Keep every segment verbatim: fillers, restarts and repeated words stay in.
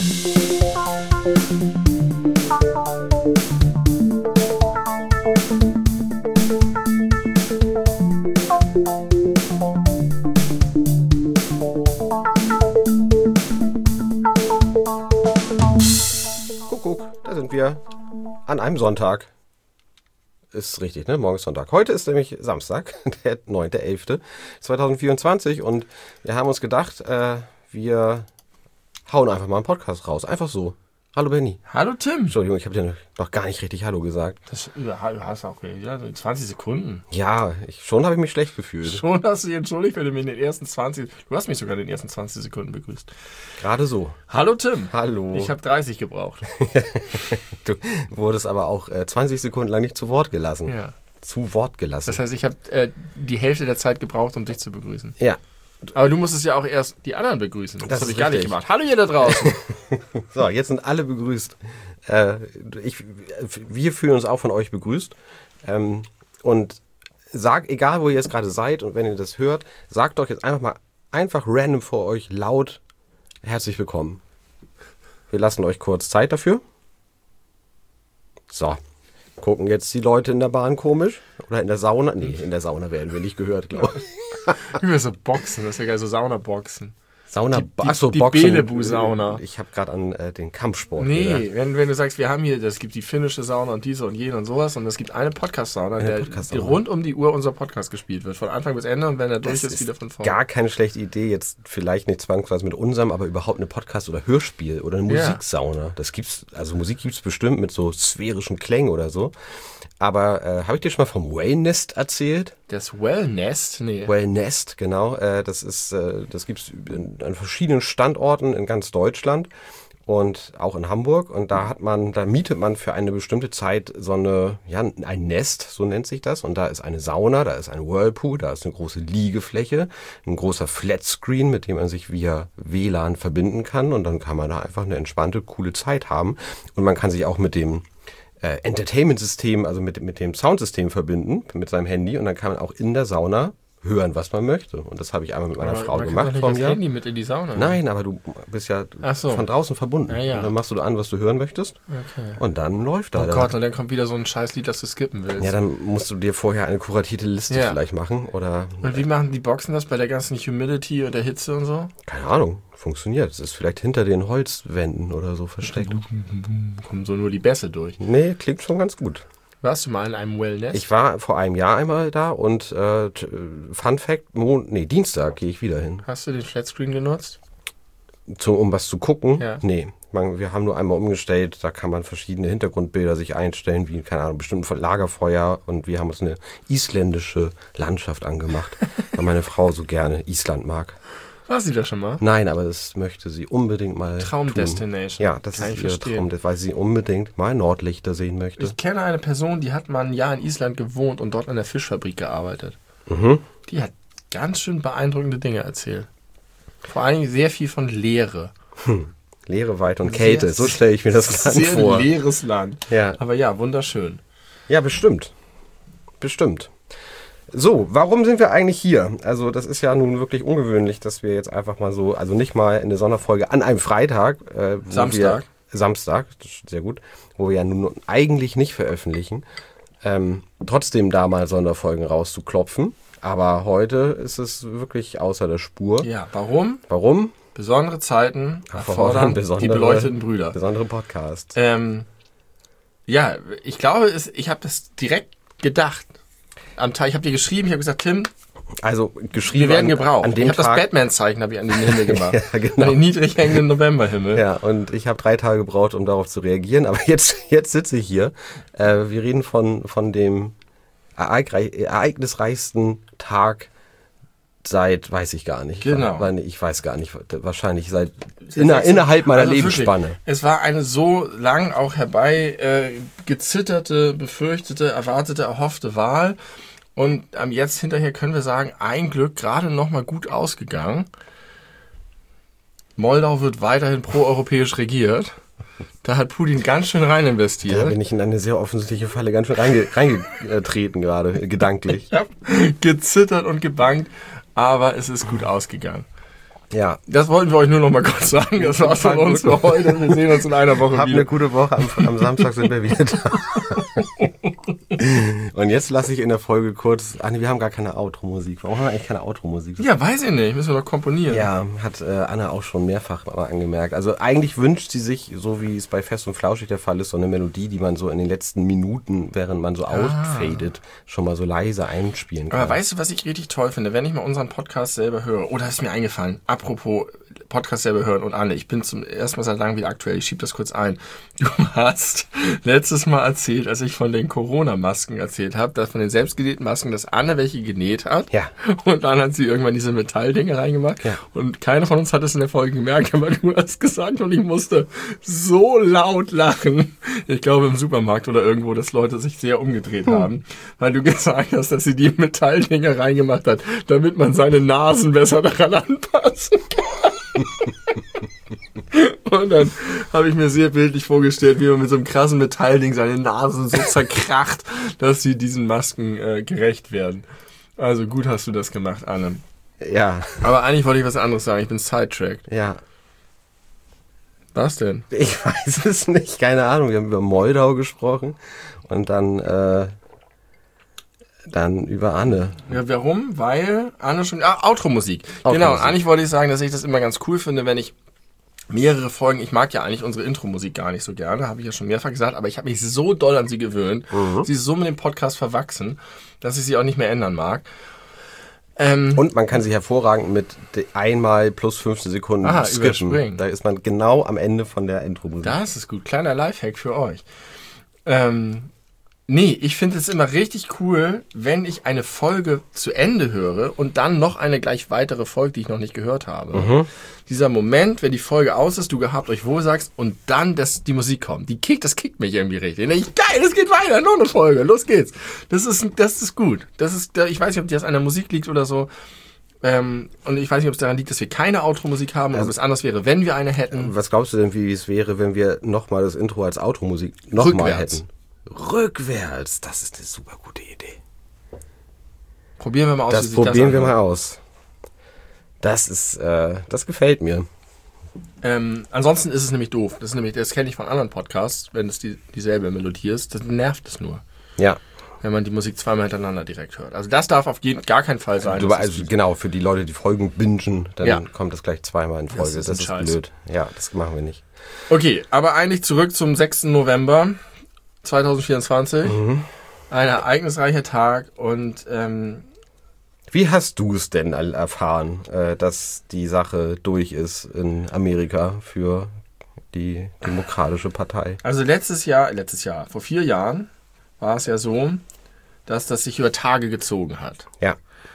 Wir an einem Sonntag. Ist richtig, ne? Morgen ist Sonntag. Heute ist nämlich Samstag, der neunter elfter zweitausendvierundzwanzig und wir haben uns gedacht, äh, wir hauen einfach mal einen Podcast raus. Einfach so. Hallo Benni. Hallo Tim. Entschuldigung, ich habe dir noch gar nicht richtig Hallo gesagt. Das ja, Hallo hast du auch ja, zwanzig Sekunden. Ja, ich, schon habe ich mich schlecht gefühlt. Schon hast du dich entschuldigt, wenn du mich in den ersten zwanzig... Du hast mich sogar in den ersten zwanzig Sekunden begrüßt. Gerade so. Hallo Tim. Hallo. Ich habe dreißig gebraucht. Du wurdest aber auch äh, zwanzig Sekunden lang nicht zu Wort gelassen. Ja. Zu Wort gelassen. Das heißt, ich habe äh, die Hälfte der Zeit gebraucht, um dich zu begrüßen. Ja. Aber du musstest ja auch erst die anderen begrüßen. Das, das habe ich gar richtig. nicht gemacht. Hallo ihr da draußen. So, jetzt sind alle begrüßt. Äh, ich, wir fühlen uns auch von euch begrüßt. Ähm, und sagt, egal wo ihr jetzt gerade seid und wenn ihr das hört, sagt doch jetzt einfach mal einfach random vor euch laut herzlich willkommen. Wir lassen euch kurz Zeit dafür. So. Gucken jetzt die Leute in der Bahn komisch? Oder in der Sauna? Nee, in der Sauna werden wir nicht gehört, glaube ich. Über so Boxen, das ist ja geil, so Saunaboxen. Sauna, die, die, achso, die Boxen. Belebu-Sauna. Ich habe gerade an äh, den Kampfsport Nee, gedacht. wenn, wenn du sagst, wir haben hier, es gibt die finnische Sauna und diese und jene und sowas und es gibt eine Podcast-Sauna, Eine der Podcast-Sauna. die rund um die Uhr unser Podcast gespielt wird, von Anfang bis Ende und wenn er durch Das ist, ist wieder von vorne. Gar keine schlechte Idee, jetzt vielleicht nicht zwangsweise mit unserem, aber überhaupt eine Podcast- oder Hörspiel oder eine Ja. Musiksauna. Das gibt's, also Musik gibt's bestimmt mit so sphärischen Klängen oder so. Aber äh, habe ich dir schon mal vom Wellnest erzählt? Das Wellnest? Nee. Wellnest, genau. Äh, das ist, äh, das gibt's in, an verschiedenen Standorten in ganz Deutschland und auch in Hamburg. Und da hat man, da mietet man für eine bestimmte Zeit so eine, ja, ein Nest, so nennt sich das. Und da ist eine Sauna, da ist ein Whirlpool, da ist eine große Liegefläche, ein großer Flatscreen, mit dem man sich via W L A N verbinden kann. Und dann kann man da einfach eine entspannte, coole Zeit haben. Und man kann sich auch mit dem Äh, Entertainment-System, also mit, mit dem Soundsystem verbinden, mit seinem Handy und dann kann man auch in der Sauna hören, was man möchte. Und das habe ich einmal mit meiner aber Frau man gemacht. kann doch Vom nicht das Jahr. Handy mit in die Sauna. Nein, aber du bist ja Ach so. von draußen verbunden. Ja, ja. Und dann machst du da an, was du hören möchtest. Okay. Und dann läuft da. Oh Gott, und dann kommt wieder so ein Scheißlied, das du skippen willst. Ja, dann musst du dir vorher eine kuratierte Liste Ja. vielleicht machen. Oder Und wie machen die Boxen das bei der ganzen Humidity und der Hitze und so? keine Ahnung, funktioniert. Es ist vielleicht hinter den Holzwänden oder so versteckt. Kommen so nur die Bässe durch. Nee, klingt schon ganz gut. Warst du mal in einem Wellness? Ich war vor einem Jahr einmal da und äh, t- Fun Fact, Mon- nee, Dienstag gehe ich wieder hin. Hast du den Flatscreen genutzt? Zu, um was zu gucken? Ja. Nee. Man, wir haben nur einmal umgestellt, da kann man verschiedene Hintergrundbilder sich einstellen, wie, keine Ahnung, bestimmt von Lagerfeuer und wir haben uns eine isländische Landschaft angemacht, weil meine Frau so gerne Island mag. War sie da schon mal? Nein, aber das möchte sie unbedingt mal tun. Traumdestination. Ja, das Kann ist ich ihr verstehen. Traum, weil sie unbedingt mal Nordlichter sehen möchte. Ich kenne eine Person, die hat mal ein Jahr in Island gewohnt und dort an der Fischfabrik gearbeitet. Mhm. Die hat ganz schön beeindruckende Dinge erzählt. Vor allen Dingen sehr viel von Leere. Hm. Leere, Weite und Sehr- Kälte, so stelle ich mir das Land Sehr vor. leeres Land. Ja. Aber ja, wunderschön. Ja, bestimmt. Bestimmt. So, warum sind wir eigentlich hier? Also das ist ja nun wirklich ungewöhnlich, dass wir jetzt einfach mal so, also nicht mal eine Sonderfolge an einem Freitag. Äh, wo Samstag. Wir, Samstag, das ist sehr gut, wo wir ja nun eigentlich nicht veröffentlichen. Ähm, trotzdem da mal Sonderfolgen rauszuklopfen. Aber heute ist es wirklich außer der Spur. Ja, warum? Warum? Besondere Zeiten Erfordern erfordern besondere- die beleuchteten Brüder. Besondere Podcast. Ähm, ja, ich glaube, es, ich habe das direkt gedacht. Am Tag, ich habe dir geschrieben, ich habe gesagt, Tim, Also geschrieben wir werden an, gebraucht. an dem ich habe das Tag. Batman-Zeichen habe ich an den Himmel gemacht. Ja, genau. An den niedrig hängenden Novemberhimmel. Ja, und ich habe drei Tage gebraucht, um darauf zu reagieren. Aber jetzt, jetzt sitze ich hier. Äh, wir reden von, von dem ereigreich, ereignisreichsten Tag seit, weiß ich gar nicht. Genau. Wann- Ich weiß gar nicht. Wahrscheinlich seit inner, innerhalb meiner Also Lebensspanne. wirklich, es war eine so lang auch herbei äh, gezitterte, befürchtete, erwartete, erhoffte Wahl. Und ähm, jetzt hinterher können wir sagen, ein Glück gerade noch mal gut ausgegangen. Moldau wird weiterhin proeuropäisch regiert. Da hat Putin ganz schön rein Da investiert. bin ich in eine sehr offensichtliche Falle ganz schön reinge- reingetreten gerade, gedanklich. Ich habe gezittert und gebangt, aber es ist gut ausgegangen. Ja. Das wollten wir euch nur noch mal kurz sagen. Das war's von uns für heute. Wir sehen uns in einer Woche Habt wieder. eine gute Woche. Am, am Samstag sind wir wieder da. Und jetzt lasse ich in der Folge kurz... Ach nee, wir haben gar keine Outro-Musik. Warum haben wir eigentlich keine Outro-Musik? Ja, weiß ich nicht. Müssen wir doch komponieren. Ja, hat äh, Anna auch schon mehrfach mal angemerkt. Also eigentlich wünscht sie sich, so wie es bei Fest und Flauschig der Fall ist, so eine Melodie, die man so in den letzten Minuten, während man so Ah. outfadet, schon mal so leise einspielen kann. Aber weißt du, was ich richtig toll finde? Wenn ich mal unseren Podcast selber höre, oder ist mir eingefallen, apropos Podcast selber hören und Anne, ich bin zum ersten Mal seit langem wieder aktuell, ich schieb das kurz ein. Du hast letztes Mal erzählt, als ich von den Corona-Masken erzählt habe, dass von den selbstgenähten Masken, dass Anne welche genäht hat. Ja. Und dann hat sie irgendwann diese Metalldinge reingemacht. Ja. Und keiner von uns hat es in der Folge gemerkt, aber du hast gesagt und ich musste so laut lachen. Ich glaube im Supermarkt oder irgendwo, dass Leute sich sehr umgedreht haben, weil du gesagt hast, dass sie die Metalldinge reingemacht hat, damit man seine Nasen besser daran anpassen kann. Und dann habe ich mir sehr bildlich vorgestellt, wie man mit so einem krassen Metallding seine Nase so zerkracht, dass sie diesen Masken äh, gerecht werden. Also gut hast du das gemacht, Anne. Ja. Aber eigentlich wollte ich was anderes sagen. Ich bin sidetracked. Ja. Was denn? Ich weiß es nicht, keine Ahnung. Wir haben über Moldau gesprochen und dann, äh, dann über Anne. Ja, warum? Weil Anne schon... Ah, Outro-Musik. Outro-Musik. Genau, und eigentlich wollte ich sagen, dass ich das immer ganz cool finde, wenn ich mehrere Folgen... Ich mag ja eigentlich unsere Intro-Musik gar nicht so gerne, habe ich ja schon mehrfach gesagt, aber ich habe mich so doll an sie gewöhnt. Mhm. Sie ist so mit dem Podcast verwachsen, dass ich sie auch nicht mehr ändern mag. Ähm, Und man kann sie hervorragend mit de- einmal plus fünfzehn Sekunden Aha, skippen. überspringen. Da ist man genau am Ende von der Intro-Musik. Das ist gut. Kleiner Lifehack für euch. Ähm, nee, ich finde es immer richtig cool, wenn ich eine Folge zu Ende höre und dann noch eine gleich weitere Folge, die ich noch nicht gehört habe. Mhm. Dieser Moment, wenn die Folge aus ist, du gehabt euch wohl sagst und dann das, die Musik kommt. Die kickt, das kickt mich irgendwie richtig. Ich, geil, es geht weiter, noch eine Folge, los geht's. Das ist, das ist gut. Das ist, ich weiß nicht, ob das an der Musik liegt oder so. Ähm, und ich weiß nicht, ob es daran liegt, dass wir keine Outro-Musik haben oder ob es anders wäre, wenn wir eine hätten. Was glaubst du denn, wie es wäre, wenn wir nochmal das Intro als Outro-Musik nochmal Rückwärts. hätten? Rückwärts. Das ist eine super gute Idee. Probieren wir mal aus. wie Das sich probieren wir anhört. mal aus. Das ist, äh, das gefällt mir. Ähm, ansonsten ist es nämlich doof. Das ist nämlich, das kenne ich von anderen Podcasts, wenn es die, dieselbe Melodie ist, dann nervt es nur, Ja. wenn man die Musik zweimal hintereinander direkt hört. Also das darf auf jeden gar keinen Fall sein. Du, Das also ist- genau, für die Leute, die Folgen bingen, dann Ja. kommt das gleich zweimal in Folge. ist Das ein ist, Scheiß. blöd. Ja, das machen wir nicht. Okay, aber eigentlich zurück zum sechsten November zweitausendvierundzwanzig. Mhm. Ein ereignisreicher Tag und ähm, Wie hast du es denn all- erfahren, äh, dass die Sache durch ist in Amerika für die Demokratische Partei? also letztes Jahr, letztes Jahr, vor vier Jahren war es ja so, dass das sich über Tage gezogen hat. Ja.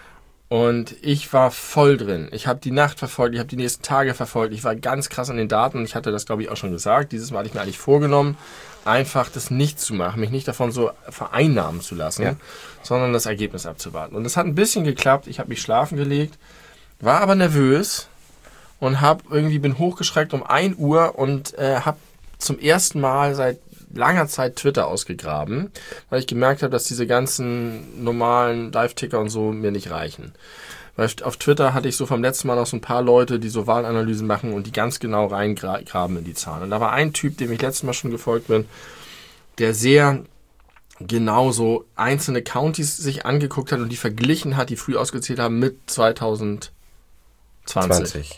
Und ich war voll drin. Ich habe die Nacht verfolgt, ich habe die nächsten Tage verfolgt. Ich war ganz krass an den Daten. Ich hatte das, glaube ich, auch schon gesagt. Dieses Mal hatte ich mir eigentlich vorgenommen, einfach das nicht zu machen, mich nicht davon so vereinnahmen zu lassen, Ja. sondern das Ergebnis abzuwarten. Und das hat ein bisschen geklappt. Ich habe mich schlafen gelegt, war aber nervös und habe irgendwie bin hochgeschreckt um ein Uhr und äh, habe zum ersten Mal seit langer Zeit Twitter ausgegraben, weil ich gemerkt habe, dass diese ganzen normalen Live-Ticker und so mir nicht reichen. Weil auf Twitter hatte ich so vom letzten Mal noch so ein paar Leute, die so Wahlanalysen machen und die ganz genau reingraben in die Zahlen. Und da war ein Typ, dem ich letztes Mal schon gefolgt bin, der sehr genau so einzelne Countys sich angeguckt hat und die verglichen hat, die früh ausgezählt haben mit zweitausendzwanzig. zwanzig.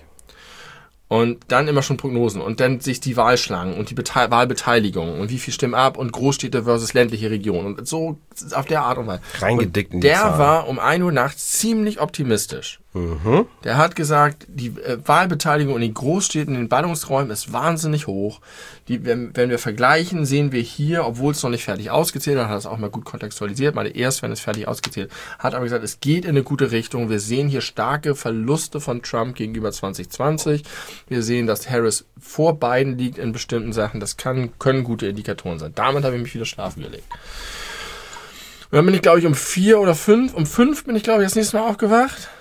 Und dann immer schon Prognosen und dann sich die Wahlschlangen und die Bete- Wahlbeteiligung und wie viel stimmen ab und Großstädte versus ländliche Region und so auf der Art und Weise. Reingedickt in Und die der Zahlen. war um ein Uhr nachts ziemlich optimistisch. Mhm. Der hat gesagt, die äh, Wahlbeteiligung in den Großstädten, in den Ballungsräumen ist wahnsinnig hoch. Die, wenn, wenn wir vergleichen, sehen wir hier, obwohl es noch nicht fertig ausgezählt hat, hat er es auch mal gut kontextualisiert, mal erst, wenn es fertig ausgezählt hat, aber gesagt, es geht in eine gute Richtung. Wir sehen hier starke Verluste von Trump gegenüber zwanzig zwanzig. Wir sehen, dass Harris vor Biden liegt in bestimmten Sachen. Das kann, können gute Indikatoren sein. Damit habe ich mich wieder schlafen gelegt. Und dann bin ich, glaube ich, um vier oder fünf, um fünf bin ich, glaube ich, das nächste Mal aufgewacht.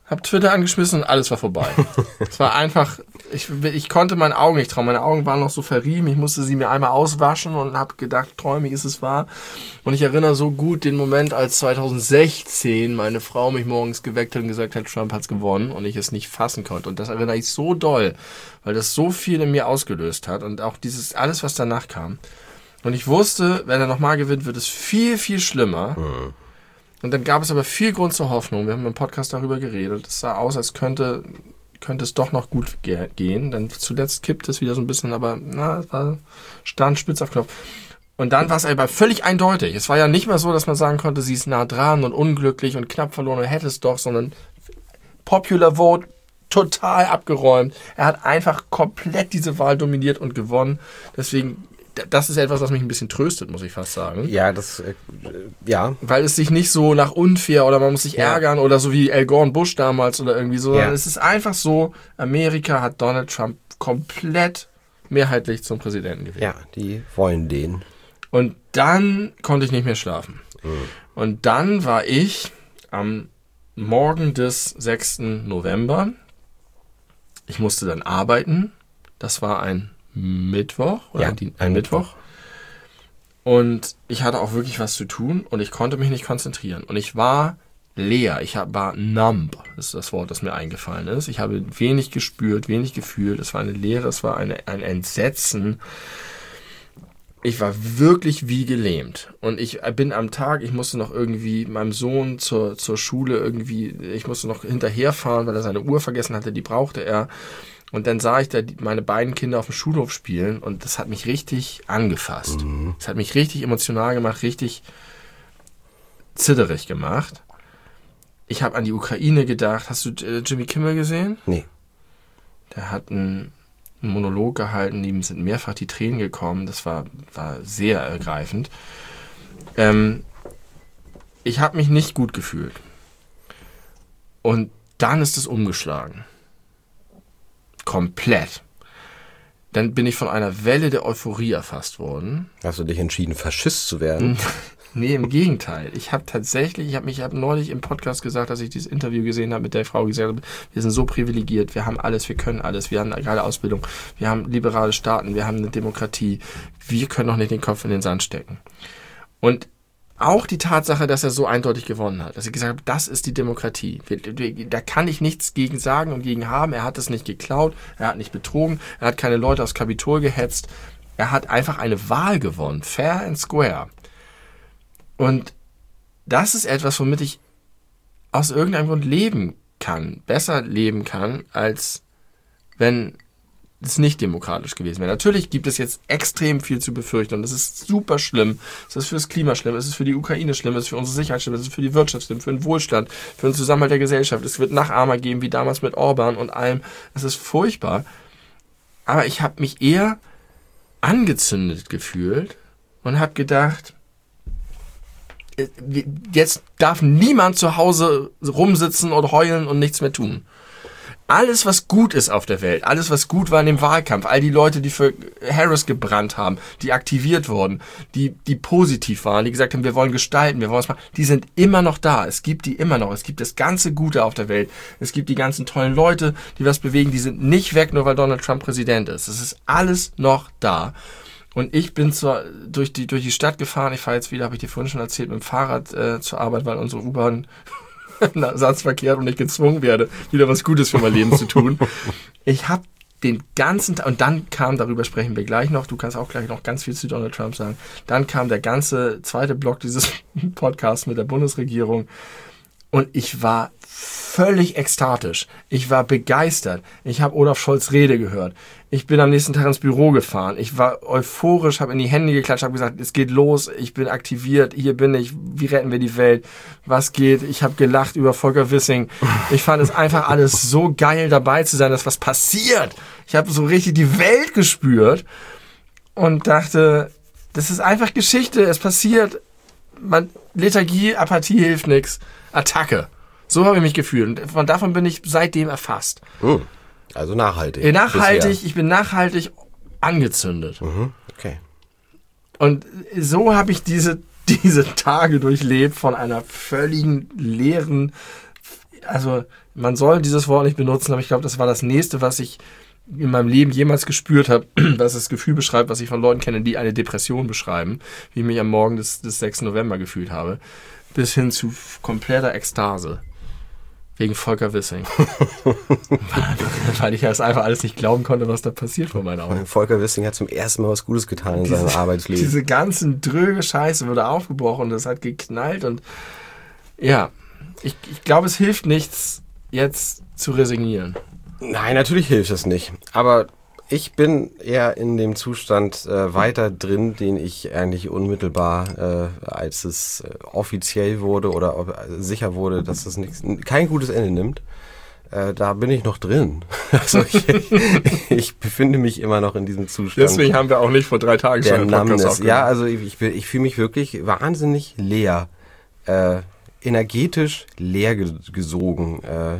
hab Twitter angeschmissen und alles war vorbei. Es war einfach, ich, ich konnte meinen Augen nicht trauen. Meine Augen waren noch so verrieben. Ich musste sie mir einmal auswaschen und habe gedacht, träumig ist es wahr. Und ich erinnere so gut den Moment, als zwanzig sechzehn meine Frau mich morgens geweckt hat und gesagt hat, Trump hat's gewonnen und ich es nicht fassen konnte. Und das erinnere ich so doll, weil das so viel in mir ausgelöst hat und auch dieses, alles, was danach kam. Und ich wusste, wenn er nochmal gewinnt, wird es viel, viel schlimmer. Mhm. Und dann gab es aber viel Grund zur Hoffnung. Wir haben im Podcast darüber geredet. Es sah aus, als könnte, könnte es doch noch gut ge- gehen. Dann zuletzt kippt es wieder so ein bisschen, aber na, es war, stand spitz auf Knopf. Und dann war es aber völlig eindeutig. Es war ja nicht mehr so, dass man sagen konnte, sie ist nah dran und unglücklich und knapp verloren und hätte es doch, sondern Popular Vote total abgeräumt. Er hat einfach komplett diese Wahl dominiert und gewonnen. Deswegen... Das ist etwas, was mich ein bisschen tröstet, muss ich fast sagen. Ja, das, äh, ja. Weil es sich nicht so nach unfair oder man muss sich ja. ärgern oder so wie Al Gore und Bush damals oder irgendwie so. Ja. Es ist einfach so, Amerika hat Donald Trump komplett mehrheitlich zum Präsidenten gewählt. Ja, die wollen den. Und dann konnte ich nicht mehr schlafen. Mhm. Und dann war ich am Morgen des sechsten November. Ich musste dann arbeiten. Das war ein Mittwoch oder ja, ein, ein Mittwoch. Und ich hatte auch wirklich was zu tun und ich konnte mich nicht konzentrieren. Und ich war leer. Ich war numb, ist das Wort, das mir eingefallen ist. Ich habe wenig gespürt, wenig gefühlt. Es war eine Leere, es war eine, ein Entsetzen. Ich war wirklich wie gelähmt. Und ich bin am Tag, ich musste noch irgendwie meinem Sohn zur, zur Schule irgendwie, ich musste noch hinterherfahren, weil er seine Uhr vergessen hatte, die brauchte er. Und dann sah ich da die, meine beiden Kinder auf dem Schulhof spielen und das hat mich richtig angefasst. Mhm. Das hat mich richtig emotional gemacht, richtig zitterig gemacht. Ich habe an die Ukraine gedacht. Hast du äh, Jimmy Kimmel gesehen? Nee. Der hat einen, einen Monolog gehalten, ihm sind mehrfach die Tränen gekommen. Das war, war sehr ergreifend. Ähm, ich habe mich nicht gut gefühlt. Und dann ist es umgeschlagen. Komplett. Dann bin ich von einer Welle der Euphorie erfasst worden. Hast du dich entschieden, Faschist zu werden? Nee, im Gegenteil. Ich habe tatsächlich, ich habe mich, ich habe neulich im Podcast gesagt, dass ich dieses Interview gesehen habe mit der Frau, die gesagt hat, wir sind so privilegiert, wir haben alles, wir können alles, wir haben eine geile Ausbildung, wir haben liberale Staaten, wir haben eine Demokratie, wir können doch nicht den Kopf in den Sand stecken. Und auch die Tatsache, dass er so eindeutig gewonnen hat, dass ich gesagt habe, das ist die Demokratie. Da kann ich nichts gegen sagen und gegen haben. Er hat es nicht geklaut, er hat nicht betrogen, er hat keine Leute aufs Kapitol gehetzt. Er hat einfach eine Wahl gewonnen, fair and square. Und das ist etwas, womit ich aus irgendeinem Grund leben kann, besser leben kann, als wenn es nicht demokratisch gewesen wäre. Natürlich gibt es jetzt extrem viel zu befürchten und das ist super schlimm. Es ist für das Klima schlimm, es ist für die Ukraine schlimm, es ist für unsere Sicherheit schlimm, es ist für die Wirtschaft schlimm, für den Wohlstand, für den Zusammenhalt der Gesellschaft. Es wird Nachahmer geben, wie damals mit Orban und allem. Es ist furchtbar. Aber ich habe mich eher angezündet gefühlt und habe gedacht, jetzt darf niemand zu Hause rumsitzen und heulen und nichts mehr tun. Alles, was gut ist auf der Welt, alles, was gut war in dem Wahlkampf, all die Leute, die für Harris gebrannt haben, die aktiviert wurden, die, die positiv waren, die gesagt haben, wir wollen gestalten, wir wollen was machen, die sind immer noch da. Es gibt die immer noch. Es gibt das ganze Gute auf der Welt. Es gibt die ganzen tollen Leute, die was bewegen, die sind nicht weg, nur weil Donald Trump Präsident ist. Es ist alles noch da. Und ich bin zur, durch die, durch die Stadt gefahren. Ich fahre jetzt wieder, habe ich dir vorhin schon erzählt, mit dem Fahrrad äh, zur Arbeit, weil unsere U-Bahn Ersatzverkehr und ich gezwungen werde, wieder was Gutes für mein Leben zu tun. Ich habe den ganzen Tag, und dann kam, darüber sprechen wir gleich noch, du kannst auch gleich noch ganz viel zu Donald Trump sagen, dann kam der ganze zweite Block dieses Podcasts mit der Bundesregierung und ich war völlig ekstatisch. Ich war begeistert. Ich habe Olaf Scholz Rede gehört. Ich bin am nächsten Tag ins Büro gefahren. Ich war euphorisch, habe in die Hände geklatscht, habe gesagt, es geht los, ich bin aktiviert, hier bin ich, wie retten wir die Welt, was geht? Ich habe gelacht über Volker Wissing. Ich fand es einfach alles so geil, dabei zu sein, dass was passiert. Ich habe so richtig die Welt gespürt und dachte, das ist einfach Geschichte, es passiert. Man, Lethargie, Apathie hilft nichts. Attacke. So habe ich mich gefühlt. Und von davon bin ich seitdem erfasst. Hm. Also nachhaltig. Äh, nachhaltig, bisher. Ich bin nachhaltig angezündet. Mhm. Okay. Und so habe ich diese, diese Tage durchlebt von einer völligen leeren, also Man soll dieses Wort nicht benutzen, aber ich glaube, das war das Nächste, was ich in meinem Leben jemals gespürt habe, was das Gefühl beschreibt, was ich von Leuten kenne, die eine Depression beschreiben, wie ich mich am Morgen des, des sechsten November gefühlt habe, bis hin zu kompletter Ekstase. Wegen Volker Wissing. Weil ich das einfach alles nicht glauben konnte, was da passiert vor meinen Augen. Volker Wissing hat zum ersten Mal was Gutes getan in diese, seinem Arbeitsleben. Diese ganzen dröge Scheiße wurde aufgebrochen und das hat geknallt und ja, ich, ich glaube, es hilft nichts, jetzt zu resignieren. Nein, natürlich hilft es nicht. Aber ich bin eher in dem Zustand äh, weiter drin, den ich eigentlich unmittelbar, äh, als es äh, offiziell wurde oder ob, äh, sicher wurde, dass es nichts, kein gutes Ende nimmt. Äh, da bin ich noch drin. Also ich, ich befinde mich immer noch in diesem Zustand. Deswegen haben wir auch nicht vor drei Tagen schon einen Podcast aufgenommen. Ja, also ich, ich, ich fühle mich wirklich wahnsinnig leer. Äh, energetisch leer gesogen, äh,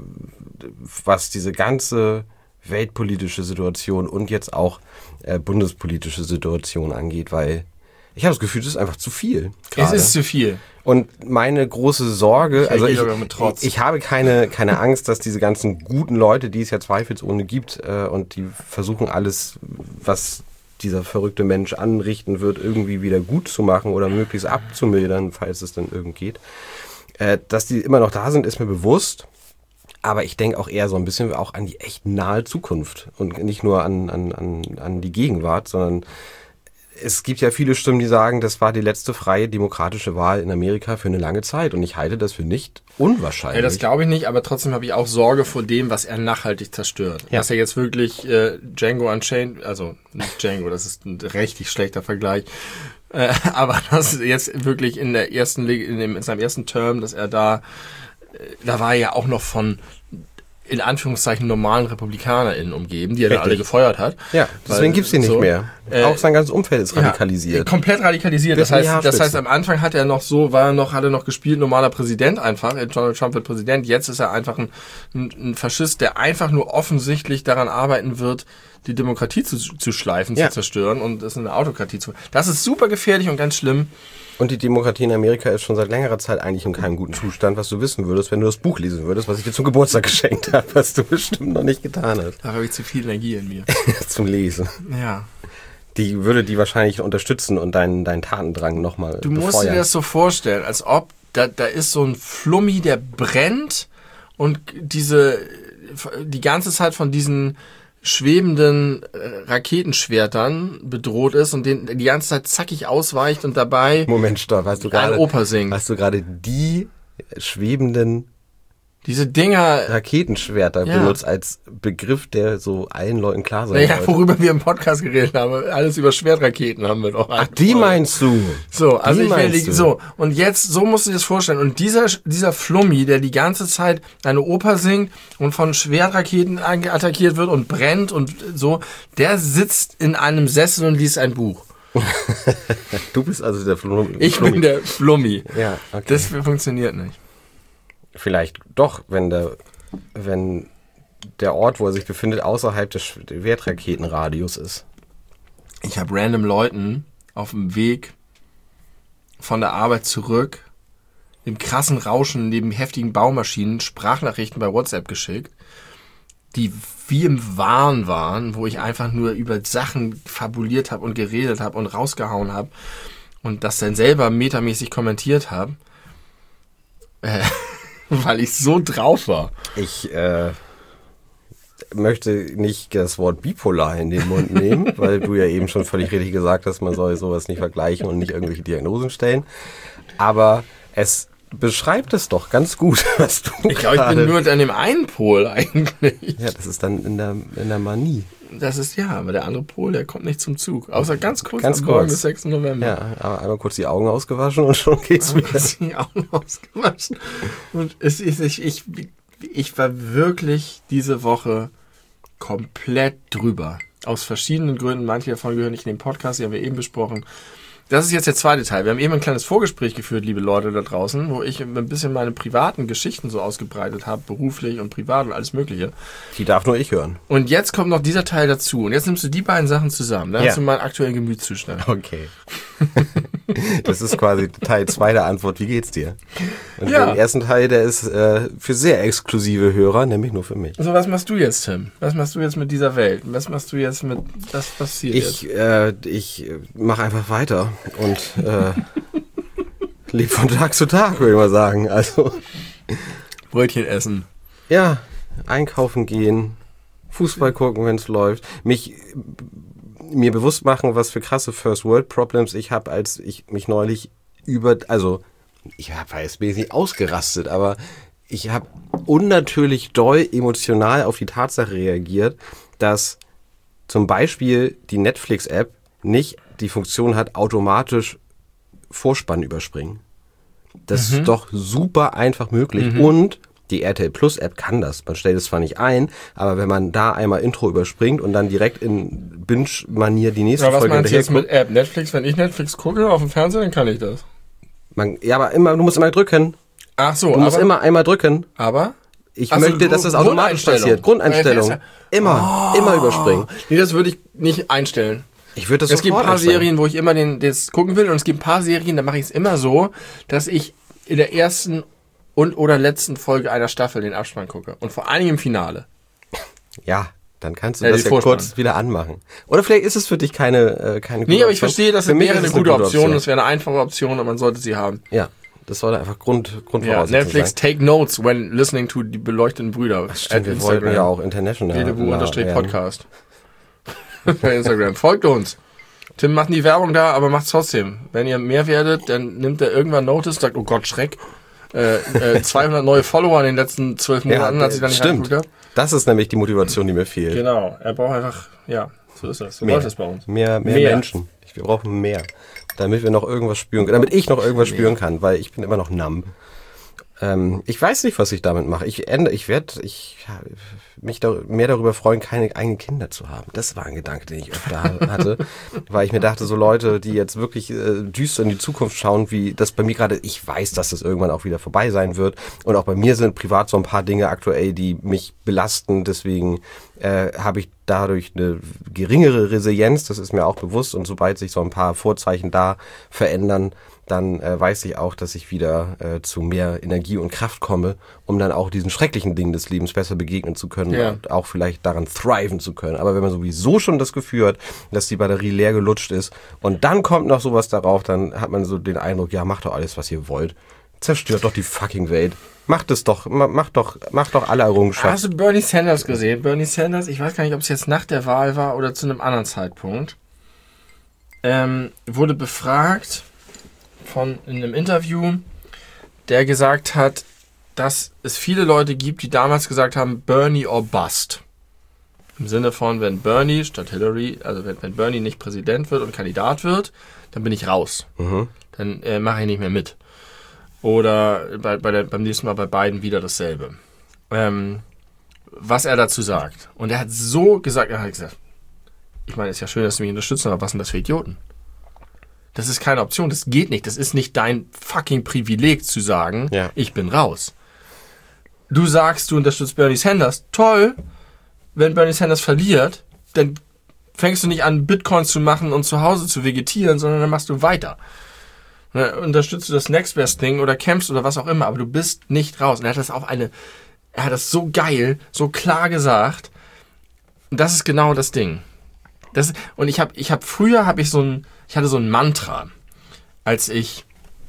was diese ganze weltpolitische Situation und jetzt auch äh, bundespolitische Situation angeht, weil ich habe das Gefühl, es ist einfach zu viel. Grade. Es ist zu viel. Und meine große Sorge, ich also ich, ich, ich habe keine keine Angst, dass diese ganzen guten Leute, die es ja zweifelsohne gibt, äh, und die versuchen alles, was dieser verrückte Mensch anrichten wird, irgendwie wieder gut zu machen oder möglichst abzumildern, falls es dann irgend geht. Äh, dass die immer noch da sind, ist mir bewusst. Aber ich denke auch eher so ein bisschen auch an die echt nahe Zukunft und nicht nur an, an, an, an die Gegenwart, sondern es gibt ja viele Stimmen, die sagen, das war die letzte freie demokratische Wahl in Amerika für eine lange Zeit und ich halte das für nicht unwahrscheinlich. Ja, das glaube ich nicht, aber trotzdem habe ich auch Sorge vor dem, was er nachhaltig zerstört. Ja. Dass er jetzt wirklich äh, Django Unchained, also nicht Django, das ist ein richtig schlechter Vergleich, äh, aber dass jetzt wirklich in der ersten in, dem, in seinem ersten Term, dass er da da war er ja auch noch von, in Anführungszeichen, normalen RepublikanerInnen umgeben, die er dann alle gefeuert hat. Ja, deswegen gibt es ihn nicht so, mehr. Äh, auch sein ganzes Umfeld ist radikalisiert. Ja, komplett radikalisiert. Das heißt, das heißt, am Anfang hat er noch so, war er noch, hat er noch gespielt, normaler Präsident einfach. Donald Trump wird Präsident. Jetzt ist er einfach ein, ein, ein Faschist, der einfach nur offensichtlich daran arbeiten wird, die Demokratie zu, zu schleifen, ja. zu zerstören und es in eine Autokratie zu. Das ist super gefährlich und ganz schlimm. Und die Demokratie in Amerika ist schon seit längerer Zeit eigentlich in keinem guten Zustand, was du wissen würdest, wenn du das Buch lesen würdest, was ich dir zum Geburtstag geschenkt habe, was du bestimmt noch nicht getan hast. Da habe ich zu viel Energie in mir. Zum Lesen. Ja. Die würde die wahrscheinlich unterstützen und deinen, deinen Tatendrang nochmal Du musst befeuern. Dir das so vorstellen, als ob da, da ist so ein Flummi, der brennt und diese die ganze Zeit von diesen schwebenden äh, Raketenschwertern bedroht ist und den die ganze Zeit zackig ausweicht und dabei Moment, stopp, hast du gerade Oper singt. Hast du gerade die schwebenden diese Dinger Raketenschwerter ja. benutzt als Begriff, der so allen Leuten klar sein naja, sollte? Worüber wir im Podcast geredet haben, alles über Schwertraketen haben wir doch. Ach, die meinst du? So, also die ich will die, so und jetzt so musst du dir das vorstellen und dieser dieser Flummi, der die ganze Zeit eine Oper singt und von Schwertraketen attackiert wird und brennt und so, der sitzt in einem Sessel und liest ein Buch. Du bist also der Flummi. Ich bin der Flummi. Ja, okay. Das funktioniert nicht. Vielleicht doch, wenn der, wenn der Ort, wo er sich befindet, außerhalb des Schwertraketenradius ist. Ich habe random Leuten auf dem Weg von der Arbeit zurück im krassen Rauschen neben heftigen Baumaschinen Sprachnachrichten bei WhatsApp geschickt, die wie im Wahn waren, wo ich einfach nur über Sachen fabuliert habe und geredet habe und rausgehauen habe und das dann selber metamäßig kommentiert habe. Äh, weil ich so drauf war. Ich äh, möchte nicht das Wort bipolar in den Mund nehmen, weil du ja eben schon völlig richtig gesagt hast, man soll sowas nicht vergleichen und nicht irgendwelche Diagnosen stellen. Aber es beschreibt es doch ganz gut, was du Ich glaube, ich bin nur an dem einen Pol eigentlich. Ja, das ist dann in der, in der Manie. Das ist ja, aber der andere Pol, der kommt nicht zum Zug. Außer ganz kurz ganz am kurz. Morgen des sechsten November. Ja, aber einmal kurz die Augen ausgewaschen und schon geht's wieder. Die Augen ausgewaschen. Und es ist, ich, ich, ich war wirklich diese Woche komplett drüber. Aus verschiedenen Gründen. Manche davon gehören nicht in den Podcast, die haben wir eben besprochen. Das ist jetzt der zweite Teil. Wir haben eben ein kleines Vorgespräch geführt, liebe Leute da draußen, wo ich ein bisschen meine privaten Geschichten so ausgebreitet habe, beruflich und privat und alles Mögliche. Die darf nur ich hören. Und jetzt kommt noch dieser Teil dazu. Und jetzt nimmst du die beiden Sachen zusammen. Dann ja. hast du meinen aktuellen Gemütszustand. Okay. Das ist quasi Teil zwei der Antwort, wie geht's dir? Und Ja. der ersten Teil, der ist äh, für sehr exklusive Hörer, nämlich nur für mich. So, was machst du jetzt, Tim? Was machst du jetzt mit dieser Welt? Was machst du jetzt mit, was passiert Ich, jetzt? äh, ich mache einfach weiter und äh, lebe von Tag zu Tag, würde ich mal sagen. Also, Brötchen essen. ja, einkaufen gehen, Fußball gucken, wenn es läuft. Mich mir bewusst machen, was für krasse First-World-Problems ich habe, als ich mich neulich über, also ich habe jetzt bin ich nicht ausgerastet, aber ich habe unnatürlich doll emotional auf die Tatsache reagiert, dass zum Beispiel die Netflix-App nicht die Funktion hat, automatisch Vorspann überspringen. Das Mhm. ist doch super einfach möglich. Mhm. Und die R T L Plus App kann das. Man stellt es zwar nicht ein, aber wenn man da einmal Intro überspringt und dann direkt in Binge-Manier die nächste Ja, was Folge meinst du jetzt hinterher mit App? Netflix, wenn ich Netflix gucke auf dem Fernseher, dann kann ich das. man, ja, aber immer, du musst immer drücken. Ach so, Du musst aber, immer einmal drücken. aber? Ich Ach so, möchte, dass das Grund- automatisch Grundeinstellung. passiert. Grundeinstellung. Ja, Immer, immer überspringen. Nee, das würde ich nicht einstellen. Ich würde das Es gibt sofort ein paar einstellen. Serien, wo ich immer den, das gucken will, und es gibt ein paar Serien, da mache ich es immer so, dass ich in der ersten und oder letzten Folge einer Staffel den Abspann gucke. Und vor allen Dingen im Finale. Ja, dann kannst du Ja, das die ja Vorspann. kurz wieder anmachen. Oder vielleicht ist es für dich keine, äh, keine Nee, gute aber ich Option. verstehe, das Für mich wäre ist eine es gute Option, das wäre eine einfache Option und man sollte sie haben. Ja, das sollte einfach Grund, Ja, Grundvoraussetzung Netflix, sein. take notes when listening to die beleuchteten Brüder. Stimmt, wir wollten ja auch international werden. Podcast. Bei Instagram. Folgt uns. Tim macht nie Werbung da, aber macht's trotzdem. Wenn ihr mehr werdet, dann nimmt er irgendwann Notice, sagt, oh Gott, Schreck. Äh, äh, zweihundert neue Follower in den letzten zwölf Monaten, Ja, als ich da nicht stimmt. reingeguckt habe. Das ist nämlich die Motivation, die mir fehlt. Genau, er braucht einfach, ja, so ist das. So Mehr. läuft das bei uns. Mehr, mehr, Mehr. Menschen. Ich, wir brauchen mehr. Damit wir noch irgendwas spüren können. Damit ich noch irgendwas spüren kann, weil ich bin immer noch numb. Ähm, ich weiß nicht, was ich damit mache. Ich ändere, ich werde ich, ja, mich da, mehr darüber freuen, keine eigenen Kinder zu haben. Das war ein Gedanke, den ich öfter hatte. Weil ich mir dachte, so Leute, die jetzt wirklich äh, düster in die Zukunft schauen, wie das bei mir gerade, ich weiß, dass das irgendwann auch wieder vorbei sein wird. Und auch bei mir sind privat so ein paar Dinge aktuell, die mich belasten. Deswegen äh, habe ich dadurch eine geringere Resilienz, das ist mir auch bewusst. Und sobald sich so ein paar Vorzeichen da verändern, dann äh, weiß ich auch, dass ich wieder äh, zu mehr Energie und Kraft komme, um dann auch diesen schrecklichen Dingen des Lebens besser begegnen zu können Ja. und auch vielleicht daran thriven zu können. Aber wenn man sowieso schon das Gefühl hat, dass die Batterie leer gelutscht ist und dann kommt noch sowas darauf, dann hat man so den Eindruck, ja, macht doch alles, was ihr wollt. Zerstört doch die fucking Welt. Macht es doch, ma- macht doch, macht doch alle Hast Errungenschaften. du Bernie Sanders gesehen? Bernie Sanders, ich weiß gar nicht, ob es jetzt nach der Wahl war oder zu einem anderen Zeitpunkt, ähm, wurde befragt von in einem Interview, der gesagt hat, dass es viele Leute gibt, die damals gesagt haben, Bernie or Bust. Im Sinne von, wenn Bernie statt Hillary, also wenn, wenn Bernie nicht Präsident wird und Kandidat wird, dann bin ich raus. Mhm. Dann äh, mache ich nicht mehr mit. Oder bei, bei der, beim nächsten Mal bei beiden wieder dasselbe. Ähm, was er dazu sagt. Und er hat so gesagt, er hat gesagt, ich meine, ist ja schön, dass du mich unterstützt, aber was sind das für Idioten? Das ist keine Option, das geht nicht. Das ist nicht dein fucking Privileg zu sagen, Ja. ich bin raus. Du sagst, du unterstützt Bernie Sanders. Toll, wenn Bernie Sanders verliert, dann fängst du nicht an, Bitcoins zu machen und zu Hause zu vegetieren, sondern dann machst du weiter. Ne, unterstützt du das Next Best Thing oder kämpfst oder was auch immer, aber du bist nicht raus. Und er hat das auf eine, er hat das so geil, so klar gesagt. Und das ist genau das Ding. Das, und ich habe, ich habe früher habe ich so ein, ich hatte so ein Mantra, als ich,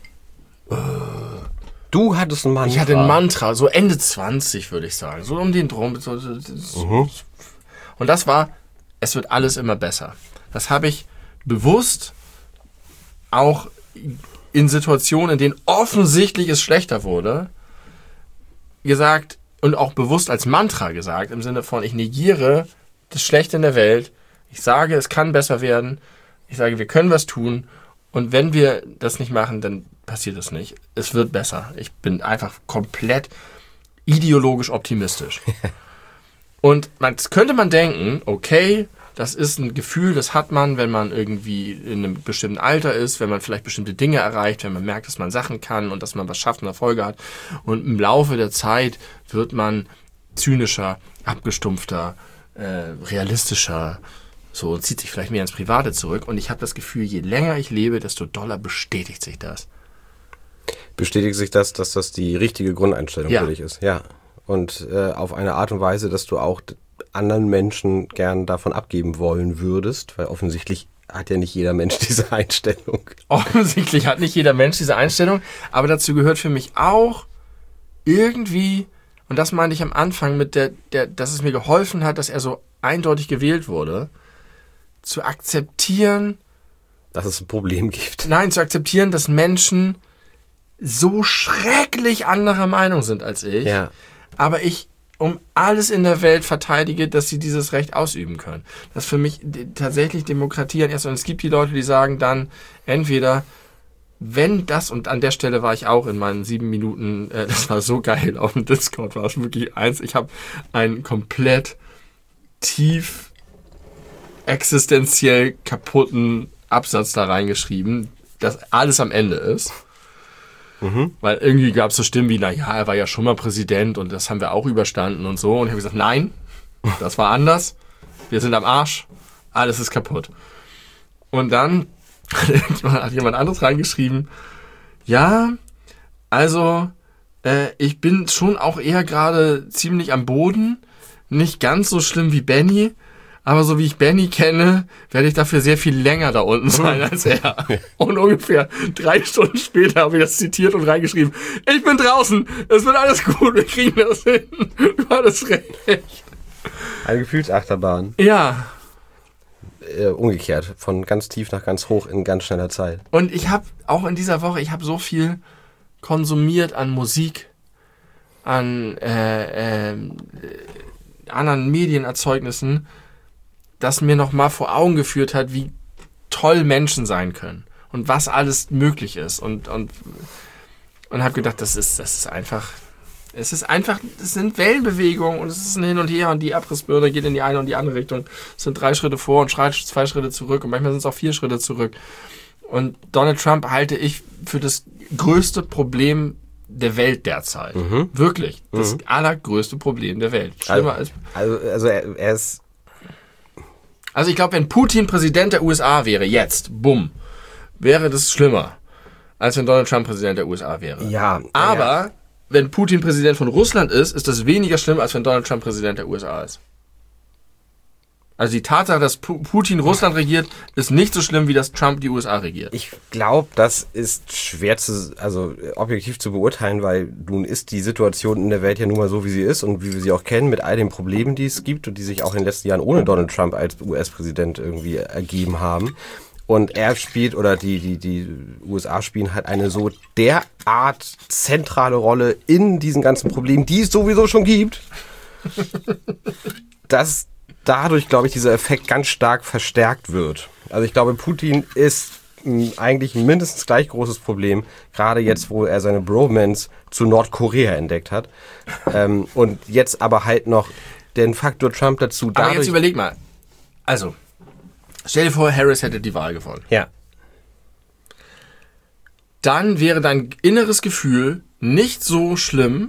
Du hattest einen Mann. ich hatte ein Mantra, so Ende zwanzig würde ich sagen, so um den drum. So, so, so. Mhm. Und das war, es wird alles immer besser. Das habe ich bewusst auch in Situationen, in denen offensichtlich es schlechter wurde, gesagt und auch bewusst als Mantra gesagt, im Sinne von, ich negiere das Schlechte in der Welt, ich sage, es kann besser werden, ich sage, wir können was tun und wenn wir das nicht machen, dann passiert es nicht. Es wird besser. Ich bin einfach komplett ideologisch optimistisch. Und man, das könnte man denken, okay, das ist ein Gefühl, das hat man, wenn man irgendwie in einem bestimmten Alter ist, wenn man vielleicht bestimmte Dinge erreicht, wenn man merkt, dass man Sachen kann und dass man was schafft und Erfolge hat. Und im Laufe der Zeit wird man zynischer, abgestumpfter, äh, realistischer, So, zieht sich vielleicht mehr ins Private zurück. Und ich habe das Gefühl, je länger ich lebe, desto doller bestätigt sich das. Bestätigt sich das, dass das die richtige Grundeinstellung Ja. für dich ist? Ja. Und äh, auf eine Art und Weise, dass du auch anderen Menschen gern davon abgeben wollen würdest, weil offensichtlich hat ja nicht jeder Mensch diese Einstellung. Offensichtlich hat nicht jeder Mensch diese Einstellung, aber dazu gehört für mich auch irgendwie, und das meinte ich am Anfang mit der, der, dass es mir geholfen hat, dass er so eindeutig gewählt wurde, zu akzeptieren, Dass es ein Problem gibt. nein, zu akzeptieren, dass Menschen so schrecklich anderer Meinung sind als ich, Ja. aber ich um alles in der Welt verteidige, dass sie dieses Recht ausüben können. Das ist für mich d- tatsächlich Demokratie an erster. Und es gibt die Leute, die sagen dann entweder, wenn das, und an der Stelle war ich auch in meinen sieben Minuten, äh, das war so geil, auf dem Discord war es wirklich eins, ich habe einen komplett tief existenziell kaputten Absatz da reingeschrieben, dass alles am Ende ist. Mhm. Weil irgendwie gab es so Stimmen wie, naja, er war ja schon mal Präsident und das haben wir auch überstanden und so. Und ich habe gesagt, nein, das war anders. Wir sind am Arsch. Alles ist kaputt. Und dann hat jemand anderes reingeschrieben, ja, also äh, ich bin schon auch eher gerade ziemlich am Boden. Nicht ganz so schlimm wie Benny. Aber so wie ich Benny kenne, werde ich dafür sehr viel länger da unten sein als er. Und ungefähr drei Stunden später habe ich das zitiert und reingeschrieben, ich bin draußen, es wird alles gut, wir kriegen das hin. Du hattest recht. Eine Gefühlsachterbahn. Ja. Äh, umgekehrt, von ganz tief nach ganz hoch in ganz schneller Zeit. Und ich habe auch in dieser Woche, ich habe so viel konsumiert an Musik, an äh, äh, anderen Medienerzeugnissen, das mir nochmal vor Augen geführt hat, wie toll Menschen sein können und was alles möglich ist. Und, und, und habe gedacht, das ist, das ist einfach, es ist einfach, es sind Wellenbewegungen und es ist ein Hin und Her und die Abrissbirne geht in die eine und die andere Richtung. Es sind drei Schritte vor und zwei Schritte zurück und manchmal sind es auch vier Schritte zurück. Und Donald Trump halte ich für das größte Problem der Welt derzeit. Mhm. Wirklich. Das mhm. allergrößte Problem der Welt. Schlimmer also, als... Also, also er, er ist... Also ich glaube, wenn Putin Präsident der U S A wäre, jetzt, bumm, wäre das schlimmer, als wenn Donald Trump Präsident der U S A wäre. Ja. Aber ja. wenn Putin Präsident von Russland ist, ist das weniger schlimm, als wenn Donald Trump Präsident der U S A ist. Also die Tatsache, dass Putin Russland regiert, ist nicht so schlimm, wie dass Trump die U S A regiert. Ich glaube, das ist schwer zu, also objektiv zu beurteilen, weil nun ist die Situation in der Welt ja nun mal so, wie sie ist und wie wir sie auch kennen, mit all den Problemen, die es gibt und die sich auch in den letzten Jahren ohne Donald Trump als U S-Präsident irgendwie ergeben haben. Und er spielt, oder die, die, die U S A spielen halt eine so derart zentrale Rolle in diesen ganzen Problemen, die es sowieso schon gibt, dass dadurch, glaube ich, dieser Effekt ganz stark verstärkt wird. Also ich glaube, Putin ist m, eigentlich ein mindestens gleich großes Problem, gerade jetzt, wo er seine Bromance zu Nordkorea entdeckt hat. Ähm, und jetzt aber halt noch den Faktor Trump dazu. Aber dadurch, jetzt überleg mal. Also, stell dir vor, Harris hätte die Wahl gewonnen. Ja. Dann wäre dein inneres Gefühl nicht so schlimm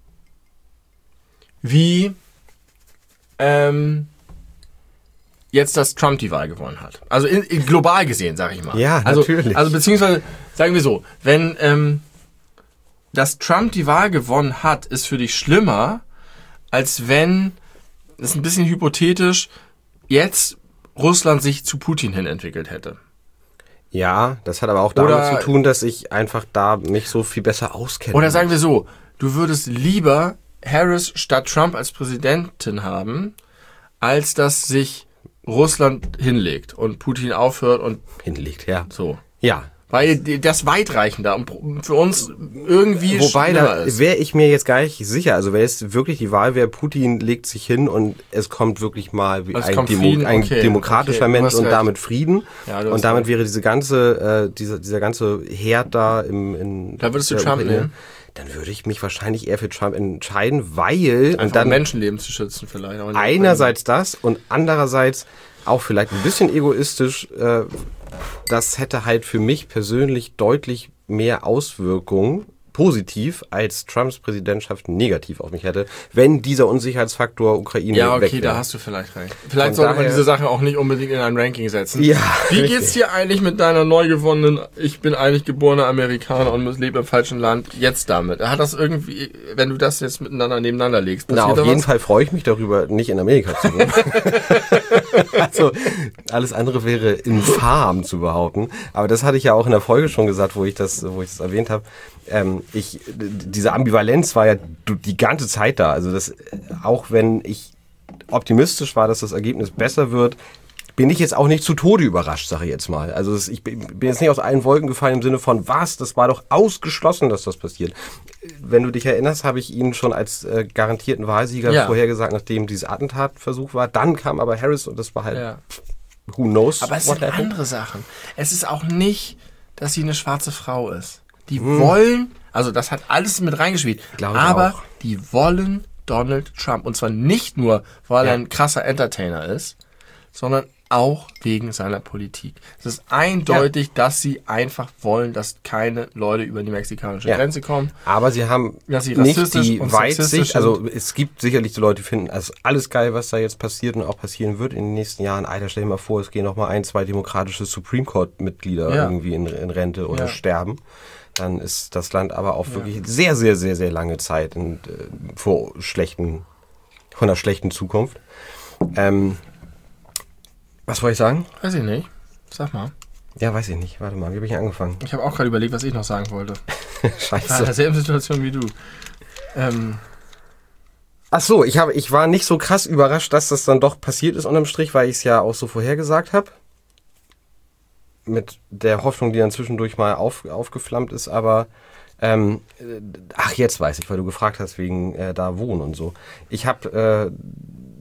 wie ähm, jetzt, dass Trump die Wahl gewonnen hat. Also in, in, global gesehen, sag ich mal. Ja, also, natürlich. Also beziehungsweise, sagen wir so, wenn ähm, dass Trump die Wahl gewonnen hat, ist für dich schlimmer, als wenn, das ist ein bisschen hypothetisch, jetzt Russland sich zu Putin hin entwickelt hätte. Ja, das hat aber auch damit Oder, zu tun, dass ich einfach da mich so viel besser auskenne. Oder sagen wir so, du würdest lieber Harris statt Trump als Präsidentin haben, als dass sich Russland hinlegt und Putin aufhört und hinlegt, ja. So. Ja. Weil das weitreichender und für uns irgendwie Wobei, da ist. wäre ich mir jetzt gar nicht sicher. Also wäre es wirklich die Wahl, wäre Putin legt sich hin und es kommt wirklich mal wie ein, Demo, Frieden, ein okay, demokratischer okay, Mensch und recht. damit Frieden. Ja, und damit recht. wäre diese ganze, äh, dieser, dieser ganze Herd da im in Da würdest du der Trump Ukraine, nehmen? Dann würde ich mich wahrscheinlich eher für Trump entscheiden, weil Einfach und dann um Menschenleben zu schützen vielleicht. Aber einerseits das und andererseits auch vielleicht ein bisschen egoistisch, äh, das hätte halt für mich persönlich deutlich mehr Auswirkungen positiv, als Trumps Präsidentschaft negativ auf mich hätte, wenn dieser Unsicherheitsfaktor Ukraine Ja, okay, weg wäre. da hast du vielleicht recht. Vielleicht Von sollte man daher- diese Sache auch nicht unbedingt in ein Ranking setzen. Ja, Wie richtig. geht's dir eigentlich mit deiner neu gewonnenen, ich bin eigentlich geborener Amerikaner und lebe im falschen Land, jetzt damit? Hat das irgendwie, wenn du das jetzt miteinander nebeneinander legst, Na, passiert auf da jeden was? Fall freue ich mich darüber, nicht in Amerika zu wohnen. Also, alles andere wäre infam zu behaupten. Aber das hatte ich ja auch in der Folge schon gesagt, wo ich das, wo ich das erwähnt habe. Ähm, ich, diese Ambivalenz war ja die ganze Zeit da. Also das, auch wenn ich optimistisch war, dass das Ergebnis besser wird, bin ich jetzt auch nicht zu Tode überrascht, sage ich jetzt mal. Also das, ich bin jetzt nicht aus allen Wolken gefallen im Sinne von, was, das war doch ausgeschlossen, dass das passiert. Wenn du dich erinnerst, habe ich ihn schon als äh, garantierten Wahlsieger Ja. vorhergesagt, nachdem dieses Attentatversuch war. Dann kam aber Harris und das war halt, Ja. who knows Aber es what sind happened. andere Sachen. Es ist auch nicht, dass sie eine schwarze Frau ist. Die Hm. wollen, also das hat alles mit reingespielt, Glaube ich aber auch. die wollen Donald Trump. Und zwar nicht nur, weil Ja. er ein krasser Entertainer ist, sondern auch wegen seiner Politik. Es ist eindeutig, dass sie einfach wollen, dass keine Leute über die mexikanische Ja. Grenze kommen. Aber sie haben Dass sie nicht rassistisch die und Weitsicht, sexistisch also es gibt sicherlich die Leute, die finden, also alles geil, was da jetzt passiert und auch passieren wird in den nächsten Jahren. Alter, stell dir mal vor, es gehen noch mal ein, zwei demokratische Supreme Court-Mitglieder Ja. irgendwie in, in Rente oder Ja. sterben. Dann ist das Land aber auch wirklich sehr, sehr, sehr, sehr lange Zeit in, äh, vor schlechten, von einer schlechten Zukunft. Ähm, was wollte ich sagen? Weiß ich nicht. Sag mal. Ja, weiß ich nicht. Warte mal, wie habe ich angefangen? Ich habe auch gerade überlegt, was ich noch sagen wollte. Ich war in Scheiße. derselben Situation wie du. Ähm, Ach so, ich habe, ich war nicht so krass überrascht, dass das dann doch passiert ist unterm Strich, weil ich es ja auch so vorhergesagt habe. Mit der Hoffnung, die dann zwischendurch mal auf, aufgeflammt ist, aber ähm, äh, ach, jetzt weiß ich, weil du gefragt hast wegen äh, da wohnen und so. Ich habe äh,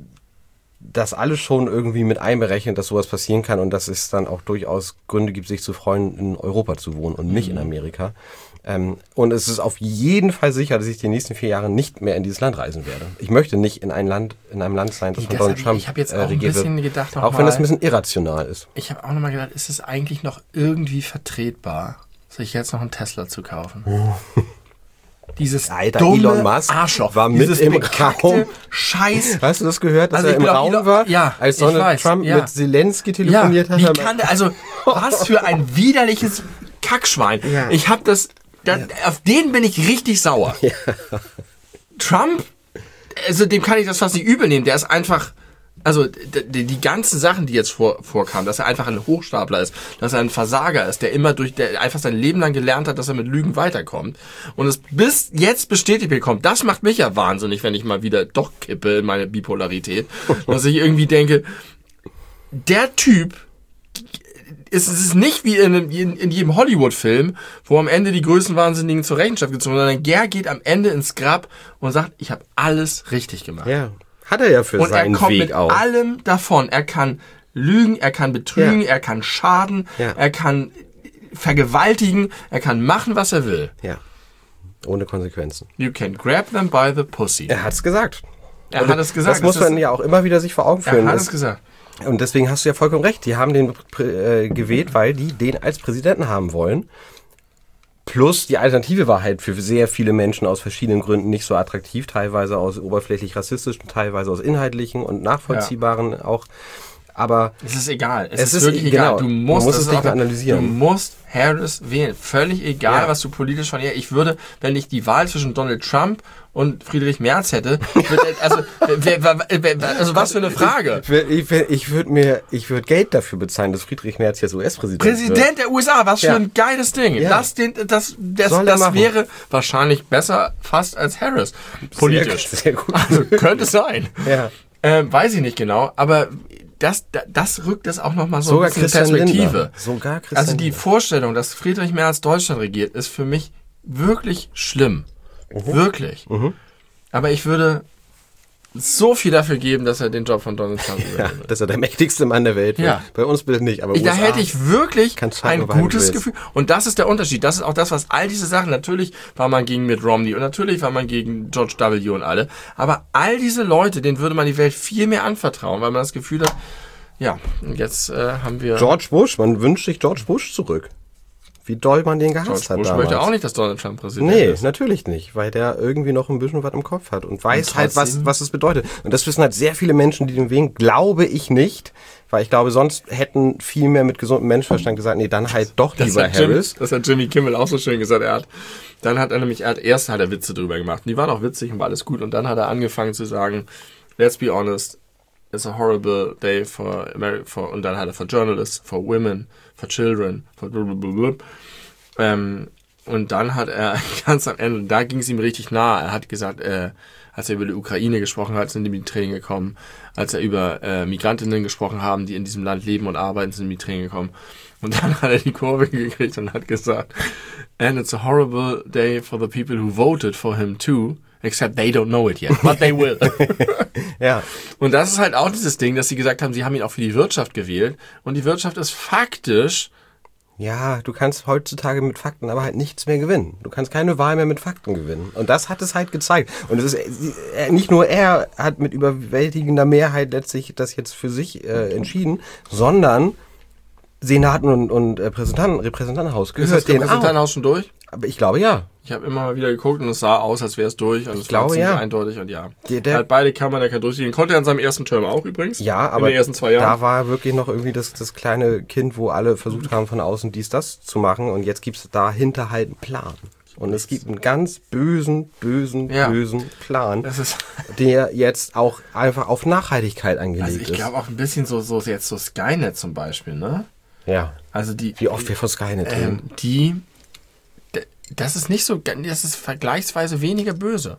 das alles schon irgendwie mit einberechnet, dass sowas passieren kann und dass es dann auch durchaus Gründe gibt, sich zu freuen, in Europa zu wohnen und nicht in Amerika. Ähm, und es ist auf jeden Fall sicher, dass ich die nächsten vier Jahre nicht mehr in dieses Land reisen werde. Ich möchte nicht in ein Land, in einem Land sein, das von Das Donald hab ich- Trump ich hab jetzt äh, auch ein regiert bisschen wird. gedacht noch Auch wenn mal- das ein bisschen irrational ist. Ich habe auch nochmal gedacht, ist es eigentlich noch irgendwie vertretbar, sich jetzt noch einen Tesla zu kaufen? Dieses Alter, dumme Elon Musk Arschloch, war mit dieses im bekackte Raum. Scheiß. Hast du das gehört, dass Also er ich im glaub, Raum Elon- war, ja, als ich Donald weiß, Trump ja. mit Zelensky Ja, telefoniert hat? wie kann der, also was für ein widerliches Kackschwein. Ja. Ich habe das, da, auf den bin ich richtig sauer. Trump, also dem kann ich das fast nicht übel nehmen. Der ist einfach, also die, die ganzen Sachen, die jetzt vor, vorkamen, dass er einfach ein Hochstapler ist, dass er ein Versager ist, der immer durch, der einfach sein Leben lang gelernt hat, dass er mit Lügen weiterkommt und es bis jetzt bestätigt bekommt. Das macht mich ja wahnsinnig, wenn ich mal wieder doch kippe in meine Bipolarität, dass ich irgendwie denke, der Typ, es ist nicht wie in, in, in jedem Hollywood-Film, wo am Ende die Größenwahnsinnigen zur Rechenschaft gezogen werden, sondern der geht am Ende ins Grab und sagt, ich habe alles richtig gemacht. Ja, hat er ja für Und er seinen kommt Weg mit auch. allem davon. Er kann lügen, er kann betrügen, Ja. er kann schaden, Ja. er kann vergewaltigen, er kann machen, was er will. Ja, ohne Konsequenzen. You can grab them by the pussy. Er hat's gesagt. Er Und hat es gesagt. Das muss Das man ist- ja auch immer wieder sich vor Augen Er führen. hat Es- es gesagt. Und deswegen hast du ja vollkommen recht. Die haben den äh, gewählt, weil die den als Präsidenten haben wollen. Plus die Alternative war halt für sehr viele Menschen aus verschiedenen Gründen nicht so attraktiv. Teilweise aus oberflächlich rassistischen, teilweise aus inhaltlichen und nachvollziehbaren auch. Aber Es ist egal. Es, Es ist, ist wirklich e- egal. genau. Du Man musst, muss das es ist nicht auch- mehr analysieren. Du musst Harris wählen. Völlig egal, Ja. was du politisch von ihr. Ich würde, wenn ich die Wahl zwischen Donald Trump und Friedrich Merz hätte, würde, also, wer, wer, wer, also was für eine Frage. ich, ich, ich würde mir, ich würde Geld dafür bezahlen, dass Friedrich Merz jetzt U S-Präsident wird. Präsident der U S A, was für Ja. ein geiles Ding. Ja. Das, den, das, das, Soll er das machen. wäre wahrscheinlich besser fast als Harris. Politisch. Sehr, sehr gut. Also könnte es sein. Ja. Ähm, weiß ich nicht genau, aber das, das rückt es auch nochmal so Sogar ein bisschen in Christian Perspektive. Lindner. Sogar Christian Also die Lindner. Vorstellung, dass Friedrich Merz Deutschland regiert, ist für mich wirklich schlimm. Mhm. Wirklich. Aber ich würde so viel dafür geben, dass er den Job von Donald Trump Ja, übernimmt. dass er der mächtigste Mann der Welt wird. Ja. Bei uns bitte nicht, aber Ich, da U S A. hätte ich wirklich Kannst halten, ein wobei du gutes willst. Gefühl. Und das ist der Unterschied. Das ist auch das, was all diese Sachen, natürlich war man gegen Mitt Romney und natürlich war man gegen George W. und alle. Aber all diese Leute, denen würde man die Welt viel mehr anvertrauen, weil man das Gefühl hat, ja, und jetzt äh, haben wir... George Bush, man wünscht sich George Bush zurück. wie doll man den gehasst George hat Bush damals. möchte auch nicht, dass Donald Trump Präsident Nee, ist. natürlich nicht, weil der irgendwie noch ein bisschen was im Kopf hat und weiß Und halt, was, trotzdem- was es bedeutet. Und das wissen halt sehr viele Menschen, die den wählen, glaube ich nicht, weil ich glaube, sonst hätten viel mehr mit gesundem Menschenverstand gesagt, nee, dann halt doch Das lieber hat, Jim, Harris. das hat Jimmy Kimmel auch so schön gesagt. Er hat, dann hat er nämlich, er hat erst hat er Witze drüber gemacht. Und die waren auch witzig und war alles gut. Und dann hat er angefangen zu sagen, let's be honest, it's a horrible day for America, for, und dann hat er for journalists, for women, for children, for blablabla. Ähm, und dann hat er ganz am Ende, da ging es ihm richtig nah, er hat gesagt, äh, als er über die Ukraine gesprochen hat, sind ihm die Tränen gekommen. Als er über äh, Migrantinnen gesprochen haben, die in diesem Land leben und arbeiten, sind ihm die Tränen gekommen. Und dann hat er die Kurve gekriegt und hat gesagt, and it's a horrible day for the people who voted for him too, except they don't know it yet, but they will. Ja, Und das ist halt auch dieses Ding, dass sie gesagt haben, sie haben ihn auch für die Wirtschaft gewählt. Und die Wirtschaft ist faktisch, ja, du kannst heutzutage mit Fakten aber halt nichts mehr gewinnen. Du kannst keine Wahl mehr mit Fakten gewinnen. Und das hat es halt gezeigt. Und es ist äh, nicht nur er hat mit überwältigender Mehrheit letztlich das jetzt für sich äh, entschieden, sondern Senat und, und äh, Repräsentanten, Repräsentantenhaus ist gehört das denen auch. Repräsentantenhaus schon durch? Aber ich glaube ja. Ich habe immer mal wieder geguckt und es sah aus, als wäre es durch. Und es glaube, war ziemlich ja. eindeutig und ja. Der- der- er hat beide Kammern, der kann durchgehen. Konnte er in seinem ersten Term auch übrigens. Ja, aber in den ersten zwei Jahren. da war wirklich noch irgendwie das, das kleine Kind, wo alle versucht haben, von außen dies, das zu machen. Und jetzt gibt's dahinter halt einen Plan. Und es gibt einen ganz bösen, bösen, Ja. bösen Plan, Das ist, der jetzt auch einfach auf Nachhaltigkeit angelegt also ich ist. glaube auch ein bisschen so, so jetzt so Skynet zum Beispiel, ne? Ja. Also die, Wie oft wir von Skynet ähm, reden. die, d- das ist nicht so, das ist vergleichsweise weniger böse.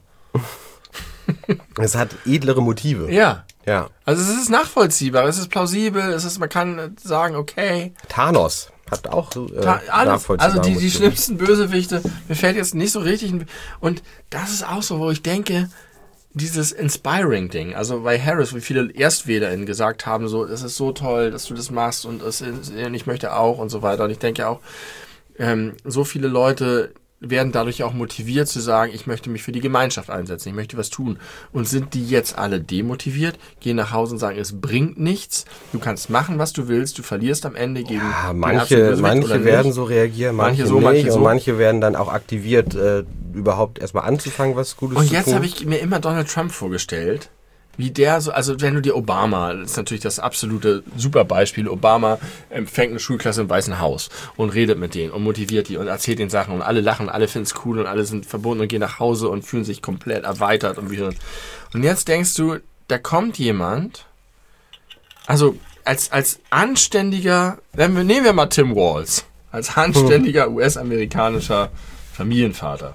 Es hat edlere Motive. Ja. Ja. Also es ist nachvollziehbar, es ist plausibel, es ist, man kann sagen, okay, Thanos hat auch äh, Ta- alles, nachvollziehbare also die, die Motive. schlimmsten Bösewichte, mir fällt jetzt nicht so richtig, ein- und das ist auch so, wo ich denke, dieses Inspiring-Ding, also bei Harris, wie viele ErstwählerInnen gesagt haben, so, es ist so toll, dass du das machst und, es ist, und ich möchte auch und so weiter. Und ich denke auch, ähm, so viele Leute werden dadurch auch motiviert zu sagen, ich möchte mich für die Gemeinschaft einsetzen, ich möchte was tun. Und sind die jetzt alle demotiviert, gehen nach Hause und sagen, es bringt nichts, du kannst machen, was du willst, du verlierst am Ende gegen Ja, den manche, Erzbischof oder manche nicht. werden so reagieren, manche, Manche so, nicht. manche so. Und manche werden dann auch aktiviert, äh, überhaupt erstmal anzufangen, was Gutes Und zu jetzt tun. habe ich mir immer Donald Trump vorgestellt, wie der so, also wenn du dir Obama, das ist natürlich das absolute Superbeispiel, Obama empfängt eine Schulklasse im Weißen Haus und redet mit denen und motiviert die und erzählt den Sachen und alle lachen, alle finden es cool und alle sind verbunden und gehen nach Hause und fühlen sich komplett erweitert und wie. Und jetzt denkst du, da kommt jemand, also als, als anständiger, nehmen wir, nehmen wir mal Tim Walz, als anständiger U S-amerikanischer Familienvater.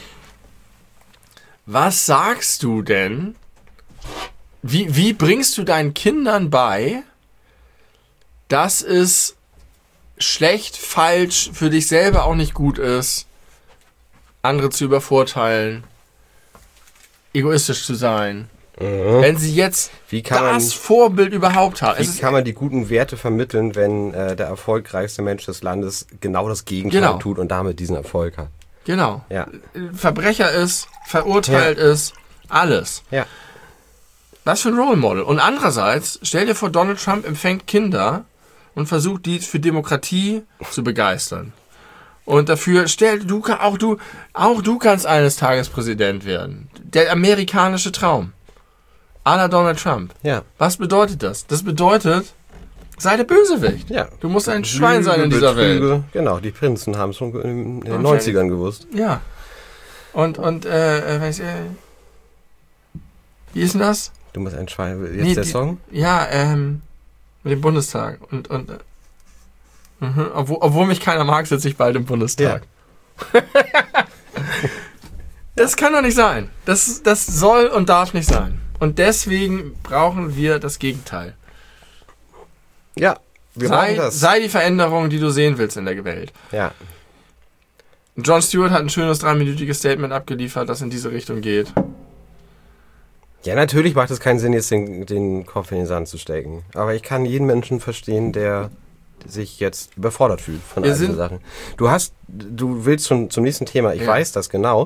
Was sagst du denn? Wie, wie bringst du deinen Kindern bei, dass es schlecht, falsch, für dich selber auch nicht gut ist, andere zu übervorteilen, egoistisch zu sein? Mhm. Wenn sie jetzt Wie kann man- das Vorbild überhaupt haben. Es Wie ist, kann man die guten Werte vermitteln, wenn äh, der erfolgreichste Mensch des Landes genau das Gegenteil Genau. tut und damit diesen Erfolg hat? genau. Ja. Verbrecher ist, verurteilt ist, alles. Ja. Was für ein Role Model. Und andererseits, stell dir vor, Donald Trump empfängt Kinder und versucht, die für Demokratie zu begeistern. Und dafür, stell, du, kann- auch du, auch du kannst eines Tages Präsident werden. Der amerikanische Traum. À la Donald Trump. Ja. Was bedeutet das? Das bedeutet, sei der Bösewicht. Ja. Du musst ein Schwein sein in dieser Welt. Betrüge. Genau, die Prinzen haben es schon in den Und neunzigern gewusst. Ja. Und, und, äh, äh, weiß ich, äh, wie ist denn das? Du musst ein Schwein. Jetzt Nee, der die- Song? Ja, ähm, mit dem Bundestag. Und, und, äh, mhm. obwohl, obwohl mich keiner mag, sitze ich bald im Bundestag. Das kann doch nicht sein. Das, das soll und darf nicht sein. Und deswegen brauchen wir das Gegenteil. Ja, wir brauchen Sei, das. sei die Veränderung, die du sehen willst in der Welt. Ja. Jon Stewart hat ein schönes dreiminütiges Statement abgeliefert, das in diese Richtung geht. Ja, natürlich macht es keinen Sinn, jetzt den, den Kopf in den Sand zu stecken. Aber ich kann jeden Menschen verstehen, der sich jetzt überfordert fühlt von Wir all diesen sind- Sachen. Du hast, du willst schon zum nächsten Thema, ich Ja. weiß das genau.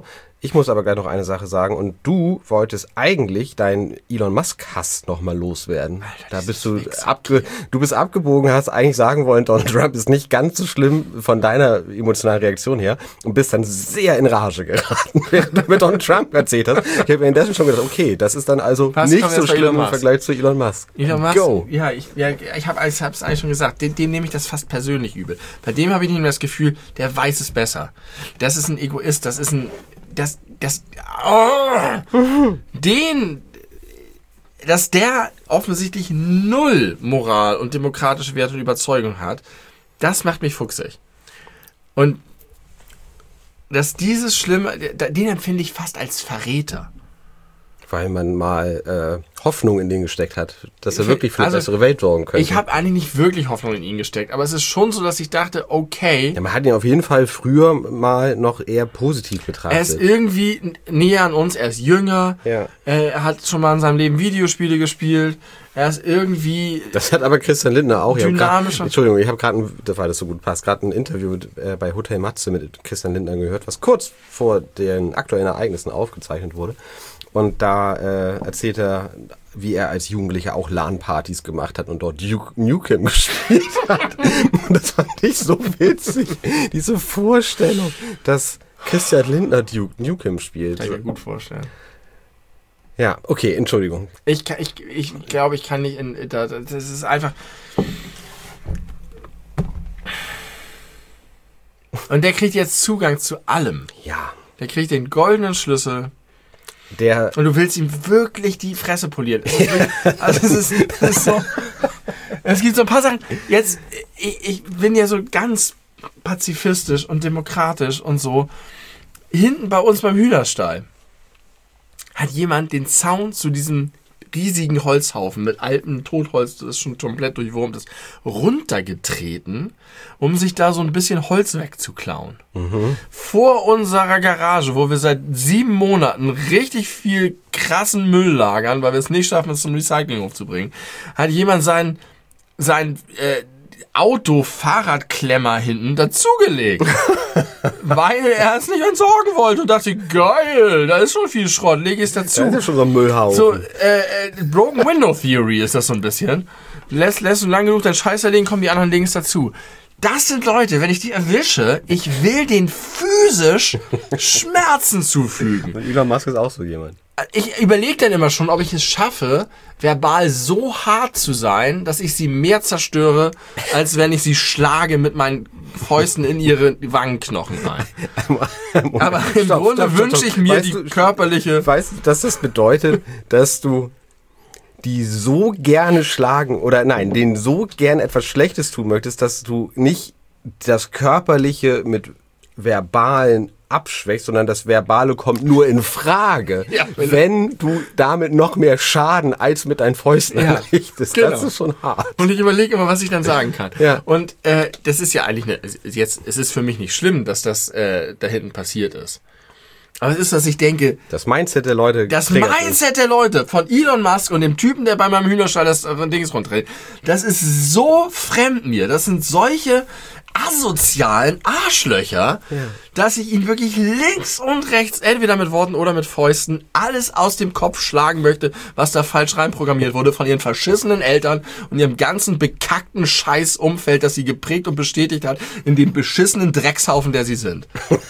Ich muss aber gleich noch eine Sache sagen. Und du wolltest eigentlich deinen Elon Musk-Hass nochmal loswerden. Alter, da bist du abge du bist abgebogen, hast eigentlich sagen wollen, Donald Trump ist nicht ganz so schlimm von deiner emotionalen Reaktion her und bist dann sehr in Rage geraten, während du mit Donald Trump erzählt hast. Ich habe mir indessen schon gedacht, okay, das ist dann also Was nicht so schlimm im Vergleich zu Elon Musk. Elon Musk, Go. ja, ich, ja, ich habe es eigentlich schon gesagt, dem, dem nehme ich das fast persönlich übel. Bei dem habe ich nicht mehr das Gefühl, der weiß es besser. Das ist ein Egoist, das ist ein Das, das, oh, den, dass der offensichtlich null Moral und demokratische Werte und Überzeugung hat, das macht mich fuchsig. Und dass dieses Schlimme, den empfinde ich fast als Verräter. Weil man mal äh, Hoffnung in den gesteckt hat, dass er wirklich für eine also, bessere Welt sorgen könnte. Ich habe eigentlich nicht wirklich Hoffnung in ihn gesteckt, aber es ist schon so, dass ich dachte, okay. Ja, man hat ihn auf jeden Fall früher mal noch eher positiv betrachtet. Er ist irgendwie näher an uns, er ist jünger, ja. Er hat schon mal in seinem Leben Videospiele gespielt, er ist irgendwie... Das hat aber Christian Lindner auch. Dynamischer. Grad, Entschuldigung, ich habe gerade, weil das so gut passt, gerade ein Interview mit, äh, bei Hotel Matze mit Christian Lindner gehört, was kurz vor den aktuellen Ereignissen aufgezeichnet wurde. Und da äh, erzählt er, wie er als Jugendlicher auch LAN-Partys gemacht hat und dort Duke Nukem gespielt hat. Und das fand ich so witzig. Diese Vorstellung, dass Christian Lindner Duke Nukem spielt. Kann ich mir gut vorstellen. Ja, okay, Entschuldigung. Ich, kann, ich, ich glaube, ich kann nicht in... Das ist einfach... Und der kriegt jetzt Zugang zu allem. Ja. Der kriegt den goldenen Schlüssel... Der und du willst ihm wirklich die Fresse polieren. Also es ist, es ist so. Es gibt so ein paar Sachen. Jetzt, ich, ich bin ja so ganz pazifistisch und demokratisch und so. Hinten bei uns beim Hühnerstall hat jemand den Zaun zu diesem riesigen Holzhaufen mit altem Totholz, das schon komplett durchwurmt ist, runtergetreten, um sich da so ein bisschen Holz wegzuklauen. Mhm. Vor unserer Garage, wo wir seit sieben Monaten richtig viel krassen Müll lagern, weil wir es nicht schaffen, es zum Recyclinghof zu bringen, hat jemand sein, sein äh, Auto-Fahrradklemmer hinten dazugelegt. Weil er es nicht entsorgen wollte und dachte, geil, da ist schon viel Schrott, lege ich es dazu. Das ist ja schon so ein Müllhaufen. So, äh, äh, Broken Window Theory ist das so ein bisschen. Lässt, lässt du lang genug deinen Scheiß erlegen, kommen die anderen legen es dazu. Das sind Leute, wenn ich die erwische, ich will denen physisch Schmerzen zufügen. Und Elon Musk ist auch so jemand. Ich überlege dann immer schon, ob ich es schaffe, verbal so hart zu sein, dass ich sie mehr zerstöre, als wenn ich sie schlage mit meinen Fäusten in ihre Wangenknochen rein. Aber im stopp, Grunde wünsche ich mir weißt die du, körperliche... Weißt du, dass das bedeutet, dass du die so gerne schlagen oder nein, denen so gern etwas Schlechtes tun möchtest, dass du nicht das Körperliche mit verbalen abschwächst, sondern das Verbale kommt nur in Frage, ja, wenn, wenn du damit noch mehr Schaden als mit deinen Fäusten ja, anrichtest. Genau. Das ist schon hart. Und ich überlege immer, was ich dann sagen kann. Ja. Und äh, das ist ja eigentlich eine, jetzt, es ist für mich nicht schlimm, dass das äh, da hinten passiert ist. Aber es ist, dass ich denke... Das Mindset der Leute... Das Mindset der Leute von Elon Musk und dem Typen, der bei meinem Hühnerstall das äh, Dings runterhält, das ist so fremd mir. Das sind solche asozialen Arschlöcher, ja. dass ich ihn wirklich links und rechts, entweder mit Worten oder mit Fäusten, alles aus dem Kopf schlagen möchte, was da falsch reinprogrammiert wurde von ihren verschissenen Eltern und ihrem ganzen bekackten Scheißumfeld, das sie geprägt und bestätigt hat, in dem beschissenen Dreckshaufen, der sie sind.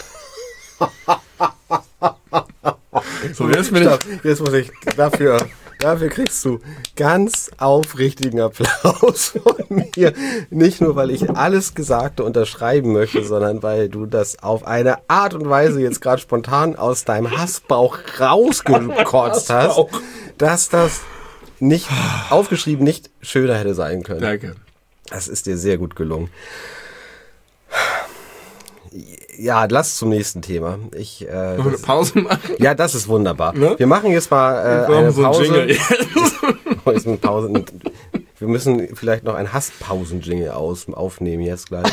So, jetzt, bin ich, jetzt muss ich dafür, dafür kriegst du ganz aufrichtigen Applaus von mir. Nicht nur, weil ich alles Gesagte unterschreiben möchte, sondern weil du das auf eine Art und Weise jetzt gerade spontan aus deinem Hassbauch rausgekotzt hast, dass das nicht aufgeschrieben nicht schöner hätte sein können. Danke. Das ist dir sehr gut gelungen. Ja, lass zum nächsten Thema. Ich, äh, Noch eine Pause machen? Ja, das ist wunderbar. Ne? Wir machen jetzt mal äh, eine so Pause. Ein Pause. Wir müssen vielleicht noch ein Hasspausen-Jingle aus, aufnehmen jetzt gleich.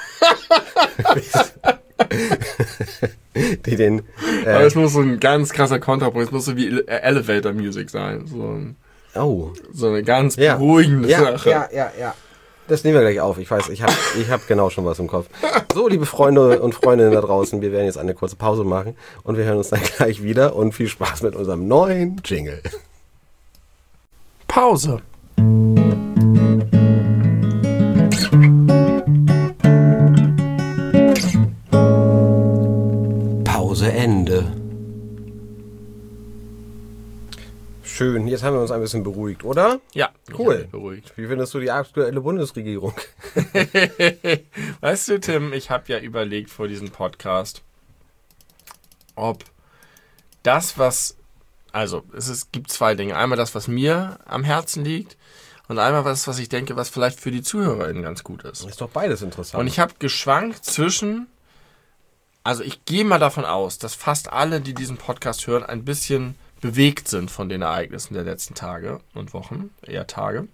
Die den, äh, Aber es muss so ein ganz krasser Kontrapunkt. Es muss so wie Elevator Music sein. So, ein, oh. so eine ganz ja. beruhigende ja, Sache. Ja, ja, ja. Das nehmen wir gleich auf. Ich weiß, ich habe ich hab genau schon was im Kopf. So, liebe Freunde und Freundinnen da draußen, wir werden jetzt eine kurze Pause machen und wir hören uns dann gleich wieder und viel Spaß mit unserem neuen Jingle. Pause. Pause Ende. Schön, jetzt haben wir uns ein bisschen beruhigt, oder? Ja, cool. Beruhigt. Wie findest du die aktuelle Bundesregierung? Weißt du, Tim, ich habe ja überlegt vor diesem Podcast, ob das, was, also es ist, gibt zwei Dinge. Einmal das, was mir am Herzen liegt und einmal was, was ich denke, was vielleicht für die ZuhörerInnen ganz gut ist. Ist doch beides interessant. Und ich habe geschwankt zwischen, also ich gehe mal davon aus, dass fast alle, die diesen Podcast hören, ein bisschen bewegt sind von den Ereignissen der letzten Tage und Wochen, eher Tage.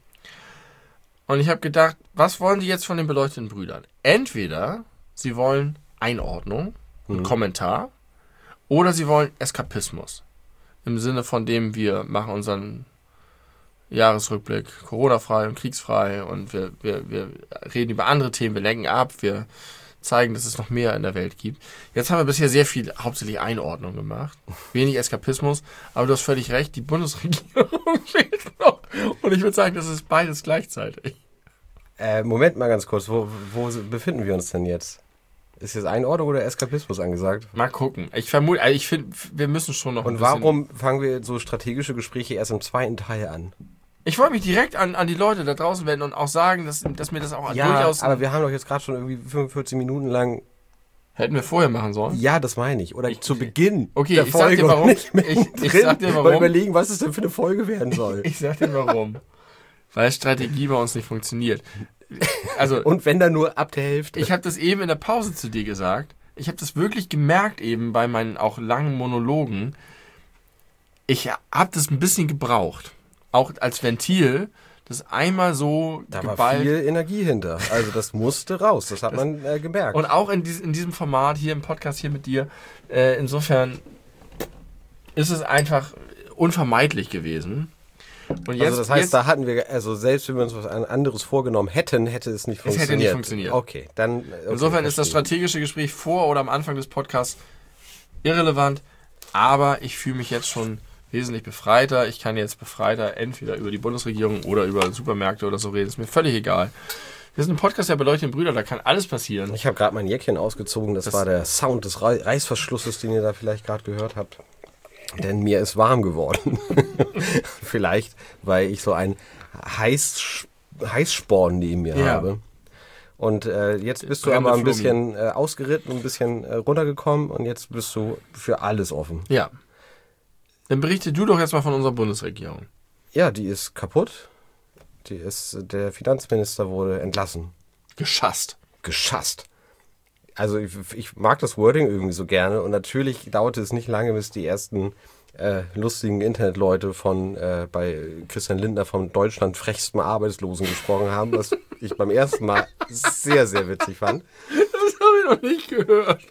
Und ich habe gedacht, was wollen die jetzt von den beleuchteten Brüdern? Entweder sie wollen Einordnung und mhm. Kommentar oder sie wollen Eskapismus. Im Sinne von dem, wir machen unseren Jahresrückblick Corona-frei und kriegsfrei und wir, wir, wir reden über andere Themen, wir lenken ab, wir zeigen, dass es noch mehr in der Welt gibt. Jetzt haben wir bisher sehr viel, hauptsächlich Einordnung gemacht. Wenig Eskapismus, aber du hast völlig recht, die Bundesregierung fehlt noch. Und ich würde sagen, das ist beides gleichzeitig. Äh, Moment mal ganz kurz, wo, wo befinden wir uns denn jetzt? Ist jetzt Einordnung oder Eskapismus angesagt? Mal gucken. Ich vermute, also ich finde, wir müssen schon noch ein bisschen... Und warum fangen wir so strategische Gespräche erst im zweiten Teil an? Ich wollte mich direkt an, an die Leute da draußen wenden und auch sagen, dass, dass mir das auch ja, durchaus... aber wir haben doch jetzt gerade schon irgendwie fünfundvierzig Minuten lang... Hätten wir vorher machen sollen? Ja, das meine ich. Oder ich, zu Beginn okay, der ich Folge. Sag dir, warum. Nicht ich, ich drin, sag dir warum. Mal überlegen, was es denn für eine Folge werden soll. Ich sag dir warum. Weil Strategie bei uns nicht funktioniert. Also, und wenn dann nur ab der Hälfte. Ich habe das eben in der Pause zu dir gesagt. Ich habe das wirklich gemerkt eben bei meinen auch langen Monologen. Ich habe das ein bisschen gebraucht. Auch als Ventil... Das einmal so da geballt. war viel Energie hinter. Also das musste raus. Das hat das, man äh, gemerkt. Und auch in, dies, in diesem Format hier im Podcast hier mit dir. Äh, insofern ist es einfach unvermeidlich gewesen. Und jetzt, also das heißt, jetzt, da hatten wir, also selbst wenn wir uns was anderes vorgenommen hätten, hätte es nicht funktioniert. Es hätte nicht funktioniert. Okay, dann. Okay, insofern verstehe. ist das strategische Gespräch vor oder am Anfang des Podcasts irrelevant. Aber ich fühle mich jetzt schon wesentlich befreiter. Ich kann jetzt befreiter entweder über die Bundesregierung oder über Supermärkte oder so reden. Ist mir völlig egal. Wir sind ein Podcast der beleuchteten Brüder, da kann alles passieren. Ich habe gerade mein Jäckchen ausgezogen. Das, das war der Sound des Re- Reißverschlusses, den ihr da vielleicht gerade gehört habt. Denn mir ist warm geworden. Vielleicht, weil ich so einen Heiß, Heißsporn neben mir ja. habe. Und äh, jetzt bist du aber ein bisschen äh, ausgeritten, ein bisschen äh, runtergekommen und jetzt bist du für alles offen. Ja. Dann berichte du doch jetzt mal von unserer Bundesregierung. Ja, die ist kaputt. Die ist, der Finanzminister wurde entlassen. Geschasst. Geschasst. Also ich, ich mag das Wording irgendwie so gerne und natürlich dauerte es nicht lange, bis die ersten äh, lustigen Internetleute von äh, bei Christian Lindner vom Deutschland frechsten Arbeitslosen gesprochen haben, was ich beim ersten Mal sehr, sehr witzig fand. Das habe ich noch nicht gehört.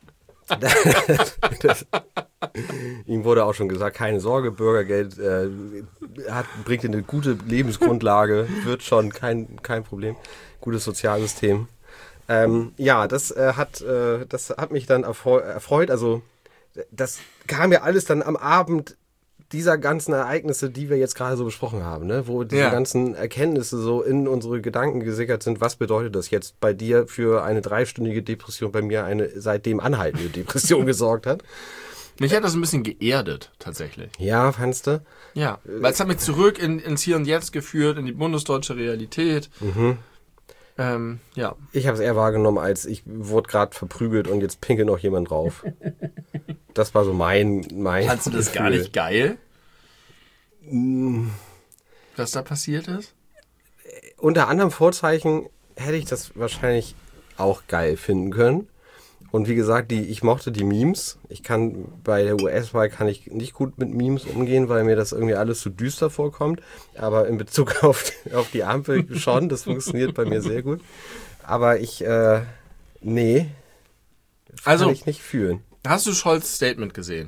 das, ihm wurde auch schon gesagt, keine Sorge, Bürgergeld äh, hat, bringt eine gute Lebensgrundlage, wird schon, kein, kein Problem, gutes Sozialsystem. Ähm, ja, das, äh, hat, äh, das hat mich dann erfreut, erfreut, also das kam ja alles dann am Abend dieser ganzen Ereignisse, die wir jetzt gerade so besprochen haben, ne? Wo diese ja. ganzen Erkenntnisse so in unsere Gedanken gesickert sind, was bedeutet das jetzt bei dir für eine dreistündige Depression, bei mir eine seitdem anhaltende Depression gesorgt hat. Mich hat das ein bisschen geerdet, tatsächlich. Ja, fandst du? Ja, weil es hat mich zurück in, ins Hier und Jetzt geführt, in die bundesdeutsche Realität. Mhm. Ähm, ja. Ich habe es eher wahrgenommen, als ich wurde gerade verprügelt und jetzt pinkelt noch jemand drauf. Das war so mein mein Fandst du das Gefühl. gar nicht geil? Mm. Was da passiert ist? Unter anderem Vorzeichen hätte ich das wahrscheinlich auch geil finden können. Und wie gesagt, die, ich mochte die Memes. Ich kann bei der U S-Wahl kann ich nicht gut mit Memes umgehen, weil mir das irgendwie alles zu düster vorkommt. Aber in Bezug auf, auf die Ampel schon, das funktioniert bei mir sehr gut. Aber ich, äh, nee, kann also, ich nicht fühlen. Hast du Scholz' Statement gesehen?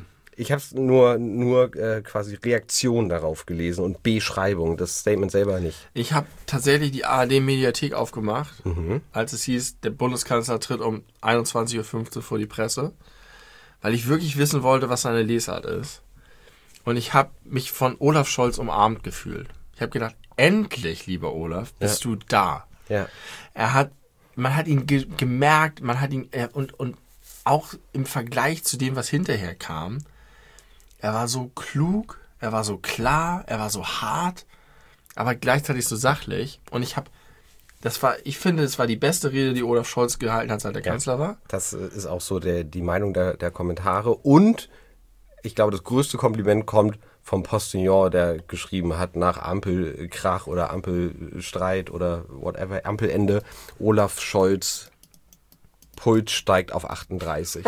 ich habe nur, nur äh, quasi Reaktion darauf gelesen und Beschreibung, das Statement selber nicht. Ich habe tatsächlich die A R D-Mediathek aufgemacht, Mhm. als es hieß, der Bundeskanzler tritt um einundzwanzig Uhr fünfzehn vor die Presse, weil ich wirklich wissen wollte, was seine Lesart ist. Und ich habe mich von Olaf Scholz umarmt gefühlt. Ich habe gedacht, endlich, lieber Olaf, bist Ja. du da. Ja. Er hat, man hat ihn ge- gemerkt, man hat ihn, er, und, und auch im Vergleich zu dem, was hinterher kam, er war so klug, er war so klar, er war so hart, aber gleichzeitig so sachlich. Und ich habe, das war, ich finde, es war die beste Rede, die Olaf Scholz gehalten hat, seit er Ja. Kanzler war. Das ist auch so der, die Meinung der, der Kommentare. Und ich glaube, das größte Kompliment kommt vom Postillon, der geschrieben hat, nach Ampelkrach oder Ampelstreit oder whatever, Ampelende, Olaf Scholz, Puls steigt auf achtunddreißig.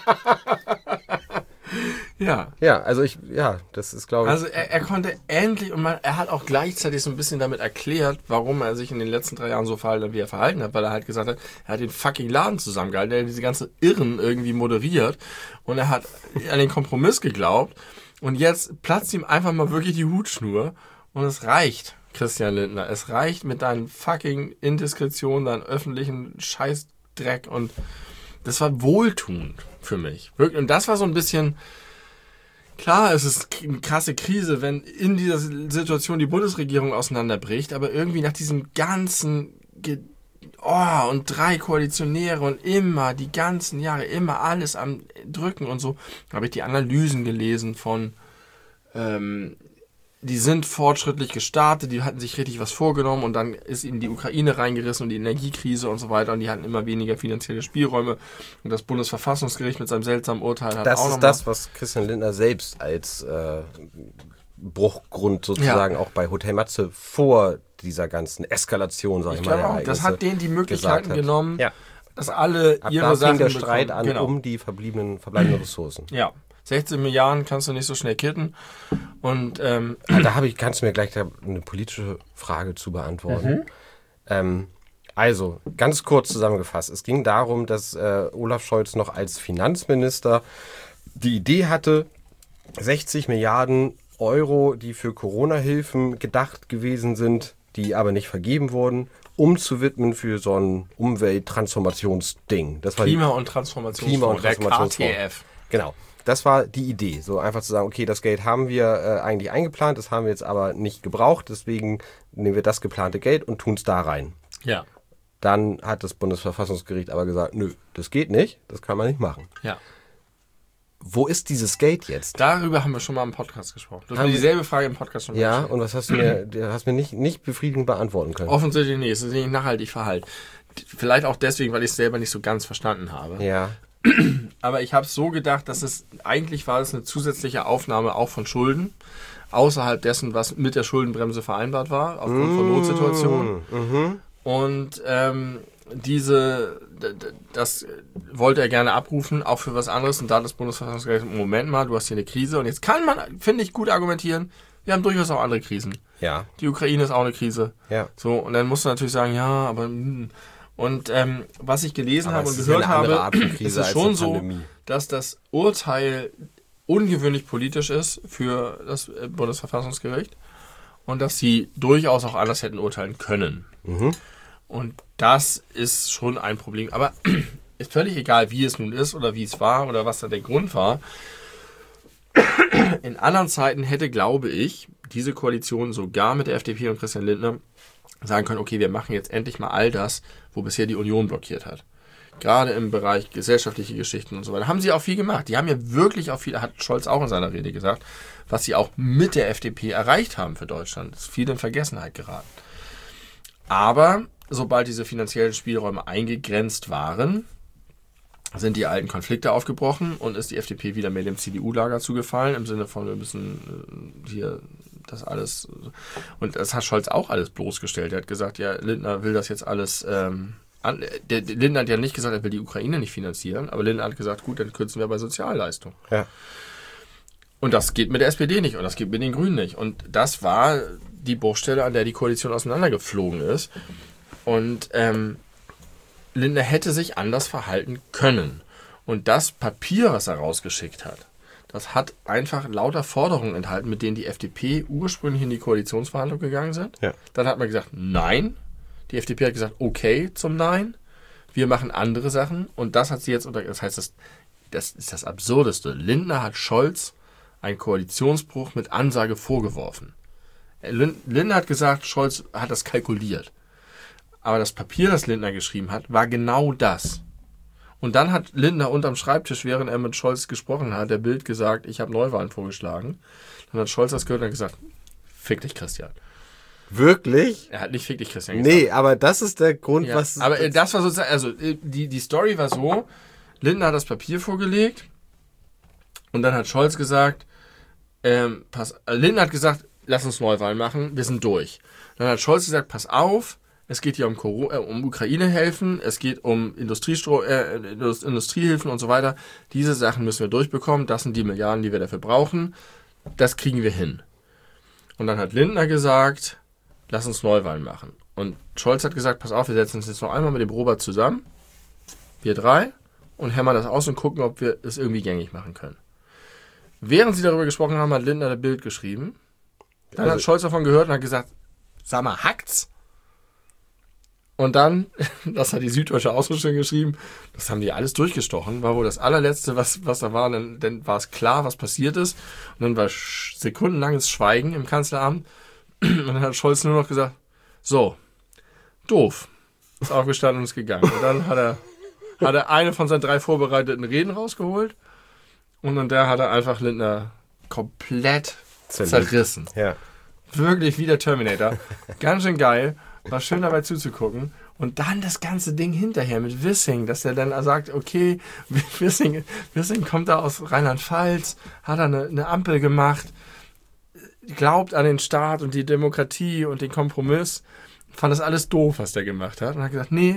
Ja. Ja, also ich, ja, das ist, glaube ich. Also er, er konnte endlich, und man, er hat auch gleichzeitig so ein bisschen damit erklärt, warum er sich in den letzten drei Jahren so verhalten hat, wie er verhalten hat, weil er halt gesagt hat, er hat den fucking Laden zusammengehalten, er hat diese ganze Irren irgendwie moderiert und er hat an den Kompromiss geglaubt und jetzt platzt ihm einfach mal wirklich die Hutschnur und es reicht, Christian Lindner, es reicht mit deinen fucking Indiskretionen, deinen öffentlichen Scheißdreck und das war wohltuend für mich. Wirklich. Und das war so ein bisschen, klar, es ist eine krasse Krise, wenn in dieser Situation die Bundesregierung auseinanderbricht, aber irgendwie nach diesem ganzen Ge- oh, und drei Koalitionäre und immer, die ganzen Jahre, immer alles am Drücken und so, habe ich die Analysen gelesen von, ähm, die sind fortschrittlich gestartet, die hatten sich richtig was vorgenommen und dann ist ihnen die Ukraine reingerissen und die Energiekrise und so weiter und die hatten immer weniger finanzielle Spielräume und das Bundesverfassungsgericht mit seinem seltsamen Urteil hat das auch ist noch das, was Christian Lindner selbst als äh, Bruchgrund sozusagen Ja. auch bei Hotel Matze vor dieser ganzen Eskalation, sag ich, Ich mal, glaube auch, das Ereignisse hat denen die Möglichkeiten gesagt hat. genommen, Ja. dass alle Ab ihre da Sachen fing der Streit bekommen. an Genau. um die verbliebenen, verbleibenden Ressourcen. Ja, sechzehn Milliarden kannst du nicht so schnell kitten und ähm, Ah, da habe ich, kannst du mir gleich da eine politische Frage zu beantworten. Mhm. Ähm, also, ganz kurz zusammengefasst. Es ging darum, dass äh, Olaf Scholz noch als Finanzminister die Idee hatte, sechzig Milliarden Euro, die für Corona-Hilfen gedacht gewesen sind, die aber nicht vergeben wurden, umzuwidmen für so ein Umwelttransformationsding. Das war die- Klima- und Transformationsfonds, Klima- und der K Transformationsfonds. T F. Genau. Das war die Idee. So einfach zu sagen, okay, das Geld haben wir äh, eigentlich eingeplant, das haben wir jetzt aber nicht gebraucht, deswegen nehmen wir das geplante Geld und tun es da rein. Ja, Dann hat das Bundesverfassungsgericht aber gesagt, nö, das geht nicht, das kann man nicht machen. ja. Wo ist dieses Geld jetzt? Darüber haben wir schon mal im Podcast gesprochen. Du hast Haben mir wir- dieselbe Frage im Podcast schon mal Ja, gestellt. und was hast du mir, du hast mir nicht, nicht befriedigend beantworten können. Offensichtlich nicht. Es ist nicht nachhaltig verhalten. Vielleicht auch deswegen, weil ich es selber nicht so ganz verstanden habe. Ja, Aber ich habe es so gedacht, dass es eigentlich war es eine zusätzliche Aufnahme auch von Schulden. Außerhalb dessen, was mit der Schuldenbremse vereinbart war, aufgrund von Notsituationen. mhm. Und ähm, diese, d- d- das wollte er gerne abrufen, auch für was anderes. Und da hat das Bundesverfassungsgericht, Moment mal, du hast hier eine Krise. Und jetzt kann man, finde ich, gut argumentieren, wir haben durchaus auch andere Krisen. Ja, Die Ukraine ist auch eine Krise. ja. So, und dann musst du natürlich sagen, ja, aber... hm. Und ähm, was ich gelesen Aber habe es und ist ja gehört eine andere habe, Art von ist Krise es als schon eine so, Pandemie. dass das Urteil ungewöhnlich politisch ist für das äh, Bundesverfassungsgericht und dass sie durchaus auch anders hätten urteilen können. Mhm. Und das ist schon ein Problem. Aber ist völlig egal, wie es nun ist oder wie es war oder was da der Grund war. In anderen Zeiten hätte, glaube ich, diese Koalition sogar mit der F D P und Christian Lindner sagen können, okay, wir machen jetzt endlich mal all das, wo bisher die Union blockiert hat. Gerade im Bereich gesellschaftliche Geschichten und so weiter. Haben sie auch viel gemacht. Die haben ja wirklich auch viel, hat Scholz auch in seiner Rede gesagt, was sie auch mit der F D P erreicht haben für Deutschland. Das ist viel in Vergessenheit geraten. Aber sobald diese finanziellen Spielräume eingegrenzt waren, sind die alten Konflikte aufgebrochen und ist die F D P wieder mehr dem C D U-Lager zugefallen, im Sinne von, wir müssen äh, hier das alles, und das hat Scholz auch alles bloßgestellt. Er hat gesagt, ja, Lindner will das jetzt alles, ähm, an, der, der Lindner hat ja nicht gesagt, er will die Ukraine nicht finanzieren, aber Lindner hat gesagt, gut, dann kürzen wir bei Sozialleistungen. Ja. Und das geht mit der S P D nicht und das geht mit den Grünen nicht. Und das war die Bruchstelle, an der die Koalition auseinandergeflogen ist. Und ähm, Lindner hätte sich anders verhalten können. Und das Papier, was er rausgeschickt hat, das hat einfach lauter Forderungen enthalten, mit denen die F D P ursprünglich in die Koalitionsverhandlung gegangen sind. Ja. Dann hat man gesagt, nein. Die F D P hat gesagt, okay zum Nein. Wir machen andere Sachen. Und das hat sie jetzt unter... Das heißt, das, das ist das Absurdeste. Lindner hat Scholz einen Koalitionsbruch mit Ansage vorgeworfen. Lindner hat gesagt, Scholz hat das kalkuliert. Aber das Papier, das Lindner geschrieben hat, war genau das. Und dann hat Lindner unterm Schreibtisch, während er mit Scholz gesprochen hat, der Bild gesagt, ich habe Neuwahlen vorgeschlagen. Dann hat Scholz das gehört und hat gesagt, fick dich, Christian. Wirklich? Er hat nicht fick dich, Christian gesagt. Nee, aber das ist der Grund, Ja, was... aber das war sozusagen, also die, die Story war so, Lindner hat das Papier vorgelegt und dann hat Scholz gesagt, ähm, pass, äh, Lindner hat gesagt, lass uns Neuwahlen machen, wir sind durch. Dann hat Scholz gesagt, pass auf, es geht hier um, Corona, äh, um Ukraine helfen, es geht um Industriestro- äh, Industriehilfen und so weiter. Diese Sachen müssen wir durchbekommen, das sind die Milliarden, die wir dafür brauchen, das kriegen wir hin. Und dann hat Lindner gesagt, lass uns Neuwahlen machen. Und Scholz hat gesagt, pass auf, wir setzen uns jetzt noch einmal mit dem Robert zusammen, wir drei, und hämmern das aus und gucken, ob wir es irgendwie gängig machen können. Während sie darüber gesprochen haben, hat Lindner das Bild geschrieben. Dann Also, hat Scholz davon gehört und hat gesagt, sag mal, hackt's? Und dann, das hat die Süddeutsche Ausrüstung geschrieben, das haben die alles durchgestochen, war wohl das allerletzte, was, was da war, dann, dann war es klar, was passiert ist. Und dann war sekundenlanges Schweigen im Kanzleramt. Und dann hat Scholz nur noch gesagt, so, doof. Ist aufgestanden und ist gegangen. Und dann hat er, hat er eine von seinen drei vorbereiteten Reden rausgeholt. Und dann der hat er einfach Lindner komplett Zerlegt. zerrissen. Ja. Wirklich wie der Terminator. Ganz schön geil. War schön dabei zuzugucken. Und dann das ganze Ding hinterher mit Wissing, dass er dann sagt, okay, Wissing, Wissing kommt da aus Rheinland-Pfalz, hat er eine, eine Ampel gemacht, glaubt an den Staat und die Demokratie und den Kompromiss. Fand das alles doof, was der gemacht hat. Und hat gesagt, nee,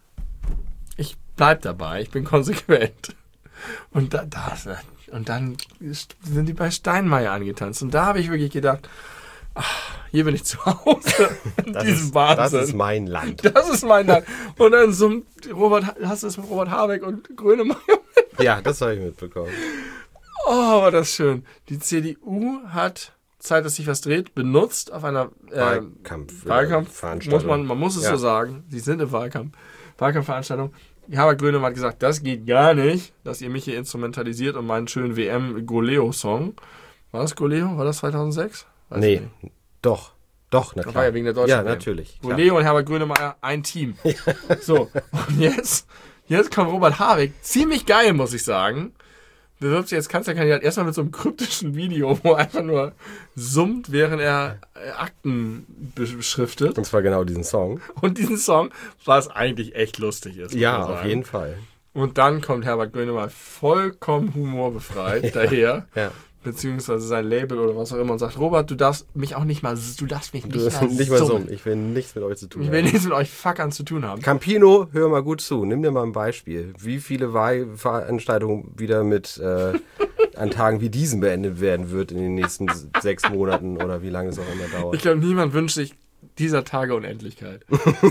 ich bleib dabei, ich bin konsequent. Und, da, da, und dann sind die bei Steinmeier angetanzt. Und da habe ich wirklich gedacht, ach, hier bin ich zu Hause. In Das diesem ist, Wahnsinn. das ist mein Land. Das ist mein Land. Und dann so ein Robert, hast du es mit Robert Habeck und Grönemeyer? Ja, das habe ich mitbekommen. Oh, war das schön. Die C D U hat Zeit, dass sich was dreht, benutzt auf einer äh, Wahlkampf. Wahlkampf. Veranstaltung. Muss man, man muss es Ja. so sagen. Sie sind im Wahlkampf. Wahlkampfveranstaltung. Herbert Grönemeyer hat gesagt, das geht gar nicht, dass ihr mich hier instrumentalisiert und meinen schönen W M-Goleo-Song. War das Goleo? War das zweitausendsechs? Weiß ich Nee, nicht. doch. Doch, na Das klar. war ja wegen der deutschen Ja, W M. natürlich. klar. Goleo und Herbert Grönemeyer, ein Team. So, und jetzt, jetzt kommt Robert Habeck. Ziemlich geil, muss ich sagen. Bewirbt sich als Kanzlerkandidat erstmal mit so einem kryptischen Video, wo er einfach nur summt, während er äh, Akten beschriftet. Und zwar genau diesen Song. Und diesen Song, was eigentlich echt lustig ist. muss Ja, man auf sagen. jeden Fall. Und dann kommt Herbert Grönemeyer vollkommen humorbefreit daher. Ja. Beziehungsweise sein Label oder was auch immer und sagt, Robert, du darfst mich auch nicht mal, du darfst mich nicht, Du mal, nicht mal summen. so. Ich will nichts mit euch zu tun Ich will haben. nichts mit euch Fuckern zu tun haben. Campino, hör mal gut zu. Nimm dir mal ein Beispiel. Wie viele Wahlveranstaltungen wieder mit äh, an Tagen wie diesen beendet werden wird in den nächsten sechs Monaten oder wie lange es auch immer dauert. Ich glaube, niemand wünscht sich dieser Tage Unendlichkeit.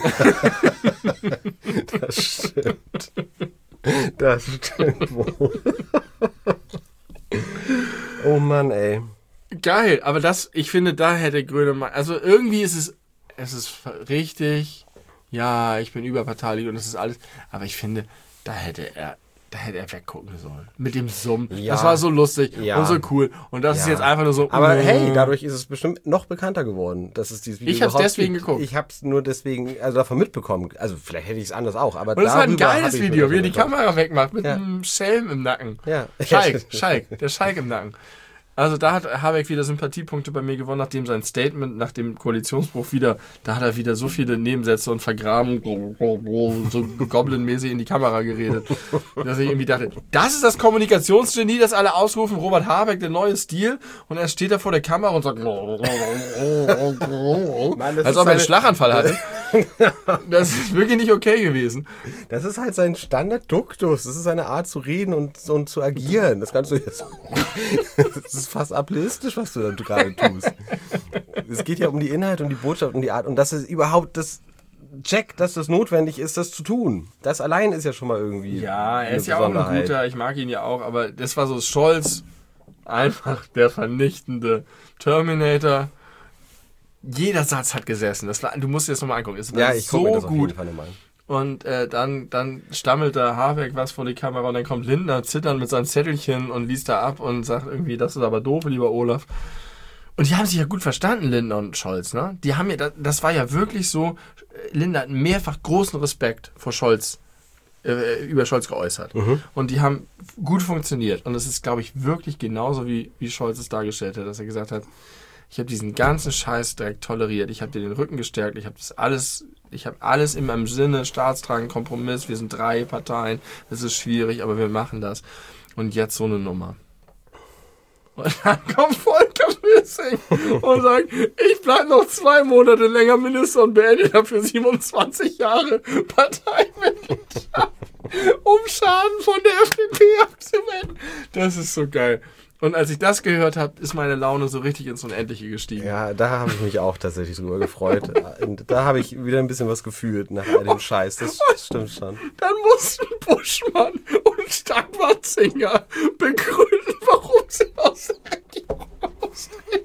Das stimmt. Das stimmt wohl. Oh Mann, ey. Geil, aber das, ich finde, da hätte Grönemeyer, also irgendwie ist es, es ist richtig, ja, ich bin überparteilich und das ist alles, aber ich finde, da hätte er, da hätte er weggucken sollen. Mit dem Summen. Ja. Das war so lustig Ja. und so cool. Und das Ja. ist jetzt einfach nur so. Aber mm. hey, dadurch ist es bestimmt noch bekannter geworden, dass es dieses Video Ich hab's überhaupt deswegen gibt. geguckt. Ich hab's nur deswegen, also davon mitbekommen. Also vielleicht hätte ich es anders auch, aber Und es war ein darüber geiles hab ich Video, wie er die mitbekommen. Kamera wegmacht, mit Ja. einem Schelm im Nacken. Ja. Schalk, Schalk, der Schalk im Nacken. Also da hat Habeck wieder Sympathiepunkte bei mir gewonnen, nachdem sein Statement nach dem Koalitionsbruch wieder, da hat er wieder so viele Nebensätze und vergraben, so Goblin-mäßig in die Kamera geredet, dass ich irgendwie dachte, das ist das Kommunikationsgenie, das alle ausrufen, Robert Habeck, der neue Stil, und er steht da vor der Kamera und sagt, Mann, das als ist ob er einen seine- Schlaganfall hatte. Das ist wirklich nicht okay gewesen. Das ist halt sein Standard-Duktus. Das ist seine Art zu reden und, und zu agieren. Das kannst du jetzt. Das ist fast ableistisch, was du da gerade tust. Es geht ja um die Inhalte und die Botschaft und die Art. Und das ist überhaupt das Check, dass das notwendig ist, das zu tun. Das allein ist ja schon mal irgendwie. Ja, er eine ist ja auch ein Besonderheit. guter, ich mag ihn ja auch, aber das war so Scholz, einfach der vernichtende Terminator. Jeder Satz hat gesessen. Das war, du musst dir das nochmal angucken. Es war Ja, ich gucke so mir das auf gut. jeden Fall nochmal an. Und äh, dann, dann stammelt der Habeck was vor die Kamera und dann kommt Lindner zitternd mit seinem Zettelchen und liest da ab und sagt irgendwie, das ist aber doof, lieber Olaf. Und die haben sich ja gut verstanden, Lindner und Scholz, ne? Die haben ja, das war ja wirklich so, Lindner hat mehrfach großen Respekt vor Scholz, äh, über Scholz geäußert. Mhm. Und die haben gut funktioniert. Und es ist, glaube ich, wirklich genauso, wie, wie Scholz es dargestellt hat, dass er gesagt hat, ich habe diesen ganzen Scheiß direkt toleriert, ich habe dir den Rücken gestärkt, ich habe das alles, ich habe alles in meinem Sinne, Staatstragend, Kompromiss, wir sind drei Parteien, das ist schwierig, aber wir machen das. Und jetzt so eine Nummer. Und dann kommt Volker Wissing und sagt, ich bleib noch zwei Monate länger Minister und beende dafür siebenundzwanzig Jahre Parteimitgliedschaft, um Schaden von der F D P abzuwenden. Das ist so geil. Und als ich das gehört habe, ist meine Laune so richtig ins Unendliche gestiegen. Ja, da habe ich mich auch tatsächlich drüber gefreut. Und da habe ich wieder ein bisschen was gefühlt nach all dem Scheiß. Das, das stimmt schon. Dann mussten Buschmann und Stadtwatzinger begründen, warum sie aus der Regierung austreten.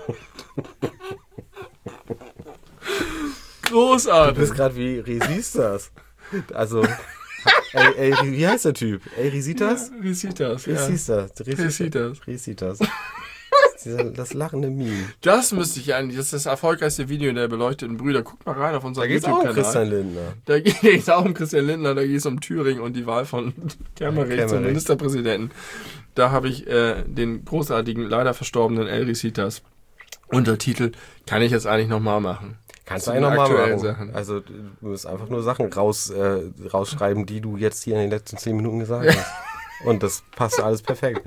Großartig. Du bist gerade wie Resistas. Also... Ey, ey, wie heißt der Typ? Ey, Risitas? Ja, Risitas, ja. Risitas. Risitas. Risitas. Das lachende Meme. Das müsste ich eigentlich, das ist das erfolgreichste Video der beleuchteten Brüder. Guck mal rein auf unseren YouTube-Kanal. Da geht es auch um Christian Lindner. Da geht es auch um Christian Lindner, da geht es um Thüringen und die Wahl von Kemmerich zum Ministerpräsidenten. Da habe ich äh, den großartigen, leider verstorbenen El Risitas Untertitel, kann ich jetzt eigentlich nochmal machen. Kannst du eigentlich nochmal machen. Sachen. Also du musst einfach nur Sachen raus, äh, rausschreiben, die du jetzt hier in den letzten zehn Minuten gesagt hast. Und das passt alles perfekt.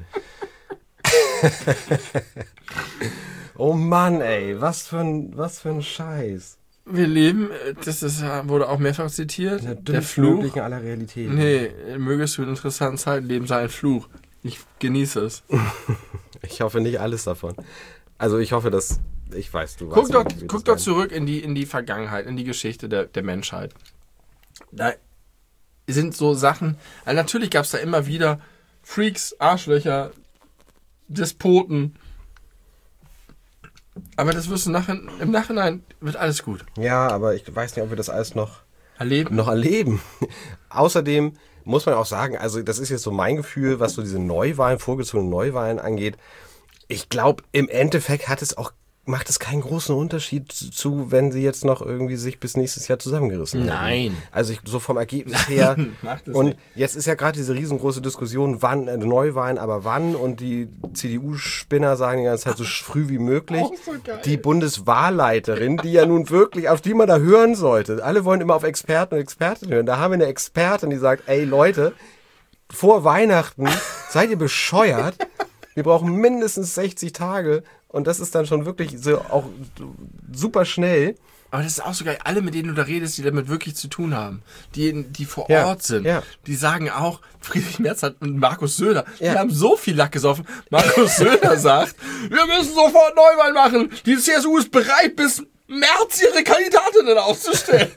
Oh Mann, ey, was für ein, was für ein Scheiß. Wir leben, das ist, wurde auch mehrfach zitiert, der, der Fluch aller Realität. Nee, mögest du in interessanten Zeiten leben, sei ein Fluch. Ich genieße es. Ich hoffe nicht alles davon. Also ich hoffe, dass... Ich weiß, du guck weißt doch, nicht, guck doch zurück in die, in die Vergangenheit, in die Geschichte der, der Menschheit. Da sind so Sachen, also natürlich gab es da immer wieder Freaks, Arschlöcher, Despoten. Aber das wirst du nachher, im Nachhinein wird alles gut. Ja, aber ich weiß nicht, ob wir das alles noch erleben. Noch erleben. Außerdem muss man auch sagen, also das ist jetzt so mein Gefühl, was so diese Neuwahlen, vorgezogene Neuwahlen angeht. Ich glaube, im Endeffekt hat es auch macht es keinen großen Unterschied zu, wenn sie jetzt noch irgendwie sich bis nächstes Jahr zusammengerissen haben. Nein. Also ich, so vom Ergebnis her. Macht es und nicht. Jetzt ist ja gerade diese riesengroße Diskussion, wann äh, Neuwahlen, aber wann. Und die C D U-Spinner sagen die ganze Zeit so früh wie möglich. Auch so geil. Die Bundeswahlleiterin, die ja nun wirklich, auf die man da hören sollte. Alle wollen immer auf Experten und Expertinnen hören. Da haben wir eine Expertin, die sagt, ey Leute, vor Weihnachten seid ihr bescheuert? Wir brauchen mindestens sechzig Tage. Und das ist dann schon wirklich so auch super schnell. Aber das ist auch so geil. Alle, mit denen du da redest, die damit wirklich zu tun haben, die, die vor ja, Ort sind, ja. die sagen auch, Friedrich Merz hat und Markus Söder, ja. die haben so viel Lack gesoffen. Markus Söder sagt, wir müssen sofort Neuwahlen machen. Die C S U ist bereit, bis März ihre Kandidatinnen aufzustellen.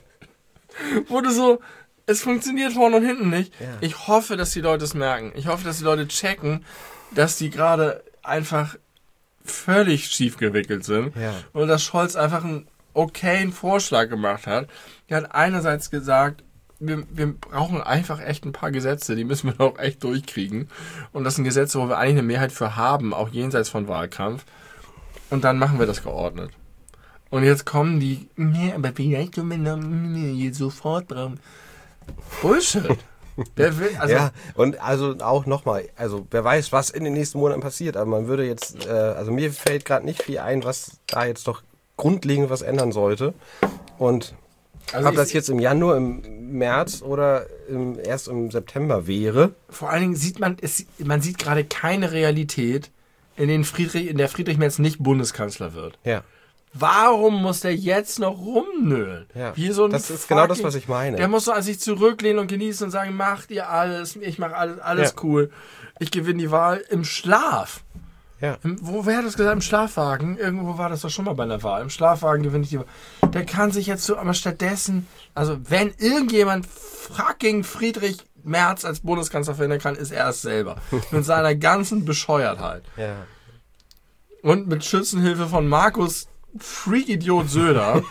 Wurde so, es funktioniert vorne und hinten nicht. Ja. Ich hoffe, dass die Leute es merken. Ich hoffe, dass die Leute checken, dass die gerade einfach völlig schief gewickelt sind. Ja. Und dass Scholz einfach einen okayen Vorschlag gemacht hat. Er hat einerseits gesagt, wir, wir brauchen einfach echt ein paar Gesetze, die müssen wir doch echt durchkriegen. Und das sind Gesetze, wo wir eigentlich eine Mehrheit für haben, auch jenseits von Wahlkampf. Und dann machen wir das geordnet. Und jetzt kommen die, nee, aber vielleicht können wir noch sofort brauchen. Bullshit. Wer will, also ja, und also auch nochmal, also wer weiß, was in den nächsten Monaten passiert, aber man würde jetzt, äh, also mir fällt gerade nicht viel ein, was da jetzt doch grundlegend was ändern sollte. Und also ob das jetzt im Januar, im März oder im, erst im September wäre. Vor allen Dingen sieht man, es, man sieht gerade keine Realität, in, den Friedrich, in der Friedrich Merz nicht Bundeskanzler wird. Ja. Warum muss der jetzt noch rumnölen? Ja, Wie so ein das ist fucking, genau das, was ich meine. Der muss so an sich zurücklehnen und genießen und sagen, macht ihr alles, ich mache alles, alles ja. cool. Ich gewinne die Wahl im Schlaf. Ja. Im, wo, wer hat das gesagt? Im Schlafwagen? Irgendwo war das doch schon mal bei einer Wahl. Im Schlafwagen gewinne ich die Wahl. Der kann sich jetzt so, aber stattdessen, also wenn irgendjemand fucking Friedrich Merz als Bundeskanzler verhindern kann, ist er es selber. Mit seiner ganzen Bescheuertheit. Ja. Und mit Schützenhilfe von Markus Freak-Idiot Söder.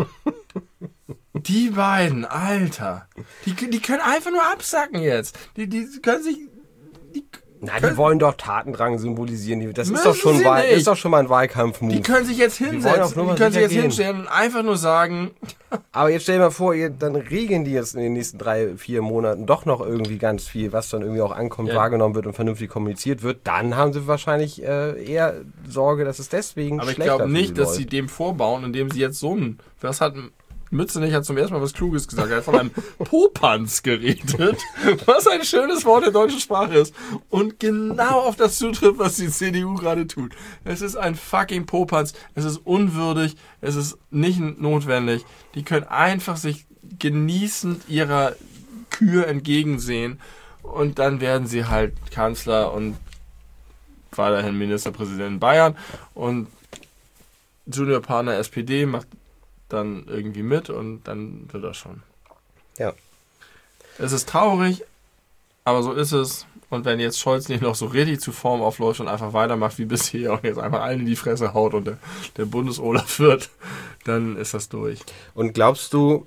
Die beiden, Alter. Die, die können einfach nur absacken jetzt. Die, die können sich... Die, Na, die wollen doch Tatendrang symbolisieren. Das ist Müssen doch, schon sie Wahl, nicht. ist doch schon mal ein Wahlkampf-Move. die können sich jetzt wollen hinsetzen. auf Nummer Die können sich sicher jetzt gehen. hinstellen und einfach nur sagen... Aber jetzt stell dir mal vor, ihr, dann regeln die jetzt in den nächsten drei, vier Monaten doch noch irgendwie ganz viel, was dann irgendwie auch ankommt, Ja. wahrgenommen wird und vernünftig kommuniziert wird. Dann haben sie wahrscheinlich äh, eher Sorge, dass es deswegen Aber ich schlechter glaube für nicht, dass läuft. sie dem vorbauen, indem sie jetzt so ein... Was hat Mützenich hat zum ersten Mal was Kluges gesagt. Er hat von einem Popanz geredet, was ein schönes Wort der deutschen Sprache ist. Und genau auf das zutrifft, was die C D U gerade tut. Es ist ein fucking Popanz. Es ist unwürdig. Es ist nicht notwendig. Die können einfach sich genießend ihrer Kür entgegensehen. Und dann werden sie halt Kanzler und weiterhin Ministerpräsident in Bayern. Und Juniorpartner S P D macht dann irgendwie mit und dann wird das schon. Ja. Es ist traurig, aber so ist es. Und wenn jetzt Scholz nicht noch so richtig zu Form aufläuft und einfach weitermacht wie bisher und jetzt einfach allen in die Fresse haut und der, der Bundes-Olaf wird, dann ist das durch. Und glaubst du,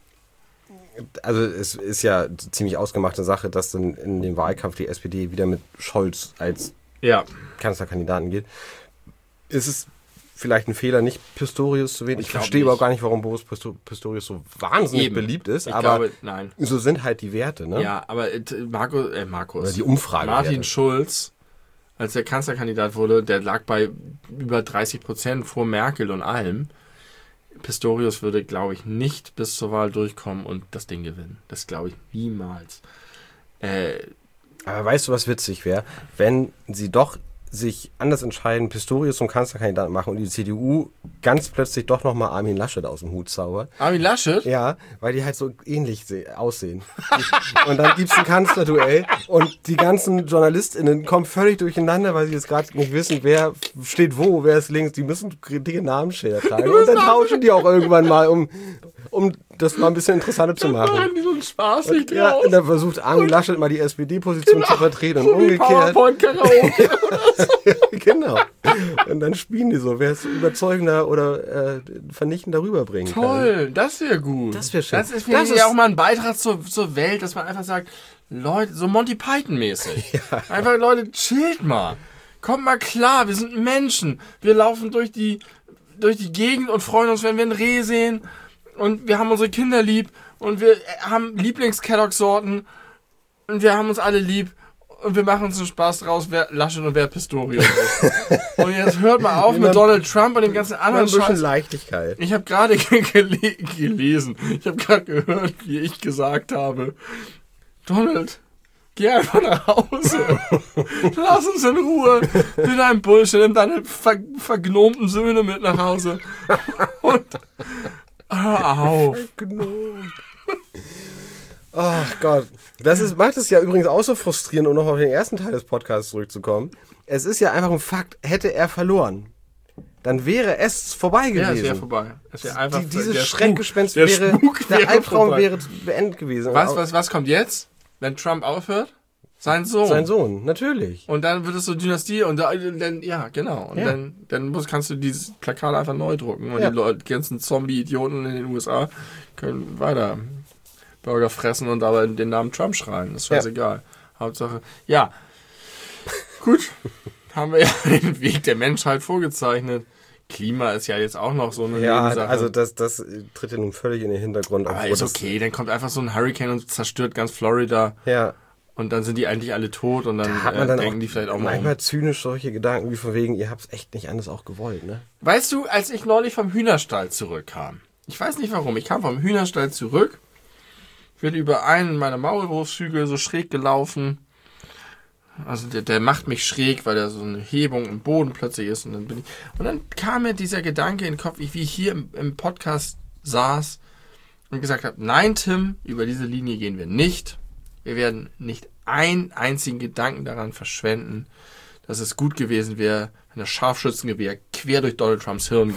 also es ist ja ziemlich ausgemachte Sache, dass dann in dem Wahlkampf die S P D wieder mit Scholz als Ja. Kanzlerkandidaten geht. Ist es vielleicht ein Fehler, nicht Pistorius zu wählen? Ich, Ich glaub verstehe nicht. überhaupt gar nicht, warum Boris Pisto- Pistorius so wahnsinnig Eben. beliebt ist, Ich aber glaube, nein. so sind halt die Werte, ne? Ja, aber äh, Marco, äh, Markus. Oder die Umfrage. Martin Schulz, als er Kanzlerkandidat wurde, der lag bei über dreißig Prozent vor Merkel und allem. Pistorius würde, glaube ich, nicht bis zur Wahl durchkommen und das Ding gewinnen. Das glaube ich niemals. Äh, Aber weißt du, was witzig wäre? Wenn sie doch sich anders entscheiden, Pistorius zum Kanzlerkandidaten machen und die C D U ganz plötzlich doch nochmal Armin Laschet aus dem Hut zaubert. Armin Laschet? Ja, weil die halt so ähnlich se- aussehen. Und dann gibt's ein Kanzlerduell und die ganzen JournalistInnen kommen völlig durcheinander, weil sie jetzt gerade nicht wissen, wer steht wo, wer ist links. Die müssen dicke Namensschilder tragen. Und dann tauschen die auch irgendwann mal, um, um das mal ein bisschen interessanter zu machen. Machen die so einen Spaß nicht Ja, draus? und dann versucht Armin Laschet mal die S P D-Position zu vertreten und So wie umgekehrt. PowerPoint-Karaoke. Genau. Und dann spielen die so, wer es überzeugender oder äh, vernichtender rüberbringen kann. Toll, das wäre gut. Das wär schön. Das ist, Das das ist- ja auch mal ein Beitrag zur, zur Welt, dass man einfach sagt, Leute, so Monty Python-mäßig. Einfach, Leute, chillt mal. Kommt mal klar, wir sind Menschen. Wir laufen durch die, durch die Gegend und freuen uns, wenn wir ein Reh sehen. Und wir haben unsere Kinder lieb. Und wir haben Lieblings-Kellogg-Sorten. Und wir haben uns alle lieb. Und wir machen uns einen Spaß draus, wer Laschet und wer Pistorius ist. Und jetzt hört mal auf mit Donald Trump und dem ganzen Mal anderen ein bisschen Scheiß. Leichtigkeit. Ich habe gerade gele gelesen, ich habe gerade gehört, wie ich gesagt habe, Donald, geh einfach nach Hause. Lass uns in Ruhe mit deinem Bullshit. Nimm deine ver vergnomten Söhne mit nach Hause. Und hör auf. Ach Gott. Das ist, macht es ja übrigens auch so frustrierend, um noch auf den ersten Teil des Podcasts zurückzukommen. Es ist ja einfach ein Fakt, hätte er verloren, dann wäre es vorbei gewesen. Ja, es wäre vorbei. Es wäre einfach Die, dieses der Schreckgespenst Spuk. wäre, Der Spuk der wäre Albtraum vorbei. wäre beendet gewesen. Was, was, was kommt jetzt, wenn Trump aufhört? Sein Sohn. Sein Sohn, natürlich. Und dann wird es so Dynastie und da, dann, ja, genau. Und Ja. dann, dann musst, kannst du dieses Plakat einfach neu drucken und Ja. die Leute, die ganzen Zombie-Idioten in den U S A können weiter Burger fressen und aber den Namen Trump schreien. Ist scheißegal. Hauptsache, ja. Gut. Haben wir ja den Weg der Menschheit vorgezeichnet. Klima ist ja jetzt auch noch so eine Ja, Nebensache. also das, das tritt ja nun völlig in den Hintergrund. aber obwohl ist das- okay, dann kommt einfach so ein Hurricane und zerstört ganz Florida Ja. und dann sind die eigentlich alle tot und dann, Hat man äh, dann denken auch die vielleicht auch mal um. manchmal zynisch solche Gedanken wie von wegen, ihr habt's echt nicht anders auch gewollt, ne? Weißt du, als ich neulich vom Hühnerstall zurückkam, ich weiß nicht warum, ich kam vom Hühnerstall zurück, bin über einen meiner Maulwurfshügel so schräg gelaufen. Also der, der macht mich schräg, weil da so eine Hebung im Boden plötzlich ist. Und dann bin ich. Und dann kam mir dieser Gedanke in den Kopf, wie ich hier im, im Podcast saß und gesagt habe, nein, Tim, über diese Linie gehen wir nicht. Wir werden nicht einen einzigen Gedanken daran verschwenden, dass es gut gewesen wäre, wenn das Scharfschützengewehr quer durch Donald Trumps Hirn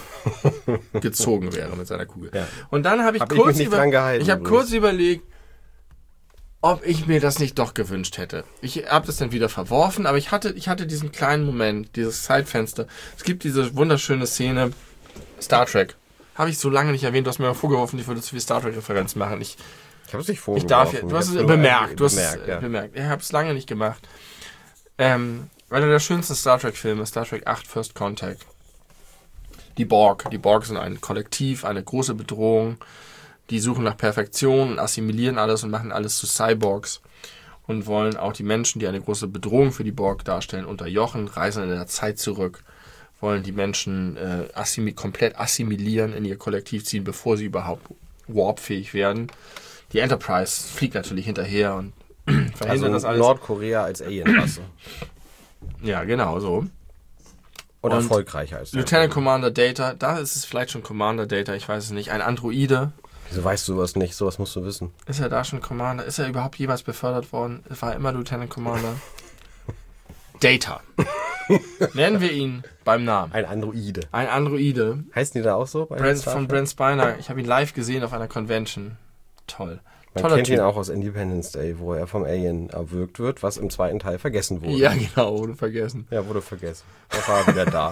gezogen wäre mit seiner Kugel. Ja. Und dann habe ich Hab ich kurz mich nicht über, dran gehalten ich habe übrigens. kurz überlegt, ob ich mir das nicht doch gewünscht hätte. Ich habe das dann wieder verworfen, aber ich hatte, ich hatte diesen kleinen Moment, dieses Zeitfenster. Es gibt diese wunderschöne Szene, Star Trek. Habe ich so lange nicht erwähnt, du hast mir mal vorgeworfen, ich würde zu viel Star Trek-Referenzen machen. Ich, ich habe es nicht vorgeworfen. Ich darf ja, du hast es bemerkt. Du hast bemerkt, es ja. bemerkt. Ich habe es lange nicht gemacht. Ähm, einer der schönsten Star Trek-Filme, Star Trek acht First Contact. Die Borg. Die Borg sind ein Kollektiv, eine große Bedrohung. Die suchen nach Perfektion und assimilieren alles und machen alles zu Cyborgs und wollen auch die Menschen, die eine große Bedrohung für die Borg darstellen, unterjochen, reisen in der Zeit zurück, wollen die Menschen äh, assimi- komplett assimilieren, in ihr Kollektiv ziehen, bevor sie überhaupt warpfähig werden. Die Enterprise fliegt natürlich hinterher und verhindert also das alles. Nordkorea als Alien-Rasse. Ja, genau so. Und, und erfolgreicher als Lieutenant Commander Data, da ist es vielleicht schon Commander Data, ich weiß es nicht, ein Androide. Wieso weißt du sowas nicht? Sowas musst du wissen. Ist er da schon Commander? Ist er überhaupt jemals befördert worden? Es war immer Lieutenant Commander. Data. Nennen wir ihn beim Namen. Ein Androide. Ein Androide. Heißen die da auch so? Bei Brent, von Brent Spiner. Ich habe ihn live gesehen auf einer Convention. Toll. Man Toller kennt Typ. ihn auch aus Independence Day, wo er vom Alien erwürgt wird, was im zweiten Teil vergessen wurde. Ja, genau, wurde vergessen. Ja, wurde vergessen. Da war er wieder da.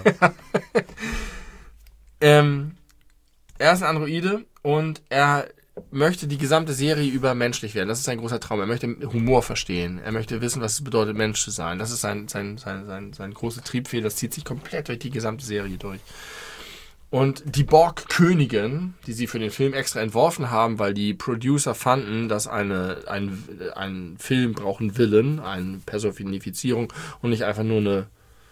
ähm, er ist ein Androide und er möchte die gesamte Serie über menschlich werden. Das ist sein großer Traum. Er möchte Humor verstehen. Er möchte wissen, was es bedeutet, Mensch zu sein. Das ist sein, sein, sein, sein, sein großer Triebfehler. Das zieht sich komplett durch die gesamte Serie durch. Und die Borg-Königin, die sie für den Film extra entworfen haben, weil die Producer fanden, dass eine, ein, ein Film braucht einen Willen, eine Personifizierung und nicht einfach nur eine,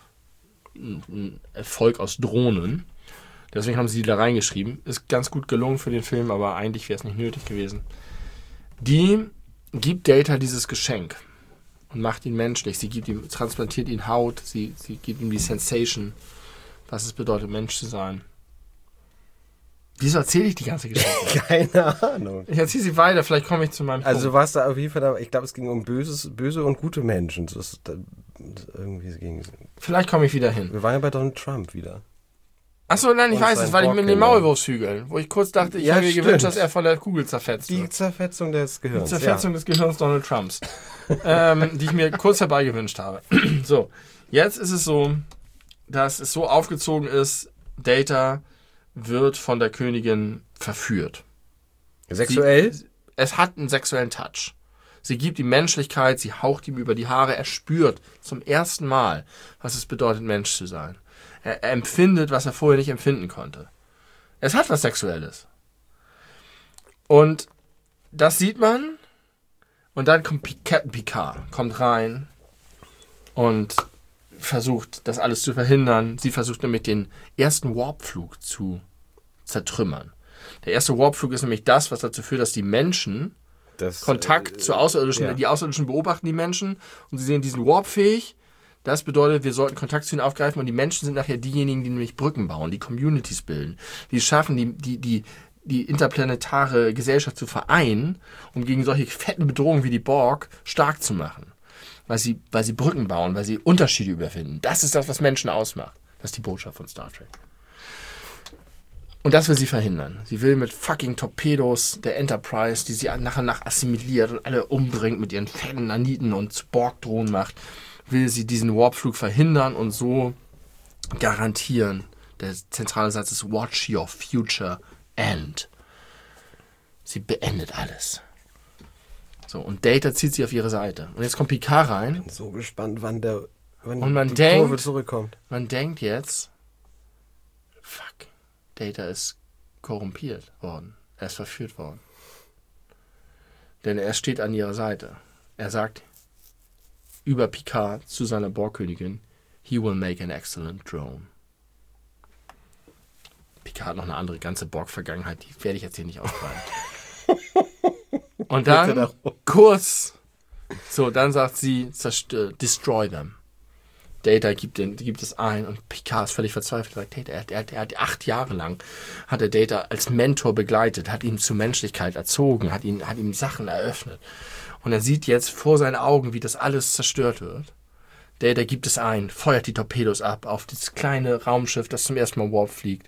ein Erfolg aus Drohnen. Deswegen haben sie die da reingeschrieben. Ist ganz gut gelungen für den Film, aber eigentlich wäre es nicht nötig gewesen. Die gibt Data dieses Geschenk und macht ihn menschlich. Sie gibt ihm, transplantiert ihm Haut, sie, sie gibt ihm die Sensation, was es bedeutet, Mensch zu sein. Wieso erzähle ich die ganze Geschichte? Keine Ahnung. Ich erzähle sie weiter, vielleicht komme ich zu meinem Also Punkt. du warst da auf jeden Fall da, ich glaube, es ging um böses, böse und gute Menschen. Das ist, das irgendwie ging Vielleicht komme ich wieder hin. Wir waren ja bei Donald Trump wieder. Achso, nein, ich Und weiß sein es, weil ich mit den Borg-Kinder. Maulwurfshügeln, wo ich kurz dachte, ich Ja, habe mir stimmt. gewünscht, dass er von der Kugel zerfetzt Die wird. Zerfetzung des Die Gehirns. Zerfetzung des Gehirns Donald Trumps, ähm, die ich mir kurz herbeigewünscht habe. So, jetzt ist es so, dass es so aufgezogen ist, Data wird von der Königin verführt. Ja. Sexuell? Sie, es hat einen sexuellen Touch. Sie gibt ihm Menschlichkeit, sie haucht ihm über die Haare, er spürt zum ersten Mal, was es bedeutet, Mensch zu sein. Er, er empfindet, was er vorher nicht empfinden konnte. Es hat was Sexuelles. Und das sieht man. Und dann kommt P- Captain Picard, kommt rein und versucht, das alles zu verhindern. Sie versucht nämlich den ersten Warpflug zu zertrümmern. Der erste Warpflug ist nämlich das, was dazu führt, dass die Menschen Das, Kontakt äh, zu Außerirdischen, ja. die Außerirdischen beobachten die Menschen und sie sehen diesen Warp fähig. Das bedeutet, wir sollten Kontakt zu ihnen aufgreifen und die Menschen sind nachher diejenigen, die nämlich Brücken bauen, die Communities bilden, die es schaffen, die, die, die, die interplanetare Gesellschaft zu vereinen, um gegen solche fetten Bedrohungen wie die Borg stark zu machen. Weil sie, weil sie Brücken bauen, weil sie Unterschiede überwinden. Das ist das, was Menschen ausmacht. Das ist die Botschaft von Star Trek. Und das will sie verhindern. Sie will mit fucking Torpedos der Enterprise, die sie nach und nach assimiliert und alle umbringt mit ihren fetten Naniten und zu Borg-Drohnen macht, will sie diesen Warpflug verhindern und so garantieren. Der zentrale Satz ist Watch your future end. Sie beendet alles. So, und Data zieht sie auf ihre Seite. Und jetzt kommt Picard rein. Ich bin so gespannt, wann der wann Und man die denkt- Kurve zurückkommt. Man denkt jetzt, fuck, Data ist korrumpiert worden. Er ist verführt worden. Denn er steht an ihrer Seite. Er sagt über Picard zu seiner Borgkönigin, he will make an excellent drone. Picard hat noch eine andere ganze Borg-Vergangenheit, die werde ich jetzt hier nicht ausbreiten. Und Bitte dann, darum. kurz, so, dann sagt sie, zerstör, destroy them. Data gibt, den, gibt es ein und Picard ist völlig verzweifelt. Sagt, Data, er, hat- er, hat- er hat acht Jahre lang hat er Data als Mentor begleitet, hat ihn zur Menschlichkeit erzogen, hat, ihn, hat ihm Sachen eröffnet. Und er sieht jetzt vor seinen Augen, wie das alles zerstört wird. Data gibt es ein, feuert die Torpedos ab auf dieses kleine Raumschiff, das zum ersten Mal Warp fliegt.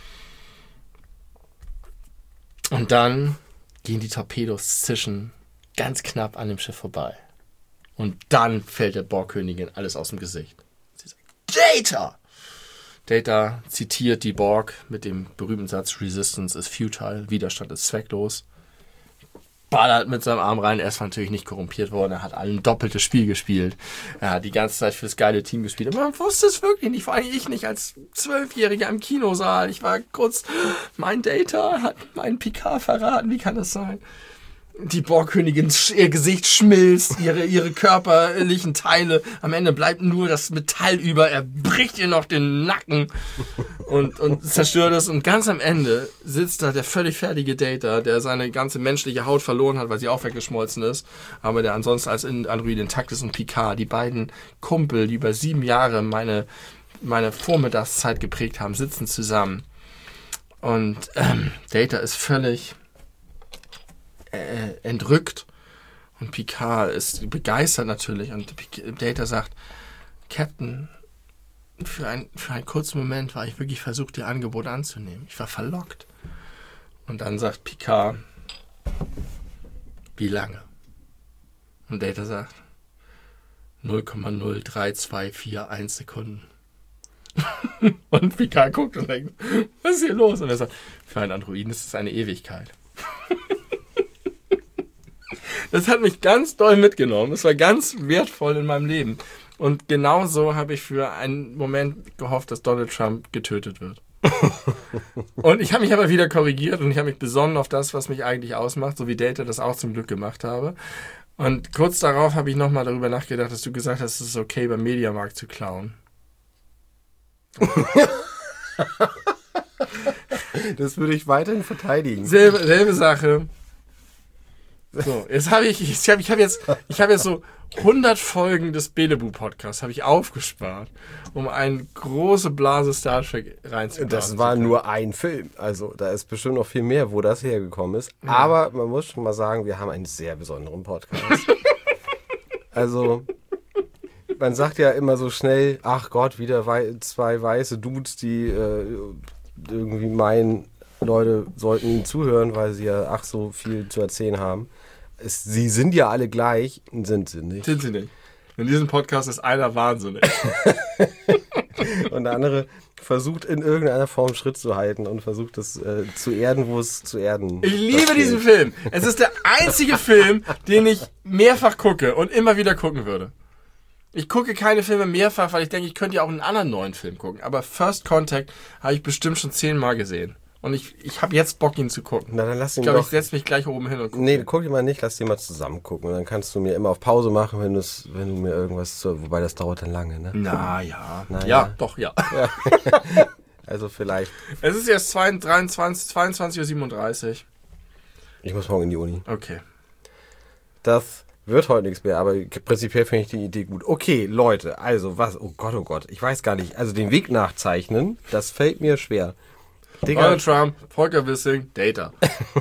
Und dann gehen die Torpedos zwischen ganz knapp an dem Schiff vorbei. Und dann fällt der Borgkönigin alles aus dem Gesicht. Sie sagt, Data! Data zitiert die Borg mit dem berühmten Satz, Resistance is futile, Widerstand ist zwecklos. Ballert mit seinem Arm rein. Er ist natürlich nicht korrumpiert worden. Er hat ein doppeltes Spiel gespielt. Er hat die ganze Zeit fürs geile Team gespielt. Aber man wusste es wirklich nicht. Vor allem ich nicht als Zwölfjähriger im Kinosaal. Ich war kurz, mein Data hat meinen Picard verraten. Wie kann das sein? Die Borgkönigin, ihr Gesicht schmilzt, ihre, ihre körperlichen Teile. Am Ende bleibt nur das Metall über. Er bricht ihr noch den Nacken und, und zerstört es. Und ganz am Ende sitzt da der völlig fertige Data, der seine ganze menschliche Haut verloren hat, weil sie auch weggeschmolzen ist. Aber der ansonsten als Android intakt ist und Picard, die beiden Kumpel, die über sieben Jahre meine, meine Vormittagszeit geprägt haben, sitzen zusammen. Und ähm, Data ist völlig Äh, entrückt und Picard ist begeistert natürlich und Data sagt, Captain, für, ein, für einen kurzen Moment war ich wirklich versucht, ihr Angebot anzunehmen. Ich war verlockt. Und dann sagt Picard, wie lange? Und Data sagt, null Komma null drei zwei vier eins Sekunden. Und Picard guckt und denkt, was ist hier los? Und er sagt, für einen Androiden ist es eine Ewigkeit. Das hat mich ganz doll mitgenommen. Das war ganz wertvoll in meinem Leben. Und genauso habe ich für einen Moment gehofft, dass Donald Trump getötet wird. Und ich habe mich aber wieder korrigiert und ich habe mich besonnen auf das, was mich eigentlich ausmacht, so wie Data das auch zum Glück gemacht habe. Und kurz darauf habe ich nochmal darüber nachgedacht, dass du gesagt hast, es ist okay, beim Mediamarkt zu klauen. Das würde ich weiterhin verteidigen. Selbe, selbe Sache. So, jetzt habe ich, ich habe ich hab jetzt, ich habe jetzt so hundert Folgen des Belebu-Podcasts habe ich aufgespart, um eine große Blase Star Trek reinzubringen. Das war nur ein Film, also da ist bestimmt noch viel mehr, wo das hergekommen ist. Ja. Aber man muss schon mal sagen, wir haben einen sehr besonderen Podcast. Also, man sagt ja immer so schnell, ach Gott, wieder wei- zwei weiße Dudes, die äh, irgendwie meinen, Leute sollten ihnen zuhören, weil sie ja ach so viel zu erzählen haben. Es, sie sind ja alle gleich, sind sie nicht. Sind sie nicht. In diesem Podcast ist einer wahnsinnig. Und der andere versucht in irgendeiner Form Schritt zu halten und versucht das äh, zu erden, wo es zu erden. Ich liebe diesen Film. Es ist der einzige Film, den ich mehrfach gucke und immer wieder gucken würde. Ich gucke keine Filme mehrfach, weil ich denke, ich könnte ja auch einen anderen neuen Film gucken. Aber First Contact habe ich bestimmt schon zehnmal gesehen. Und ich, ich habe jetzt Bock, ihn zu gucken. Na, dann lass ihn ich glaube, doch. ich setze mich gleich oben hin und gucke. Nee, guck ihn mal nicht, lass den mal zusammen gucken. Und dann kannst du mir immer auf Pause machen, wenn, wenn du mir irgendwas zu, wobei das dauert dann lange, ne? Na ja. Na, ja, ja, doch, ja. ja. Also vielleicht. Es ist jetzt zweiundzwanzig Uhr siebenunddreißig. Ich muss morgen in die Uni. Okay. Das wird heute nichts mehr, aber prinzipiell finde ich die Idee gut. Okay, Leute, also was, oh Gott, oh Gott, ich weiß gar nicht. Also den Weg nachzeichnen, das fällt mir schwer. Digga. Donald Trump, Volker Wissing, Data.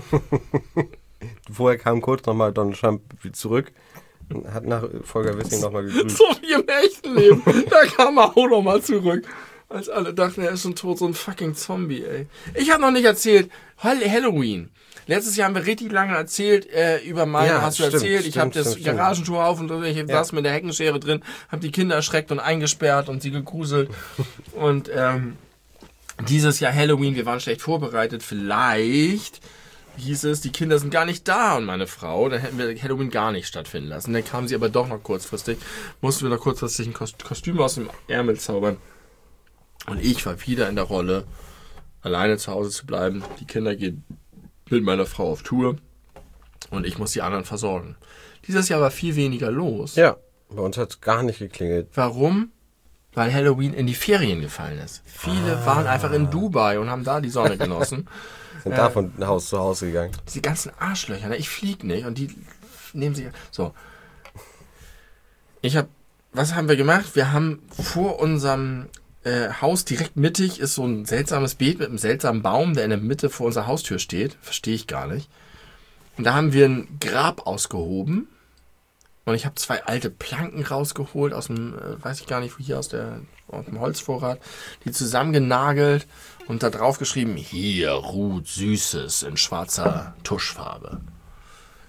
Vorher kam kurz nochmal Donald Trump zurück und hat nach Volker Wissing nochmal gegrüßt. So wie im echten Leben. Da kam er auch nochmal zurück. Als alle dachten, er ist schon tot, so ein fucking Zombie, ey. Ich habe noch nicht erzählt, Halloween. Letztes Jahr haben wir richtig lange erzählt äh, über meine, ja, hast du stimmt, erzählt, ich habe das stimmt, Garagentor auf und ich saß ja. mit der Heckenschere drin, habe die Kinder erschreckt und eingesperrt und sie gegruselt. Und ähm, dieses Jahr Halloween, wir waren schlecht vorbereitet, vielleicht hieß es, die Kinder sind gar nicht da und meine Frau, dann hätten wir Halloween gar nicht stattfinden lassen. Dann kamen sie aber doch noch kurzfristig, mussten wir noch kurzfristig ein Kostüm aus dem Ärmel zaubern. Und ich war wieder in der Rolle, alleine zu Hause zu bleiben. Die Kinder gehen mit meiner Frau auf Tour und ich muss die anderen versorgen. Dieses Jahr war viel weniger los. Ja, bei uns hat es gar nicht geklingelt. Warum? Weil Halloween in die Ferien gefallen ist. Viele ah. waren einfach in Dubai und haben da die Sonne genossen. Sind äh, da von Haus zu Haus gegangen. Diese ganzen Arschlöcher, ne? Ich flieg nicht und die nehmen sich... So. Ich hab... Was haben wir gemacht? Wir haben vor unserem äh, Haus direkt mittig ist so ein seltsames Beet mit einem seltsamen Baum, der in der Mitte vor unserer Haustür steht. Verstehe ich gar nicht. Und da haben wir ein Grab ausgehoben. Und ich habe zwei alte Planken rausgeholt aus dem, äh, weiß ich gar nicht, wo hier aus, der, aus dem Holzvorrat, die zusammengenagelt und da drauf geschrieben, hier ruht Süßes in schwarzer Tuschfarbe.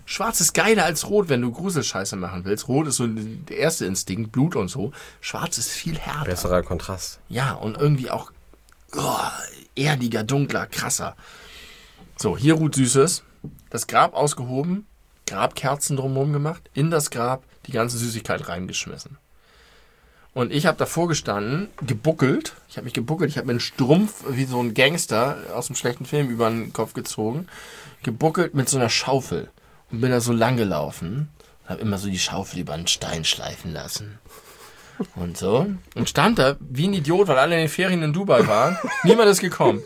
Schwarz ist geiler als Rot, wenn du Gruselscheiße machen willst. Rot ist so der erste Instinkt, Blut und so. Schwarz ist viel härter. Besserer Kontrast. Ja, und irgendwie auch oh, erdiger, dunkler, krasser. So, hier ruht Süßes. Das Grab ausgehoben, Grabkerzen drumherum gemacht, in das Grab die ganze Süßigkeit reingeschmissen. Und ich habe davor gestanden, gebuckelt. Ich habe mich gebuckelt. Ich habe mir einen Strumpf wie so ein Gangster aus einem schlechten Film über den Kopf gezogen. Gebuckelt mit so einer Schaufel. Und bin da so lang gelaufen. Und habe immer so die Schaufel über einen Stein schleifen lassen. Und so. Und stand da wie ein Idiot, weil alle in den Ferien in Dubai waren. Niemand ist gekommen.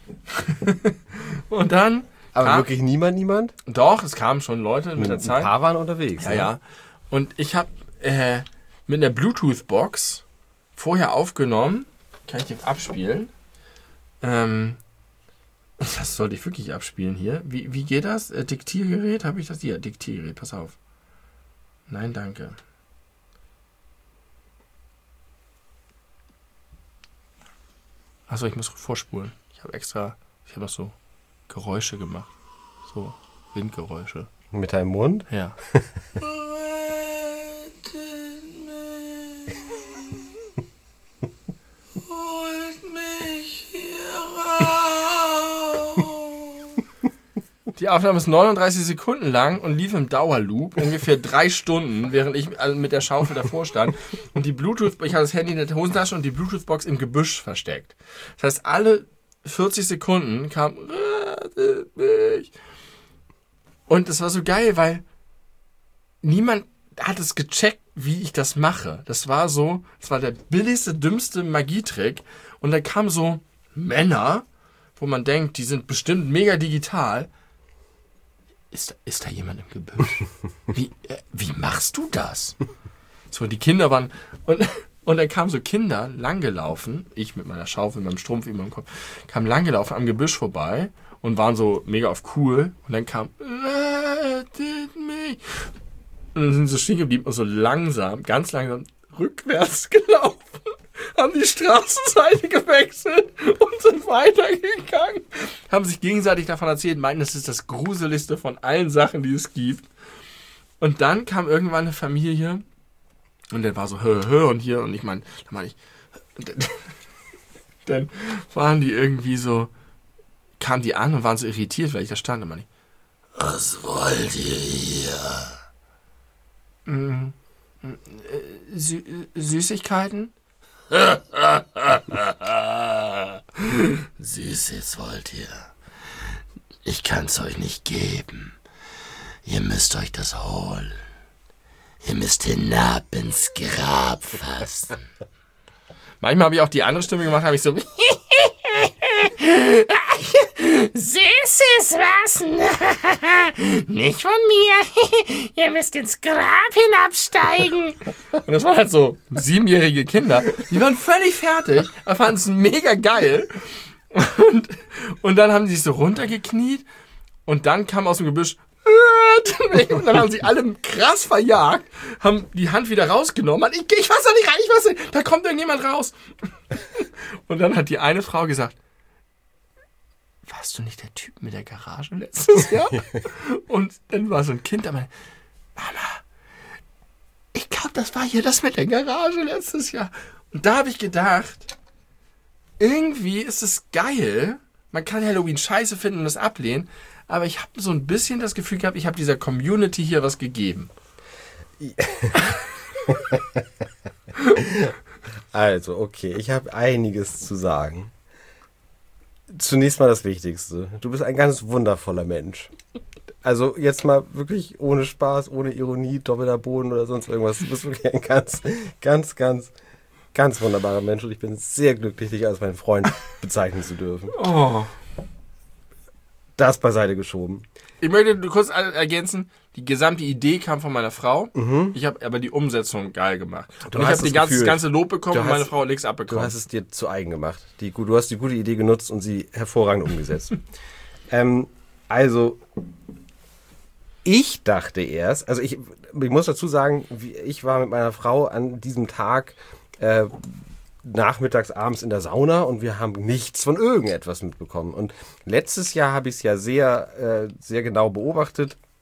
Und dann... Aber kam, wirklich niemand, niemand? Doch, es kamen schon Leute mit der Zeit. Ein paar waren unterwegs. Ja, ne? ja. Und ich habe äh, mit einer Bluetooth-Box vorher aufgenommen. Kann ich jetzt abspielen? Ähm, das sollte ich wirklich abspielen hier. Wie, wie geht das? Äh, Diktiergerät? Habe ich das hier? Diktiergerät, pass auf. Nein, danke. Achso, ich muss vorspulen. Ich habe extra, ich habe noch so Geräusche gemacht. So, Windgeräusche. Mit deinem Mund? Ja. Die Aufnahme ist neununddreißig Sekunden lang und lief im Dauerloop, ungefähr drei Stunden, während ich mit der Schaufel davor stand. Und die Bluetooth, ich hatte das Handy in der Hosentasche und die Bluetooth-Box im Gebüsch versteckt. Das heißt, alle vierzig Sekunden kam mich. Und es war so geil, weil niemand hat es gecheckt, wie ich das mache. Das war so, das war der billigste, dümmste Magietrick. Und da kamen so Männer, wo man denkt, die sind bestimmt mega digital. Ist, ist da jemand im Gebüsch? Wie, äh, wie machst du das? So, die Kinder waren... Und, und dann kamen so Kinder langgelaufen, ich mit meiner Schaufel, mit meinem Strumpf über dem Kopf, kamen langgelaufen am Gebüsch vorbei und waren so mega auf cool. Und dann kam... Rettet mich! Und dann sind sie stehen geblieben und so langsam, ganz langsam rückwärts gelaufen. Haben die Straßenseite gewechselt und sind weitergegangen. Haben sich gegenseitig davon erzählt, meinten, das ist das Gruseligste von allen Sachen, die es gibt. Und dann kam irgendwann eine Familie und der war so, hö, hö, und hier, und ich meine, dann meine ich, dann, dann waren die irgendwie so, kamen die an und waren so irritiert, weil ich da stand, und meine ich, was wollt ihr hier? Mm, Sü Süßigkeiten? Süßes wollt ihr. Ich kann's euch nicht geben. Ihr müsst euch das holen. Ihr müsst hinab ins Grab fassen. Manchmal habe ich auch die andere Stimme gemacht, habe ich so Süßes was? Nicht von mir. Ihr müsst ins Grab hinabsteigen. Und das waren halt so siebenjährige Kinder. Die waren völlig fertig, aber fanden es mega geil. Und, und dann haben sie sich so runtergekniet und dann kam aus dem Gebüsch und dann haben sie alle krass verjagt, haben die Hand wieder rausgenommen. Ich, ich fass da nicht rein, ich fass nicht. Da kommt irgendjemand raus. Und dann hat die eine Frau gesagt, warst du nicht der Typ mit der Garage letztes Jahr? Und dann war so ein Kind, da meinte, Mama, ich glaube, das war hier das mit der Garage letztes Jahr. Und da habe ich gedacht, irgendwie ist es geil, man kann Halloween scheiße finden und das ablehnen, aber ich habe so ein bisschen das Gefühl gehabt, ich habe dieser Community hier was gegeben. Also, okay, ich habe einiges zu sagen. Zunächst mal das Wichtigste. Du bist ein ganz wundervoller Mensch. Also jetzt mal wirklich ohne Spaß, ohne Ironie, doppelter Boden oder sonst irgendwas. Du bist wirklich ein ganz, ganz, ganz, ganz wunderbarer Mensch und ich bin sehr glücklich, dich als meinen Freund bezeichnen zu dürfen. Oh. Das beiseite geschoben. Ich möchte kurz ergänzen, die gesamte Idee kam von meiner Frau. Mhm. Ich habe aber die Umsetzung geil gemacht. Du und ich habe die ganze, das ganze Lob bekommen du und hast, meine Frau hat nichts abbekommen. Du hast es dir zu eigen gemacht. Die, du hast die gute Idee genutzt und sie hervorragend umgesetzt. ähm, also, ich dachte erst, also ich, ich muss dazu sagen, ich war mit meiner Frau an diesem Tag äh, nachmittags, abends in der Sauna und wir haben nichts von irgendetwas mitbekommen. Und letztes Jahr habe ich es ja sehr, äh, sehr genau beobachtet.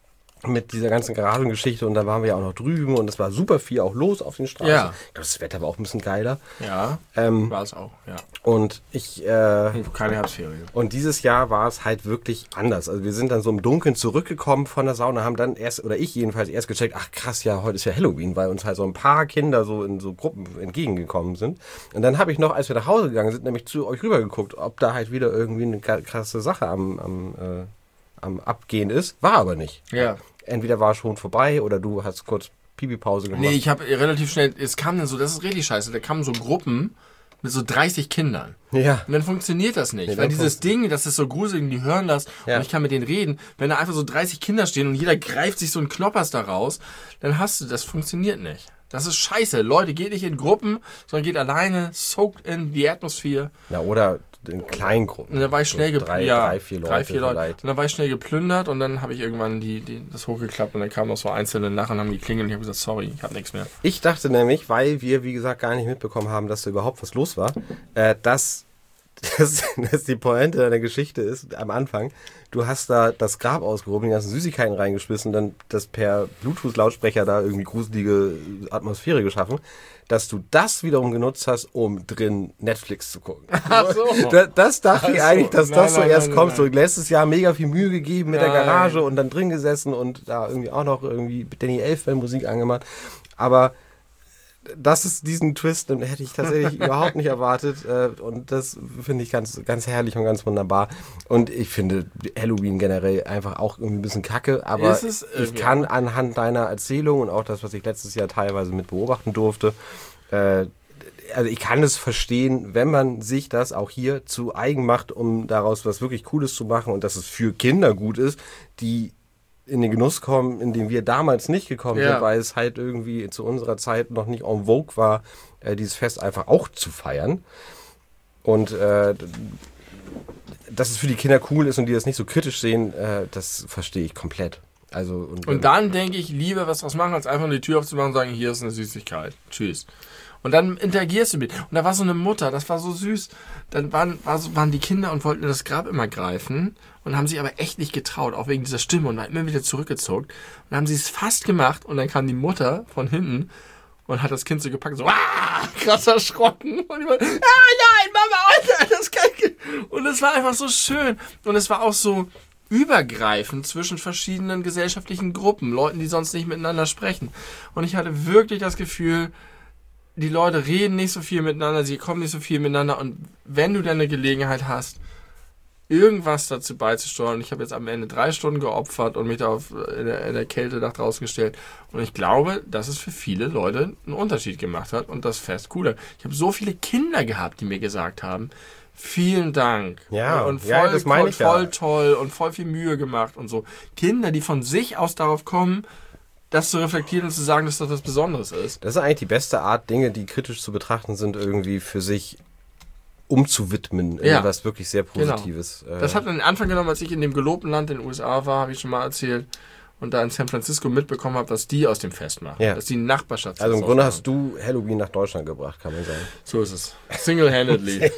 mit dieser ganzen Garagengeschichte und da waren wir ja auch noch drüben und es war super viel auch los auf den Straßen. Ja. Ich glaube, das Wetter war auch ein bisschen geiler. Ja, Ähm, war es auch, ja. Und ich, äh, Keine Herbstferien. und dieses Jahr war es halt wirklich anders. Also wir sind dann so im Dunkeln zurückgekommen von der Sauna, haben dann erst, oder ich jedenfalls erst gecheckt, ach krass, ja, heute ist ja Halloween, weil uns halt so ein paar Kinder so in so Gruppen entgegengekommen sind. Und dann habe ich noch, als wir nach Hause gegangen sind, nämlich zu euch rübergeguckt, ob da halt wieder irgendwie eine krasse Sache am, am, äh, am Abgehen ist. War aber nicht. Ja. Entweder war schon vorbei oder du hast kurz Pipi-Pause gemacht. Nee, ich habe relativ schnell, es kam dann so, das ist richtig scheiße, da kamen so Gruppen mit so dreißig Kindern. Ja. Und dann funktioniert das nicht. Nee, weil dann dieses Ding, das ist so gruselig, die hören das Ja. und ich kann mit denen reden. Wenn da einfach so dreißig Kinder stehen und jeder greift sich so einen Knoppers da raus, dann hast du, das funktioniert nicht. Das ist scheiße. Leute, geht nicht in Gruppen, sondern geht alleine, soaked in die Atmosphäre. Na, oder in kleinen Gruppen. Und dann war ich schnell So geplündert. drei, Ja, drei, vier Leute. drei, vier Leute. vielleicht. Und dann war ich schnell geplündert und dann habe ich irgendwann die, die, das hochgeklappt und dann kamen noch so Einzelne nach und haben geklingelt und ich habe gesagt, sorry, ich habe nichts mehr. Ich dachte nämlich, weil wir, wie gesagt, gar nicht mitbekommen haben, dass da überhaupt was los war, äh, dass, dass, dass die Pointe deiner Geschichte ist, am Anfang, du hast da das Grab ausgehoben, die ganzen Süßigkeiten reingeschmissen, dann das per Bluetooth-Lautsprecher da irgendwie gruselige Atmosphäre geschaffen, dass du das wiederum genutzt hast, um drin Netflix zu gucken. Ach so. Da- Das dachte Ach ich so. eigentlich, dass Nein, das so nein, erst nein, kommt. nein. So letztes Jahr mega viel Mühe gegeben mit der Nein. Garage und dann drin gesessen und da irgendwie auch noch irgendwie Danny Elfman Musik angemacht. Aber das ist diesen Twist, den hätte ich tatsächlich überhaupt nicht erwartet. Äh, und das finde ich ganz, ganz herrlich und ganz wunderbar. Und ich finde Halloween generell einfach auch irgendwie ein bisschen kacke. Aber Ist es ich irgendwie kann anhand deiner Erzählung und auch das, was ich letztes Jahr teilweise mit beobachten durfte, äh, also ich kann es verstehen, wenn man sich das auch hier zu eigen macht, um daraus was wirklich Cooles zu machen und dass es für Kinder gut ist, die in den Genuss kommen, in den wir damals nicht gekommen Ja. sind, weil es halt irgendwie zu unserer Zeit noch nicht en vogue war, äh, dieses Fest einfach auch zu feiern. Und äh, dass es für die Kinder cool ist und die das nicht so kritisch sehen, äh, das verstehe ich komplett. Also, und, Und dann denke ich, lieber was draus machen, als einfach nur die Tür aufzumachen und sagen, hier ist eine Süßigkeit. Tschüss. Und dann interagierst du mit. Und da war so eine Mutter, das war so süß. Dann waren, war so, waren die Kinder und wollten das Grab immer greifen und haben sich aber echt nicht getraut, auch wegen dieser Stimme und waren immer wieder zurückgezogen. Und dann haben sie es fast gemacht und dann kam die Mutter von hinten und hat das Kind so gepackt, so, ah, krass erschrocken. Und ich war, ah, nein, Mama, Alter, das kann ich. Und es war einfach so schön. Und es war auch so übergreifend zwischen verschiedenen gesellschaftlichen Gruppen, Leuten, die sonst nicht miteinander sprechen. Und ich hatte wirklich das Gefühl, die Leute reden nicht so viel miteinander, sie kommen nicht so viel miteinander und wenn du dann eine Gelegenheit hast, irgendwas dazu beizusteuern, ich habe jetzt am Ende drei Stunden geopfert und mich da auf, in, der, in der Kälte nach draußen gestellt und ich glaube, dass es für viele Leute einen Unterschied gemacht hat und das Fest cooler. Ich habe so viele Kinder gehabt, die mir gesagt haben, vielen Dank. Ja, und voll, ja, das meine voll, ich ja. voll toll und voll viel Mühe gemacht und so. Kinder, die von sich aus darauf kommen, das zu reflektieren und zu sagen, dass das was Besonderes ist. das ist eigentlich die beste Art, Dinge, die kritisch zu betrachten sind, irgendwie für sich umzuwidmen in Ja. was wirklich sehr Positives. Genau. Das hat einen Anfang genommen, als ich in dem gelobten Land in den U S A war, habe ich schon mal erzählt, und da in San Francisco mitbekommen habe, was die aus dem Fest machen. Ja. Dass die Nachbarschaft. Also im Grunde hast du Halloween nach Deutschland gebracht, kann man sagen. So ist es. Single-handedly.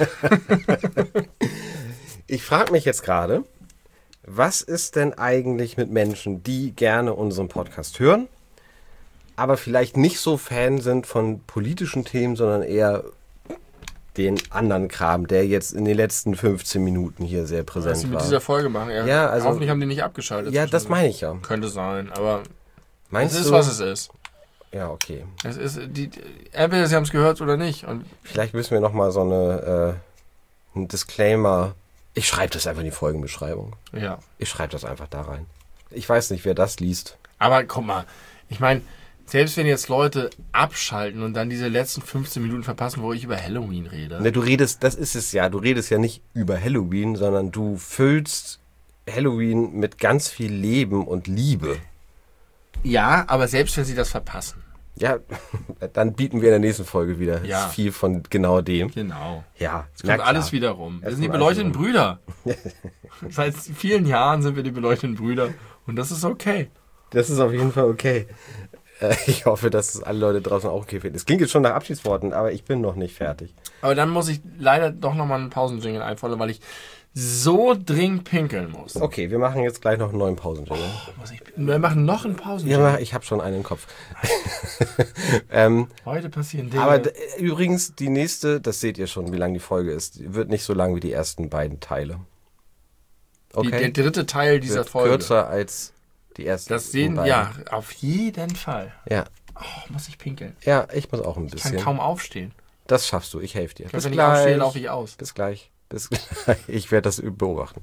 Ich frage mich jetzt gerade, was ist denn eigentlich mit Menschen, die gerne unseren Podcast hören, aber vielleicht nicht so Fan sind von politischen Themen, sondern eher den anderen Kram, der jetzt in den letzten fünfzehn Minuten hier sehr Was präsent sie mit war. dieser Folge machen. Ja, Ja, also- hoffentlich haben die nicht abgeschaltet. Ja, das meine ich ja. Könnte sein, aber Meinst es ist, du? was es ist. Ja, okay. Es ist die, die, entweder sie haben es gehört oder nicht. Und Vielleicht müssen wir nochmal so eine, äh, einen Disclaimer. Ich schreibe das einfach in die Folgenbeschreibung. ja. Ich schreibe das einfach da rein. Ich weiß nicht, wer das liest. Aber guck mal, ich meine, selbst wenn jetzt Leute abschalten und dann diese letzten fünfzehn Minuten verpassen, wo ich über Halloween rede. Ne, du redest, das ist es ja, du redest ja nicht über Halloween, sondern du füllst Halloween mit ganz viel Leben und Liebe. Ja, aber selbst wenn sie das verpassen. Ja, dann bieten wir in der nächsten Folge wieder Ja. viel von genau dem. Genau. Ja, Es kommt alles wieder rum. Wir Es sind die kommt alles beleuchteten Brüder. Seit vielen Jahren sind wir die beleuchteten Brüder. Und das ist okay. Das ist auf jeden Fall okay. Äh, Ich hoffe, dass es alle Leute draußen auch okay finden. Es klingt jetzt schon nach Abschiedsworten, aber ich bin noch nicht fertig. Aber dann muss ich leider doch nochmal einen Pausenjingle einfordern, weil ich so dringend pinkeln muss. Okay, wir machen jetzt gleich noch einen neuen Pausenjingle. Oh, muss ich, wir machen noch einen Pausen. Ja, ich habe schon einen im Kopf. ähm, Heute passieren Dinge. aber d- übrigens, die nächste, das seht ihr schon, wie lang die Folge ist, die wird nicht so lang wie die ersten beiden Teile. Die, der dritte Teil dieser wird Folge. Kürzer als die ersten Das sehen, beiden. ja, auf jeden Fall. Ja. Oh, muss ich pinkeln. Ja, ich muss auch ein Ich bisschen. kann kaum aufstehen. Das schaffst du, ich helfe dir. Bis wenn ich aufstehe, laufe ich aus. Bis gleich. Bis gleich. Ich werde das beobachten.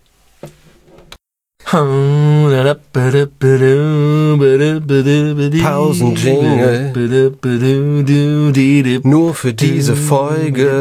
Pausenjingle. Nur für diese Folge.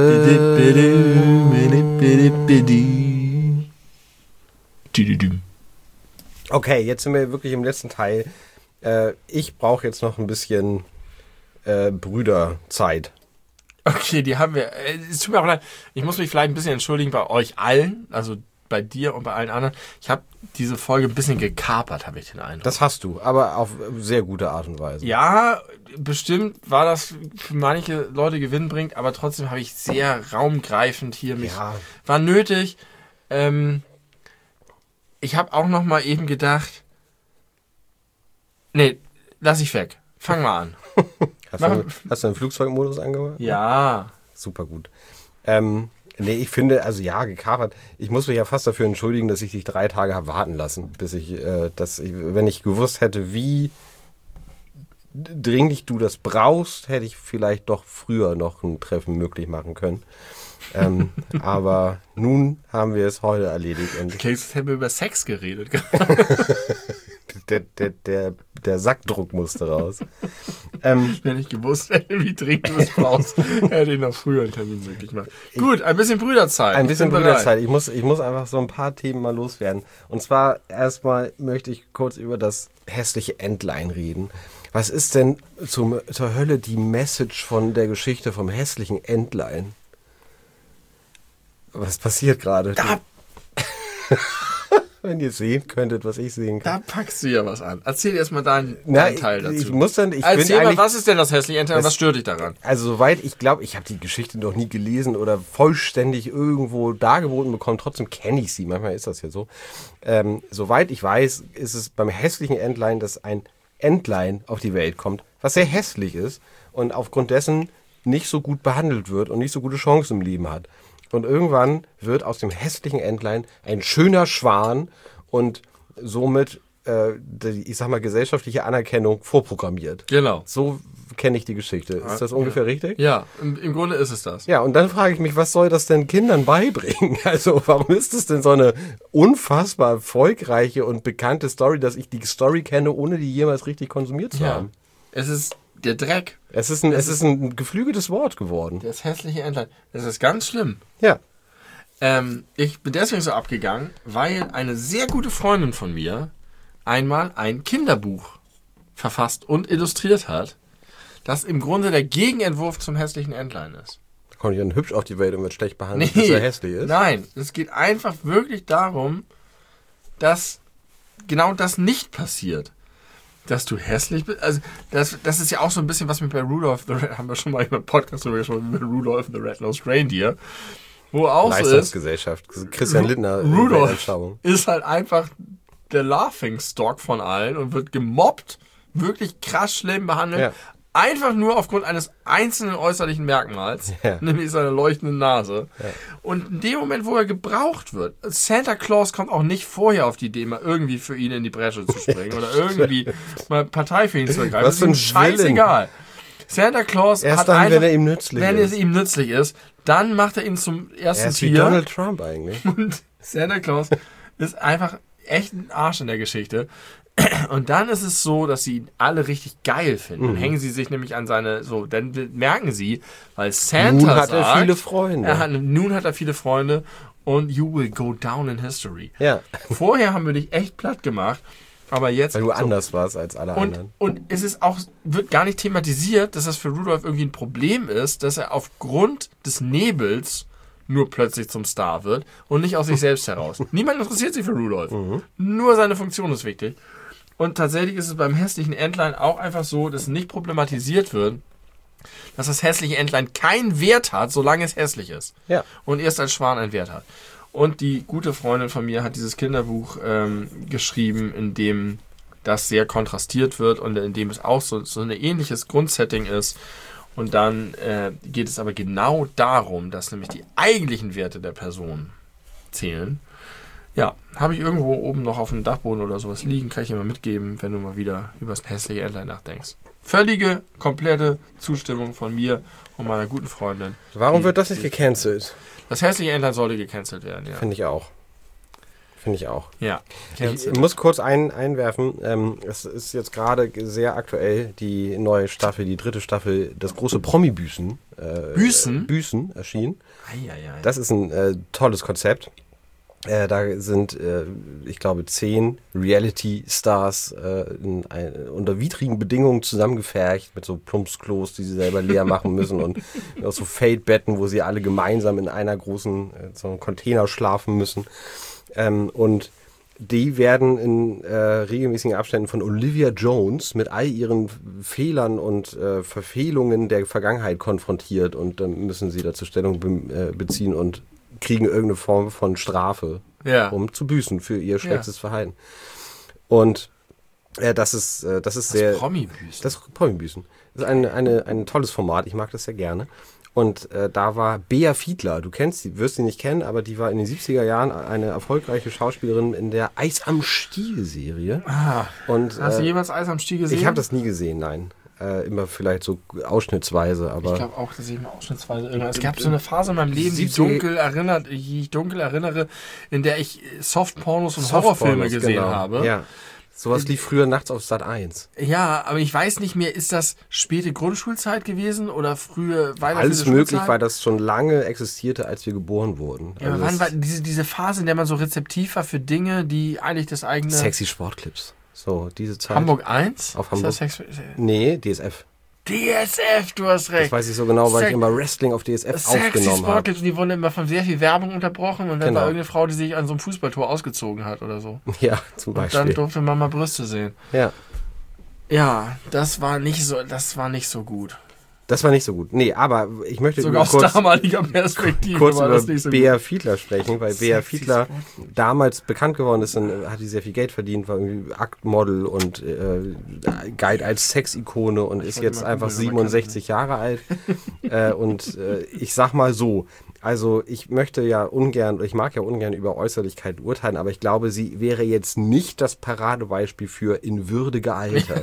Okay, jetzt sind wir wirklich im letzten Teil. Äh, ich brauche jetzt noch ein bisschen äh, Brüderzeit. Okay, die haben wir. äh, Es tut mir auch leid. Ich muss mich vielleicht ein bisschen entschuldigen bei euch allen, also bei dir und bei allen anderen. Ich habe diese Folge ein bisschen gekapert, habe ich den Eindruck. Das hast du, aber auf sehr gute Art und Weise. Ja, bestimmt war das für manche Leute gewinnbringend, aber trotzdem habe ich sehr raumgreifend hier mich. Ja. War nötig. Ähm, ich habe auch noch mal eben gedacht. Nee, lass ich weg. Fang mal an. Hast, du, hast du einen Flugzeugmodus angemacht? Ja. Super gut. Ähm, nee, ich finde, also ja, gekapert. Ich muss mich ja fast dafür entschuldigen, dass ich dich drei Tage habe warten lassen, bis ich, äh, dass ich, wenn ich gewusst hätte, wie dringlich du das brauchst, hätte ich vielleicht doch früher noch ein Treffen möglich machen können. ähm, aber nun haben wir es heute erledigt. Und Okay, jetzt haben wir über Sex geredet. der, der, der, der Sackdruck musste raus. ähm, Wenn ich gewusst hätte, wie dringend du es brauchst, hätte ich noch früher einen Termin möglich gemacht. Gut, ein bisschen Brüderzeit. Ein bisschen Ich bin bereit. Brüderzeit. Ich muss, ich muss einfach so ein paar Themen mal loswerden. Und zwar erstmal möchte ich kurz über das hässliche Entlein reden. Was ist denn zum, zur Hölle die Message von der Geschichte vom hässlichen Entlein? Was passiert gerade? Da, Wenn ihr sehen könntet, was ich sehen kann. da packst du ja was an. Erzähl erst mal deinen, Na, deinen Teil dazu. ich, ich muss dann, ich Erzähl bin mal, eigentlich, was ist denn das hässliche Entlein? Das- Was stört dich daran? also soweit ich glaube, ich habe die Geschichte noch nie gelesen oder vollständig irgendwo dargeboten bekommen, trotzdem kenne ich sie, manchmal ist das ja so. Ähm, soweit ich weiß, ist es beim hässlichen Entlein, dass ein Entlein auf die Welt kommt, was sehr hässlich ist und aufgrund dessen nicht so gut behandelt wird und nicht so gute Chancen im Leben hat. Und irgendwann wird aus dem hässlichen Entlein ein schöner Schwan und somit, äh, die, ich sag mal, gesellschaftliche Anerkennung vorprogrammiert. Genau. So kenne ich die Geschichte. Ist das ungefähr richtig? Ja, im, im Grunde ist es das. Ja, und dann frage ich mich, was soll das denn Kindern beibringen? Also warum ist das denn so eine unfassbar erfolgreiche und bekannte Story, dass ich die Story kenne, ohne die jemals richtig konsumiert zu Ja. haben? Es ist der Dreck. Es ist ein, es ist ein geflügeltes Wort geworden. Das hässliche Entlein. Das ist ganz schlimm. Ja. Ähm, ich bin deswegen so abgegangen, weil eine sehr gute Freundin von mir einmal ein Kinderbuch verfasst und illustriert hat, das im Grunde der Gegenentwurf zum hässlichen Entlein ist. Da kommt jemand hübsch auf die Welt und wird schlecht behandelt, bis er hässlich ist. Nein, es geht einfach wirklich darum, dass genau das nicht passiert. Dass du hässlich bist. Also, das, das ist ja auch so ein bisschen, was mir bei Rudolph the Red, haben wir schon mal im Podcast drüber gesprochen, mit Rudolph the Red-Nosed Reindeer, wo auch so ist, Leistungsgesellschaft. Christian Lindner. Rudolph Weltanschauung. ist halt einfach der Laughingstock von allen und wird gemobbt, wirklich krass schlimm behandelt. Ja. Einfach nur aufgrund eines einzelnen äußerlichen Merkmals, Ja. nämlich seiner leuchtenden Nase. Und in dem Moment, wo er gebraucht wird, Santa Claus kommt auch nicht vorher auf die Idee, mal irgendwie für ihn in die Bresche zu springen oder irgendwie mal Partei für ihn zu ergreifen. Was Das ist ihm für ein scheißegal. Santa Claus Erst hat dann, einfach, wenn er ihm nützlich wenn ist. es ihm nützlich ist, dann macht er ihn zum ersten Er ist wie Tier. Donald Trump eigentlich. Und Santa Claus ist einfach echt ein Arsch in der Geschichte. Und dann ist es so, dass sie ihn alle richtig geil finden. Dann hängen sie sich nämlich an seine, so, dann merken sie, weil Santa Nun hat sagt, er viele Freunde. Er hat, nun hat er viele Freunde und you will go down in history. Ja, Vorher haben wir dich echt platt gemacht, aber jetzt... weil du so, anders warst als alle und, anderen. und es ist auch, wird gar nicht thematisiert, dass das für Rudolph irgendwie ein Problem ist, dass er aufgrund des Nebels nur plötzlich zum Star wird und nicht aus sich selbst heraus. Niemand interessiert sich für Rudolph. Nur seine Funktion ist wichtig. Und tatsächlich ist es beim hässlichen Entlein auch einfach so, dass nicht problematisiert wird, dass das hässliche Entlein keinen Wert hat, solange es hässlich ist. Ja. Und erst als Schwan einen Wert hat. Und die gute Freundin von mir hat dieses Kinderbuch ähm, geschrieben, in dem das sehr kontrastiert wird und in dem es auch so, so ein ähnliches Grundsetting ist. Und dann äh, geht es aber genau darum, dass nämlich die eigentlichen Werte der Person zählen. Ja, habe ich irgendwo oben noch auf dem Dachboden oder sowas liegen, kann ich dir mal mitgeben, wenn du mal wieder über das hässliche Entlein nachdenkst. Völlige, komplette Zustimmung von mir und meiner guten Freundin. Warum wird das nicht gecancelt? Das hässliche Entlein sollte gecancelt werden, ja. Finde ich auch. Finde ich auch. Ja. Ich, ich muss kurz ein, einwerfen. Ähm, es ist jetzt gerade sehr aktuell die neue Staffel, die dritte Staffel, das große Promi-Büßen. Äh, Büßen? Büßen erschienen. Ei, ei, ei. Das ist ein äh, tolles Konzept. Äh, da sind, äh, ich glaube, zehn Reality-Stars äh, in ein, unter widrigen Bedingungen zusammengefercht mit so Plumpsklos, die sie selber leer machen müssen und auch so Feldbetten, wo sie alle gemeinsam in einer großen äh, so einem Container schlafen müssen. Ähm, und die werden in äh, regelmäßigen Abständen von Olivia Jones mit all ihren Fehlern und äh, Verfehlungen der Vergangenheit konfrontiert und dann müssen sie dazu Stellung be- äh, beziehen und kriegen irgendeine Form von Strafe, Ja. um zu büßen für ihr schlechtes Ja. Verhalten. Und äh, das ist, äh, das ist sehr... Promi-Büßen. Das Promi-Büßen. Das ist ein, eine, ein tolles Format, ich mag das sehr gerne. Und äh, da war Bea Fiedler, du kennst sie, wirst sie nicht kennen, aber die war in den siebziger Jahren eine erfolgreiche Schauspielerin in der Eis am Stiel-Serie. Ah, Und, hast du äh, jemals Eis am Stiel gesehen? ich habe das nie gesehen, nein. Äh, immer vielleicht so ausschnittsweise, aber... Ich glaube auch, dass ich mal ausschnittsweise irgendwann... Es gab so eine Phase in meinem Leben, die ich siebzig dunkel erinnert, die ich dunkel erinnere, in der ich Softpornos und Softpornos, Horrorfilme gesehen genau. habe. Ja. Sowas lief früher nachts auf Sat eins. Ja, aber ich weiß nicht mehr, ist das späte Grundschulzeit gewesen oder frühe weiterführende Alles möglich, Schulzeit? weil das schon lange existierte, als wir geboren wurden. Ja, aber Also wann es- war diese, diese Phase, in der man so rezeptiv war für Dinge, die eigentlich das eigene... Sexy Sportclips. So, diese Zeit. Hamburg eins? Auf Ist Hamburg. das Sex Nee, D S F. D S F, du hast recht. Das weiß ich so genau, weil Sex- ich immer Wrestling auf D S F Sexy aufgenommen habe. Sportclips, die wurden immer von sehr viel Werbung unterbrochen und dann Genau. war irgendeine Frau, die sich an so einem Fußballtor ausgezogen hat oder so. Ja, zum Und dann Beispiel. durfte man mal Brüste sehen. Ja, Ja, das war nicht so, das war nicht so gut. das war nicht so gut. Nee, aber ich möchte Sogar aus kurz, damaliger Perspektive kurz war über das nicht so Bea gut. Fiedler sprechen, weil Bea Sexy Fiedler Sportclips. damals bekannt geworden ist, und hat die sehr viel Geld verdient, war irgendwie Aktmodel und äh, galt als Sexikone und ist wollte jetzt mal einfach googeln, aber siebenundsechzig Jahre alt. äh, und äh, ich sag mal so, also ich möchte ja ungern, ich mag ja ungern über Äußerlichkeit urteilen, aber ich glaube, sie wäre jetzt nicht das Paradebeispiel für in Würde gealtert.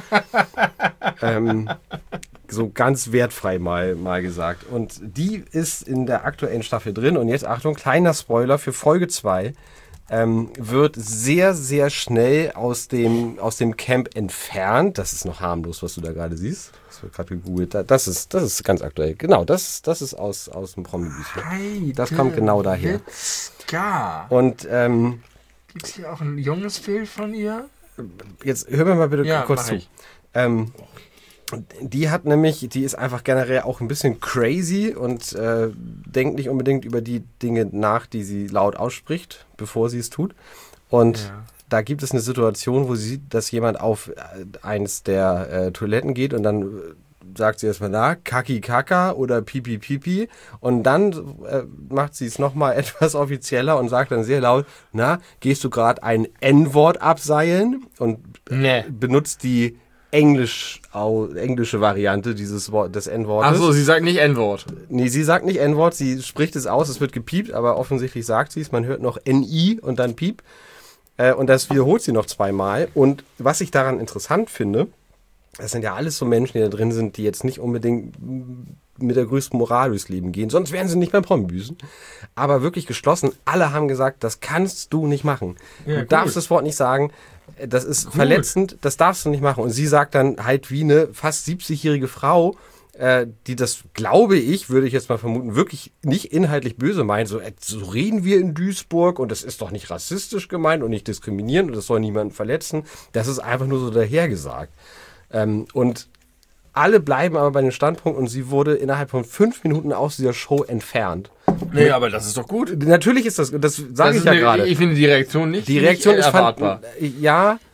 ähm, so ganz wertfrei mal, mal gesagt. Und die ist in der aktuellen Staffel drin. Und jetzt, Achtung, kleiner Spoiler für Folge zwei. Ähm, wird sehr, sehr schnell aus dem, aus dem Camp entfernt. Das ist noch harmlos, was du da gerade siehst. Das wird gerade gegoogelt. Da- Das ist, das ist ganz aktuell. Genau, das, das ist aus, aus dem Promi-Büchlein. Das kommt genau daher. Ja. Und ähm, Gibt es hier auch ein junges Bild von ihr? jetzt hören wir mal bitte Ja, kurz mach zu. ich. Ähm, die hat nämlich, die ist einfach generell auch ein bisschen crazy und äh, denkt nicht unbedingt über die Dinge nach, die sie laut ausspricht, bevor sie es tut. Und Ja. da gibt es eine Situation, wo sie sieht, dass jemand auf äh, eins der äh, Toiletten geht und dann äh, sagt sie erstmal na, Kaki Kaka oder Pipi Pipi und dann äh, macht sie es nochmal etwas offizieller und sagt dann sehr laut, na, gehst du gerade ein N-Wort abseilen und Nee. benutzt die Englisch, au, englische Variante dieses Wort, des N-Wortes. Achso, sie sagt nicht N-Wort. Nee, sie sagt nicht N-Wort, sie spricht es aus, es wird gepiept, aber offensichtlich sagt sie es. Man hört noch N I und dann Piep. Äh, und das wiederholt sie noch zweimal. Und was ich daran interessant finde, das sind ja alles so Menschen, die da drin sind, die jetzt nicht unbedingt mit der größten Moral durchs Leben gehen, sonst wären sie nicht beim Promi-Büßen. Aber wirklich geschlossen, alle haben gesagt, das kannst du nicht machen. Ja, du cool. darfst das Wort nicht sagen, das ist verletzend, das darfst du nicht machen. Und sie sagt dann halt wie eine fast siebzigjährige Frau, äh, die das, glaube ich, würde ich jetzt mal vermuten, wirklich nicht inhaltlich böse meint. So, äh, so reden wir in Duisburg und das ist doch nicht rassistisch gemeint und nicht diskriminierend und das soll niemanden verletzen. Das ist einfach nur so dahergesagt. Ähm, und alle bleiben aber bei dem Standpunkt und sie wurde innerhalb von fünf Minuten aus dieser Show entfernt. Nee, aber das ist doch gut. Natürlich ist das, das sage Das ich ist ja eine- gerade. Ich finde die Reaktion nicht, Die Reaktion nicht ist erwartbar. fand, ja,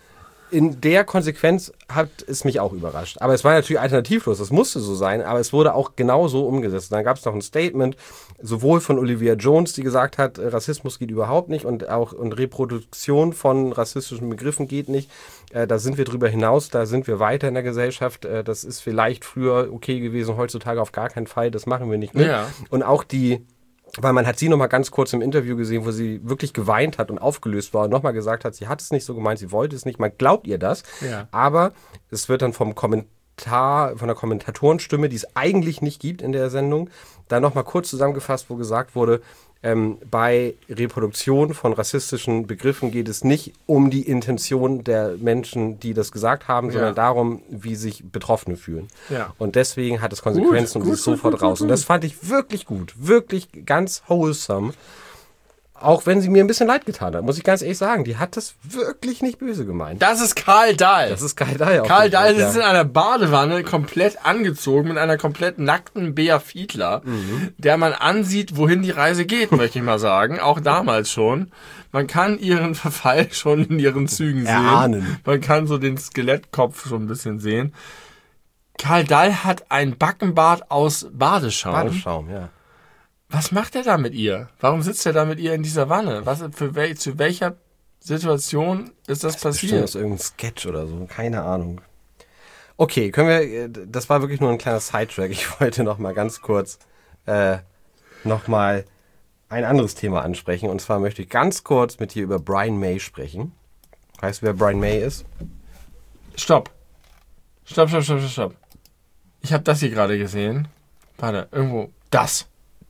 in der Konsequenz hat es mich auch überrascht. Aber es war natürlich alternativlos, das musste so sein, aber es wurde auch genau so umgesetzt. Und dann gab es noch ein Statement, sowohl von Olivia Jones, die gesagt hat, Rassismus geht überhaupt nicht und auch und Reproduktion von rassistischen Begriffen geht nicht. Äh, da sind wir drüber hinaus, da sind wir weiter in der Gesellschaft. Äh, das ist vielleicht früher okay gewesen, heutzutage auf gar keinen Fall, das machen wir nicht mehr. Ja. Und auch die Weil man hat sie noch mal ganz kurz im Interview gesehen, wo sie wirklich geweint hat und aufgelöst war und noch mal gesagt hat, sie hat es nicht so gemeint, sie wollte es nicht. Man glaubt ihr das, Ja. aber es wird dann vom Kommentar, von der Kommentatorenstimme, die es eigentlich nicht gibt in der Sendung, da noch mal kurz zusammengefasst, wo gesagt wurde, ähm, bei Reproduktion von rassistischen Begriffen geht es nicht um die Intention der Menschen, die das gesagt haben, sondern Ja. darum, wie sich Betroffene fühlen. Ja. Und deswegen hat es Konsequenzen Gut, und sie ist gut, sofort gut, raus. gut, Und das fand ich wirklich gut, wirklich ganz wholesome. Auch wenn sie mir ein bisschen leid getan hat, muss ich ganz ehrlich sagen. Die hat das wirklich nicht böse gemeint. Das ist Karl Dahl. Das ist Karl Dahl. Karl Dahl sitzt in ja. einer Badewanne, komplett angezogen, mit einer komplett nackten Bea Fiedler, Mhm. der man ansieht, wohin die Reise geht, möchte ich mal sagen. Auch damals schon. Man kann ihren Verfall schon in ihren Zügen sehen. Erahnen. Man kann so den Skelettkopf schon ein bisschen sehen. Karl Dahl hat ein Backenbart aus Badeschaum. Badeschaum, ja. Was macht er da mit ihr? Warum sitzt er da mit ihr in dieser Wanne? Was, für wel, zu welcher Situation ist das, Bestimmt passiert? aus irgendeinem Sketch oder so, keine Ahnung. Okay, können wir, das war wirklich nur ein kleiner Sidetrack. Ich wollte noch mal ganz kurz äh, noch mal ein anderes Thema ansprechen. Und zwar möchte ich ganz kurz mit dir über Brian May sprechen. Weißt du, wer Brian May ist? Stopp. Stopp, stopp, stopp, stopp, stopp. Ich habe das hier gerade gesehen. Warte, irgendwo. Das.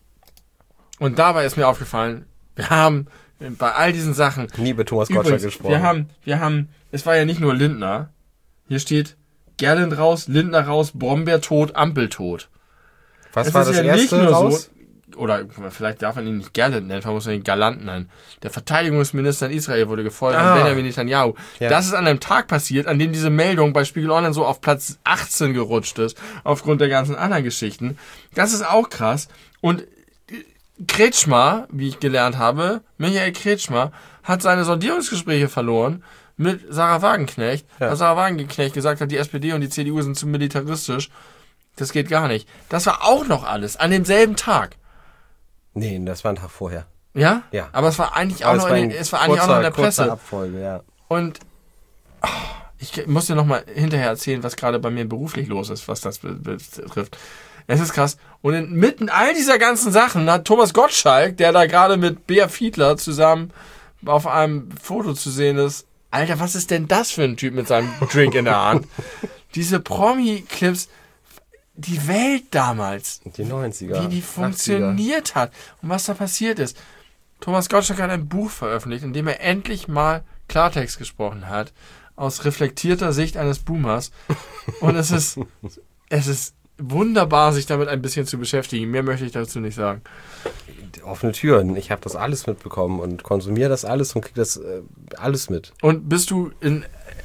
Und dabei ist mir aufgefallen, wir haben bei all diesen Sachen... Nie mit Thomas Gottschalk Übrigens, gesprochen. wir haben, wir haben, es war ja nicht nur Lindner. Hier steht Gerland raus, Lindner raus, Brombeer tot, Ampel tot. Was Es war ist das ja erste nicht nur raus? so, oder vielleicht darf man ihn nicht Gerland nennen, man muss ihn Galant nennen. Der Verteidigungsminister in Israel wurde gefeuert, Ah. Benjamin Netanyahu. Ja. Das ist an einem Tag passiert, an dem diese Meldung bei Spiegel Online so auf Platz achtzehn gerutscht ist, aufgrund der ganzen anderen Geschichten. Das ist auch krass. Und Kretschmer, wie ich gelernt habe, Michael Kretschmer, hat seine Sondierungsgespräche verloren mit Sarah Wagenknecht, Ja. weil Sarah Wagenknecht gesagt hat, die S P D und die C D U sind zu militaristisch. Das geht gar nicht. Das war auch noch alles an demselben Tag. Nee, das war ein Tag vorher. Ja? Ja. Aber es war eigentlich auch Aber noch war in, ein den- es war eigentlich auch noch in der kurzer- kurzer Presse. Abfolge, ja. Und oh, ich muss dir noch mal hinterher erzählen, was gerade bei mir beruflich los ist, was das be- betrifft. Es ist krass. Und inmitten all dieser ganzen Sachen hat Thomas Gottschalk, der da gerade mit Bea Fiedler zusammen auf einem Foto zu sehen ist. Alter, was ist denn das für ein Typ mit seinem Drink in der Hand? Diese Promi-Clips, die Welt damals, Die neunziger. wie die achtziger. funktioniert hat und was da passiert ist. Thomas Gottschalk hat ein Buch veröffentlicht, in dem er endlich mal Klartext gesprochen hat, aus reflektierter Sicht eines Boomers. Und es ist, es ist wunderbar, sich damit ein bisschen zu beschäftigen. Mehr möchte ich dazu nicht sagen. Offene Türen. Ich habe das alles mitbekommen und konsumiere das alles und kriege das äh, alles mit. Und bist du in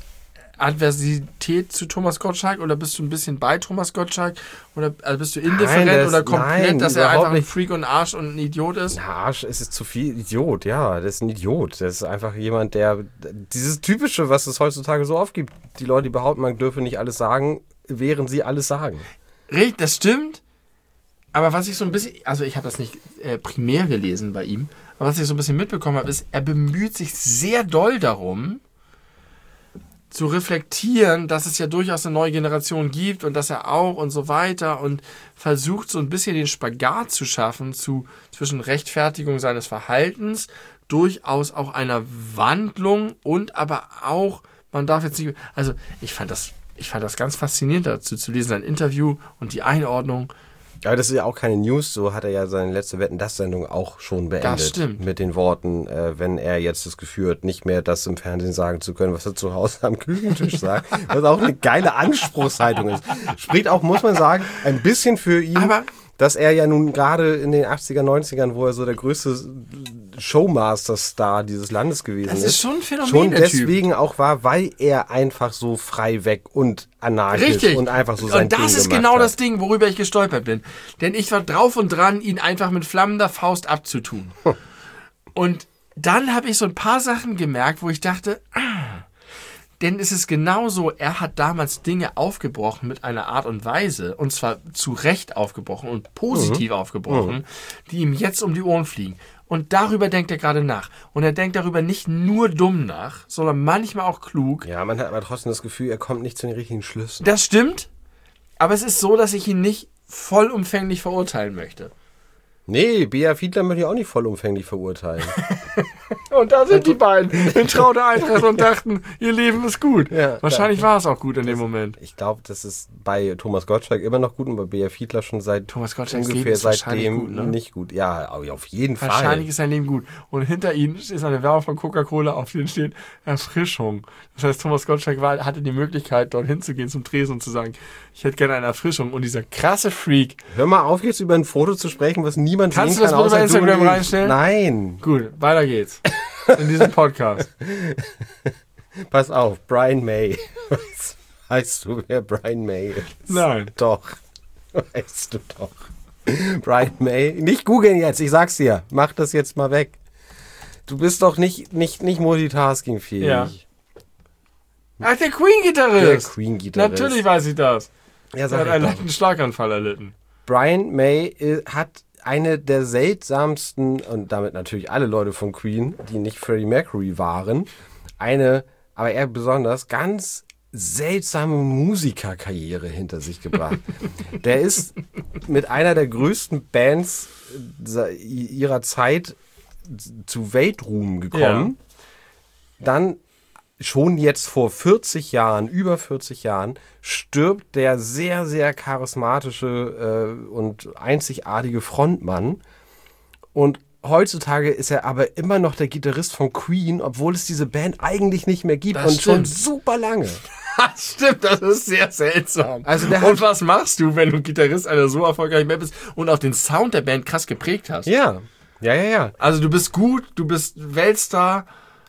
Adversität zu Thomas Gottschalk oder bist du ein bisschen bei Thomas Gottschalk? Oder also bist du indifferent Nein, das- oder komplett, nein, dass er überhaupt einfach ein nicht. Freak und Arsch und ein Idiot ist? Na, Arsch, es ist zu viel Idiot, ja. Das ist ein Idiot. Das ist einfach jemand, der dieses Typische, was es heutzutage so oft gibt. Die Leute, die behaupten, man dürfe nicht alles sagen, während sie alles sagen. Richtig, das stimmt. Aber was ich so ein bisschen, also ich habe das nicht äh, primär gelesen bei ihm, aber was ich so ein bisschen mitbekommen habe, ist, er bemüht sich sehr doll darum, zu reflektieren, dass es ja durchaus eine neue Generation gibt und dass er auch und so weiter und versucht so ein bisschen den Spagat zu schaffen zu, zwischen Rechtfertigung seines Verhaltens, durchaus auch einer Wandlung und aber auch, man darf jetzt nicht, also ich fand das, ich fand das ganz faszinierend dazu zu lesen, ein Interview und die Einordnung. Aber das ist ja auch keine News, so hat er ja seine letzte Wetten-Das-Sendung auch schon beendet. Das stimmt. Mit den Worten, äh, wenn er jetzt das Gefühl hat, nicht mehr das im Fernsehen sagen zu können, was er zu Hause am Küchentisch sagt, was auch eine geile Anspruchshaltung ist. Spricht auch, muss man sagen, ein bisschen für ihn, Aber- dass er ja nun gerade in den achtziger, neunzigern, wo er so der größte Showmaster-Star dieses Landes gewesen Das ist, ist schon ein Phänomen, schon der Typ. deswegen auch war, weil er einfach so frei weg und anarchisch Richtig. und einfach so sein Und das Ding ist gemacht genau hat. das Ding, worüber ich gestolpert bin. Denn ich war drauf und dran, ihn einfach mit flammender Faust abzutun. Und dann habe ich so ein paar Sachen gemerkt, wo ich dachte, ah, denn es ist genauso, er hat damals Dinge aufgebrochen mit einer Art und Weise, und zwar zu Recht aufgebrochen und positiv mhm. aufgebrochen, mhm. die ihm jetzt um die Ohren fliegen. Und darüber denkt er gerade nach. Und er denkt darüber nicht nur dumm nach, sondern manchmal auch klug. Ja, man hat aber trotzdem das Gefühl, er kommt nicht zu den richtigen Schlüssen. Das stimmt, aber es ist so, dass ich ihn nicht vollumfänglich verurteilen möchte. Nee, Bea Fiedler möchte ich auch nicht vollumfänglich verurteilen. Und da sind die beiden in Trau der Eintracht und dachten, ihr Leben ist gut. Ja, wahrscheinlich war es auch gut in dem Moment. Ich glaube, das ist bei Thomas Gottschalk immer noch gut und bei Bea Fiedler schon seit Thomas Gottschalks ungefähr seitdem gut, ne? nicht gut. Ja, auf jeden wahrscheinlich Fall. Wahrscheinlich ist sein Leben gut. Und hinter ihm ist eine Werbung von Coca-Cola, auf denen steht Erfrischung. Das heißt, Thomas Gottschalk war, hatte die Möglichkeit, dort hinzugehen zum Tresen und zu sagen, ich hätte gerne eine Erfrischung. Und dieser krasse Freak. Hör mal auf, jetzt über ein Foto zu sprechen, was niemand Kannst sehen kann. Kannst du das bitte bei Instagram reinstellen? Nein. Gut, weiter geht's. In diesem Podcast. Pass auf, Brian May. Weißt du, wer Brian May ist? Nein. Doch. Weißt du doch. Brian May. Nicht googeln jetzt, ich sag's dir. Mach das jetzt mal weg. Du bist doch nicht, nicht, nicht multitaskingfähig. Ja. Ach, der Queen-Gitarrist. Der Queen-Gitarrist. Natürlich weiß ich das. Ja, er hat einen leichten Schlaganfall erlitten. Brian May äh, hat eine der seltsamsten, und damit natürlich alle Leute von Queen, die nicht Freddie Mercury waren, eine, aber er besonders, ganz seltsame Musikerkarriere hinter sich gebracht. Der ist mit einer der größten Bands ihrer Zeit zu Weltruhm gekommen. Ja. Dann schon jetzt vor vierzig Jahren, über vierzig Jahren, stirbt der sehr, sehr charismatische äh, und einzigartige Frontmann. Und heutzutage ist er aber immer noch der Gitarrist von Queen, obwohl es diese Band eigentlich nicht mehr gibt. Das und stimmt. schon super lange. Das stimmt, das ist sehr seltsam. Also der und was machst du, wenn du Gitarrist einer so erfolgreichen Band bist und auch den Sound der Band krass geprägt hast? Ja, ja, ja, ja. Also du bist gut, du bist Weltstar.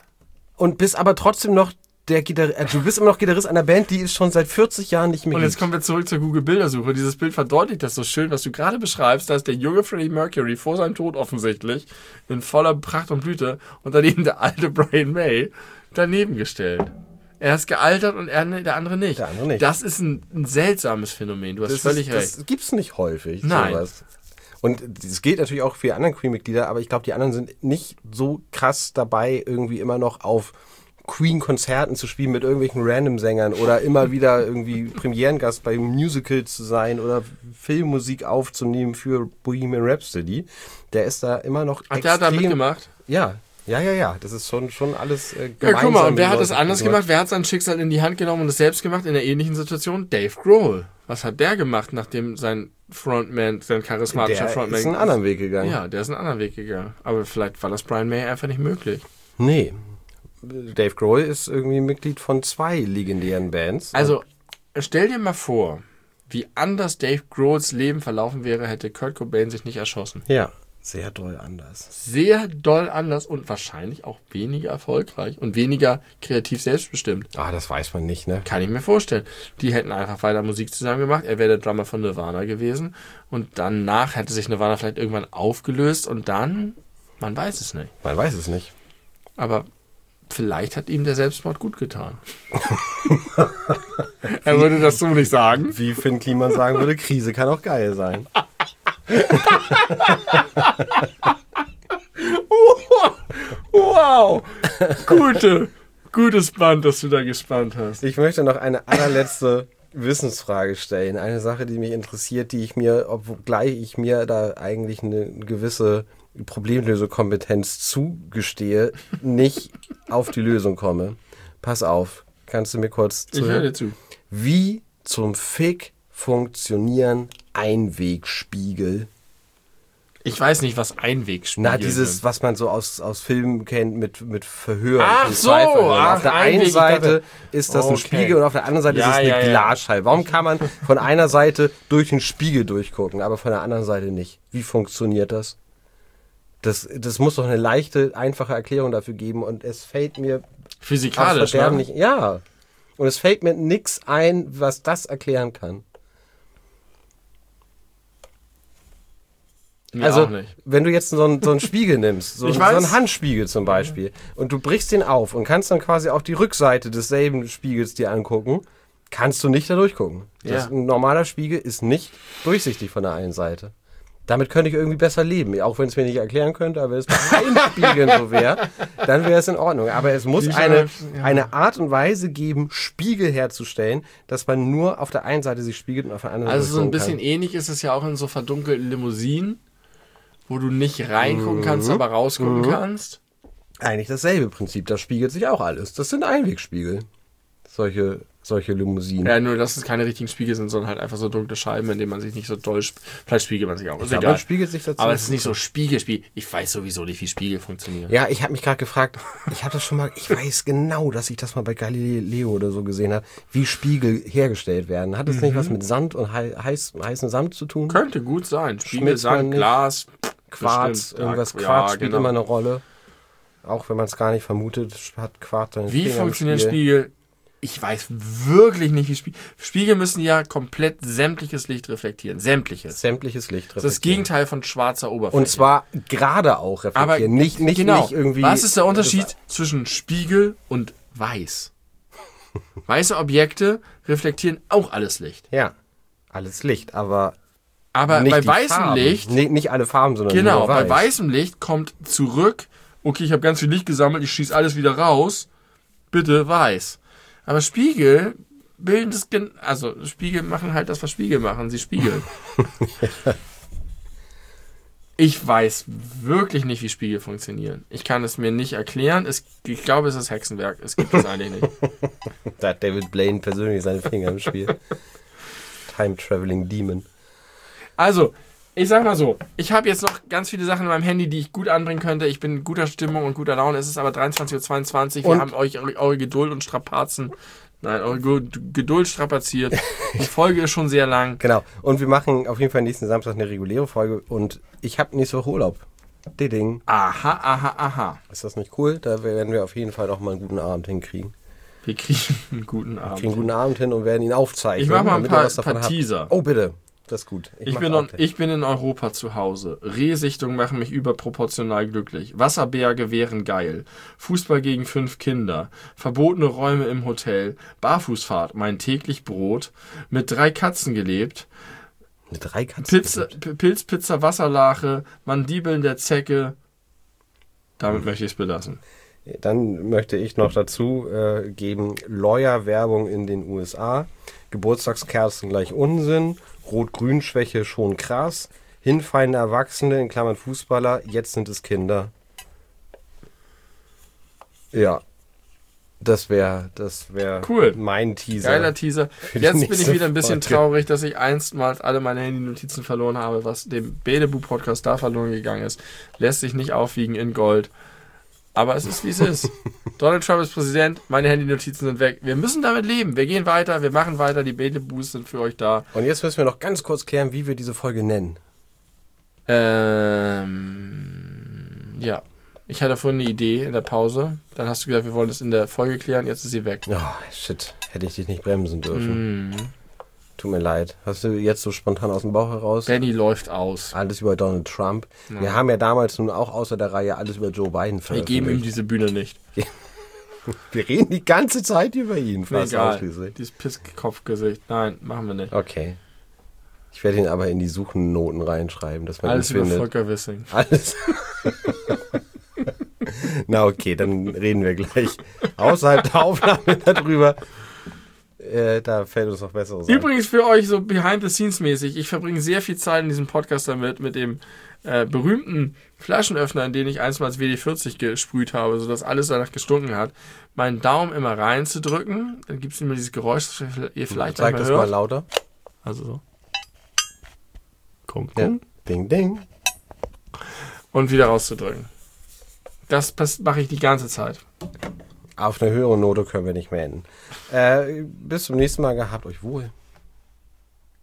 Und bist aber trotzdem noch der Gitarrist, also du bist immer noch Gitarrist einer Band, die es schon seit vierzig Jahren nicht mehr gibt. Und jetzt kommen wir zurück zur Google-Bildersuche. Dieses Bild verdeutlicht das so schön, was du gerade beschreibst. Da ist der junge Freddie Mercury vor seinem Tod offensichtlich in voller Pracht und Blüte und daneben der alte Brian May daneben gestellt. Er ist gealtert und er, der andere nicht. Der andere nicht. Das ist ein, ein seltsames Phänomen. Du hast das völlig ist, recht. Das gibt's nicht häufig. Nein. Sowas. Und es gilt natürlich auch für die anderen Queen-Mitglieder, aber ich glaube, die anderen sind nicht so krass dabei, irgendwie immer noch auf Queen-Konzerten zu spielen mit irgendwelchen Random-Sängern oder immer wieder irgendwie Premierengast bei Musicals zu sein oder Filmmusik aufzunehmen für Bohemian Rhapsody. Der ist da immer noch Ach, der hat da mitgemacht? Ja, ja, ja, ja. Das ist schon, schon alles äh, gemeinsam. Ja, guck mal, und wer hat das anders gemacht? Wer hat sein Schicksal in die Hand genommen und es selbst gemacht in einer ähnlichen Situation? Dave Grohl. Was hat der gemacht, nachdem sein Frontman, sein charismatischer der Frontman... Der ist einen anderen Weg gegangen. Ja, der ist einen anderen Weg gegangen. Aber vielleicht war das Brian May einfach nicht möglich. Nee. Dave Grohl ist irgendwie Mitglied von zwei legendären Bands. Also, stell dir mal vor, wie anders Dave Grohls Leben verlaufen wäre, hätte Kurt Cobain sich nicht erschossen. Ja, sehr doll anders. Sehr doll anders und wahrscheinlich auch weniger erfolgreich und weniger kreativ selbstbestimmt. Ah, das weiß man nicht, ne? Kann ich mir vorstellen. Die hätten einfach weiter Musik zusammen gemacht. Er wäre der Drummer von Nirvana gewesen und danach hätte sich Nirvana vielleicht irgendwann aufgelöst und dann, man weiß es nicht. Man weiß es nicht. Aber vielleicht hat ihm der Selbstmord gut getan. Er würde das so nicht sagen. Wie Finn Kliman sagen würde, Krise kann auch geil sein. Wow. Gute, gutes Band, das du da gespannt hast. Ich möchte noch eine allerletzte Wissensfrage stellen. Eine Sache, die mich interessiert, die ich mir, obgleich ich mir da eigentlich eine gewisse Problemlösekompetenz zugestehe, nicht auf die Lösung komme. Pass auf, kannst du mir kurz zuhören? Ich höre dir zu. Wie zum Fick funktionieren Einwegspiegel? Ich weiß nicht, was Einwegspiegel Na, dieses, sind. was man so aus, aus Filmen kennt mit, mit Verhören. Ach so, ach, auf der Einweg, einen Seite dachte, ist das okay. ein Spiegel und auf der anderen Seite ja, ist es eine ja, ja. Glasscheibe. Warum kann man von einer Seite durch den Spiegel durchgucken, aber von der anderen Seite nicht? Wie funktioniert das? Das, das muss doch eine leichte, einfache Erklärung dafür geben und es fällt mir physikalisch, ne? nicht. Ja. Und es fällt mir nichts ein, was das erklären kann. Nee, also, auch nicht. wenn du jetzt so einen, so einen Spiegel nimmst, so, Ich so weiß. einen Handspiegel zum Beispiel, und du brichst den auf und kannst dann quasi auch die Rückseite desselben Spiegels dir angucken, kannst du nicht da durchgucken. Das, Ja. ein normaler Spiegel ist nicht durchsichtig von der einen Seite. Damit könnte ich irgendwie besser leben, auch wenn es mir nicht erklären könnte, aber wenn es bei allen Spiegeln so wäre, dann wäre es in Ordnung. Aber es muss Die eine, Scheiben, ja. eine Art und Weise geben, Spiegel herzustellen, dass man nur auf der einen Seite sich spiegelt und auf der anderen Seite Also so ein durchgucken bisschen ähnlich ist es ja auch in so verdunkelten Limousinen, wo du nicht reingucken kannst, aber rausgucken kannst. kann. Eigentlich dasselbe Prinzip, da spiegelt sich auch alles. Das sind Einwegspiegel, solche, solche Limousinen. Ja, nur dass es keine richtigen Spiegel sind, sondern halt einfach so dunkle Scheiben, in denen man sich nicht so doll... Sp- Vielleicht spiegelt man sich auch, ist Aber egal. man spiegelt sich dazu. Aber es ist nicht so Spiegelspiegel. Ich weiß sowieso nicht, wie Spiegel funktionieren. Ja, ich habe mich gerade gefragt, ich habe das schon mal, ich weiß genau, dass ich das mal bei Galileo oder so gesehen habe, wie Spiegel hergestellt werden. Hat das nicht was mit Sand und hei heiß, heißen Sand zu tun? Könnte gut sein. Spiegel, Schmilzt man Sand, nicht? Glas, Quarz, bestimmt. irgendwas Ja, Quarz ja, spielt genau. immer eine Rolle. Auch wenn man es gar nicht vermutet, hat Quarz seine Wie Finger im funktionieren Spiel. Spiegel? Ich weiß wirklich nicht, wie Spiegel... Spiegel müssen ja komplett sämtliches Licht reflektieren. Sämtliches. Sämtliches Licht Das ist das reflektieren. Gegenteil von schwarzer Oberfläche. Und zwar gerade auch reflektieren. Aber nicht, nicht, genau. nicht irgendwie. Was ist der Unterschied zwischen Spiegel und Weiß? Weiße Objekte reflektieren auch alles Licht. Ja, alles Licht, aber Aber nicht bei die weißem Farben. Licht, Nee, nicht alle Farben, sondern genau, nur bei weiß. weißem Licht kommt zurück, okay, ich habe ganz viel Licht gesammelt, ich schieße alles wieder raus, bitte weiß. Aber Spiegel bilden das, gen- also Spiegel machen halt das, was Spiegel machen, sie spiegeln. Ich weiß wirklich nicht, wie Spiegel funktionieren. Ich kann es mir nicht erklären. Es, ich glaube, es ist Hexenwerk. Es gibt es eigentlich nicht. Da hat David Blaine persönlich seine Finger im Spiel. Time-Traveling Demon. Also, ich sag mal so, ich habe jetzt noch ganz viele Sachen in meinem Handy, die ich gut anbringen könnte. Ich bin in guter Stimmung und guter Laune. Es ist aber dreiundzwanzig Uhr zweiundzwanzig. Wir Und? haben euch eure Geduld und Strapazen, nein, eure Ge- Geduld strapaziert. Die Folge ist schon sehr lang. Genau. Und wir machen auf jeden Fall nächsten Samstag eine reguläre Folge. Und ich habe nächste Woche Urlaub. Ding. Aha, aha, aha. Ist das nicht cool? Da werden wir auf jeden Fall noch mal einen guten Abend hinkriegen. Wir kriegen einen guten Abend. Kriegen einen guten Abend hin und werden ihn aufzeichnen. Ich mach mal ein damit ihr paar, was davon paar habt. Teaser. Oh, bitte. Das ist gut. Ich mach bin, auch on, gleich. ich bin in Europa zu Hause. Rehsichtungen machen mich überproportional glücklich. Wasserberge wären geil. Fußball gegen fünf Kinder. Verbotene Räume im Hotel. Barfußfahrt, mein täglich Brot. Mit drei Katzen gelebt. Mit drei Katzen. Pizza, P- Pilzpizza, Wasserlache. Mandibeln der Zecke. Damit möchte ich es belassen. Dann möchte ich noch dazu äh, geben, Lawyer-Werbung in den U S A, Geburtstagskerzen gleich Unsinn, Rot-Grün-Schwäche schon krass, hinfallende Erwachsene, in Klammern Fußballer, jetzt sind es Kinder. Ja, das wäre das wär Cool. mein Teaser. Geiler Teaser. die Jetzt bin ich nächste wieder ein bisschen Folge. traurig, dass ich einstmals alle meine Handy-Notizen verloren habe, was dem Belebu-Podcast da verloren gegangen ist. Lässt sich nicht aufwiegen in Gold. Aber es ist, wie es ist. Donald Trump ist Präsident, meine Handy-Notizen sind weg. Wir müssen damit leben. Wir gehen weiter, wir machen weiter, die Belebus sind für euch da. Und jetzt müssen wir noch ganz kurz klären, wie wir diese Folge nennen. Ähm, ja. Ich hatte vorhin eine Idee in der Pause. Dann hast du gesagt, wir wollen das in der Folge klären. Jetzt ist sie weg. Oh, shit, hätte ich dich nicht bremsen dürfen. Mm. Tut mir leid. Hast du jetzt so spontan aus dem Bauch heraus? Benny läuft aus. Alles über Donald Trump. Ja. Wir haben ja damals nun auch außer der Reihe alles über Joe Biden Wir geben ihm veröffentlicht. diese Bühne nicht. Wir reden die ganze Zeit über ihn, Mir fast egal. ausschließlich. Dieses Pisskopfgesicht. Nein, machen wir nicht. Okay. Ich werde ihn aber in die Suchennoten reinschreiben, dass man Alles ihn über findet. Volker Wissing. Alles. Na okay, dann reden wir gleich außerhalb der Aufnahme darüber. Äh, da fällt uns noch Besseres ein. Übrigens für euch so behind-the-scenes-mäßig, ich verbringe sehr viel Zeit in diesem Podcast damit, mit dem äh, berühmten Flaschenöffner, in den ich einstmals W D vierzig gesprüht habe, sodass alles danach gestunken hat, meinen Daumen immer reinzudrücken, dann gibt es immer dieses Geräusch, das ihr vielleicht Zeig manchmal das hört. mal lauter. Also so. Komm, Ja. komm. Ding, ding. Und wieder rauszudrücken. Das pass- mache ich die ganze Zeit. Auf eine höhere Note können wir nicht mehr enden. Äh, bis zum nächsten Mal. Gehabt euch wohl.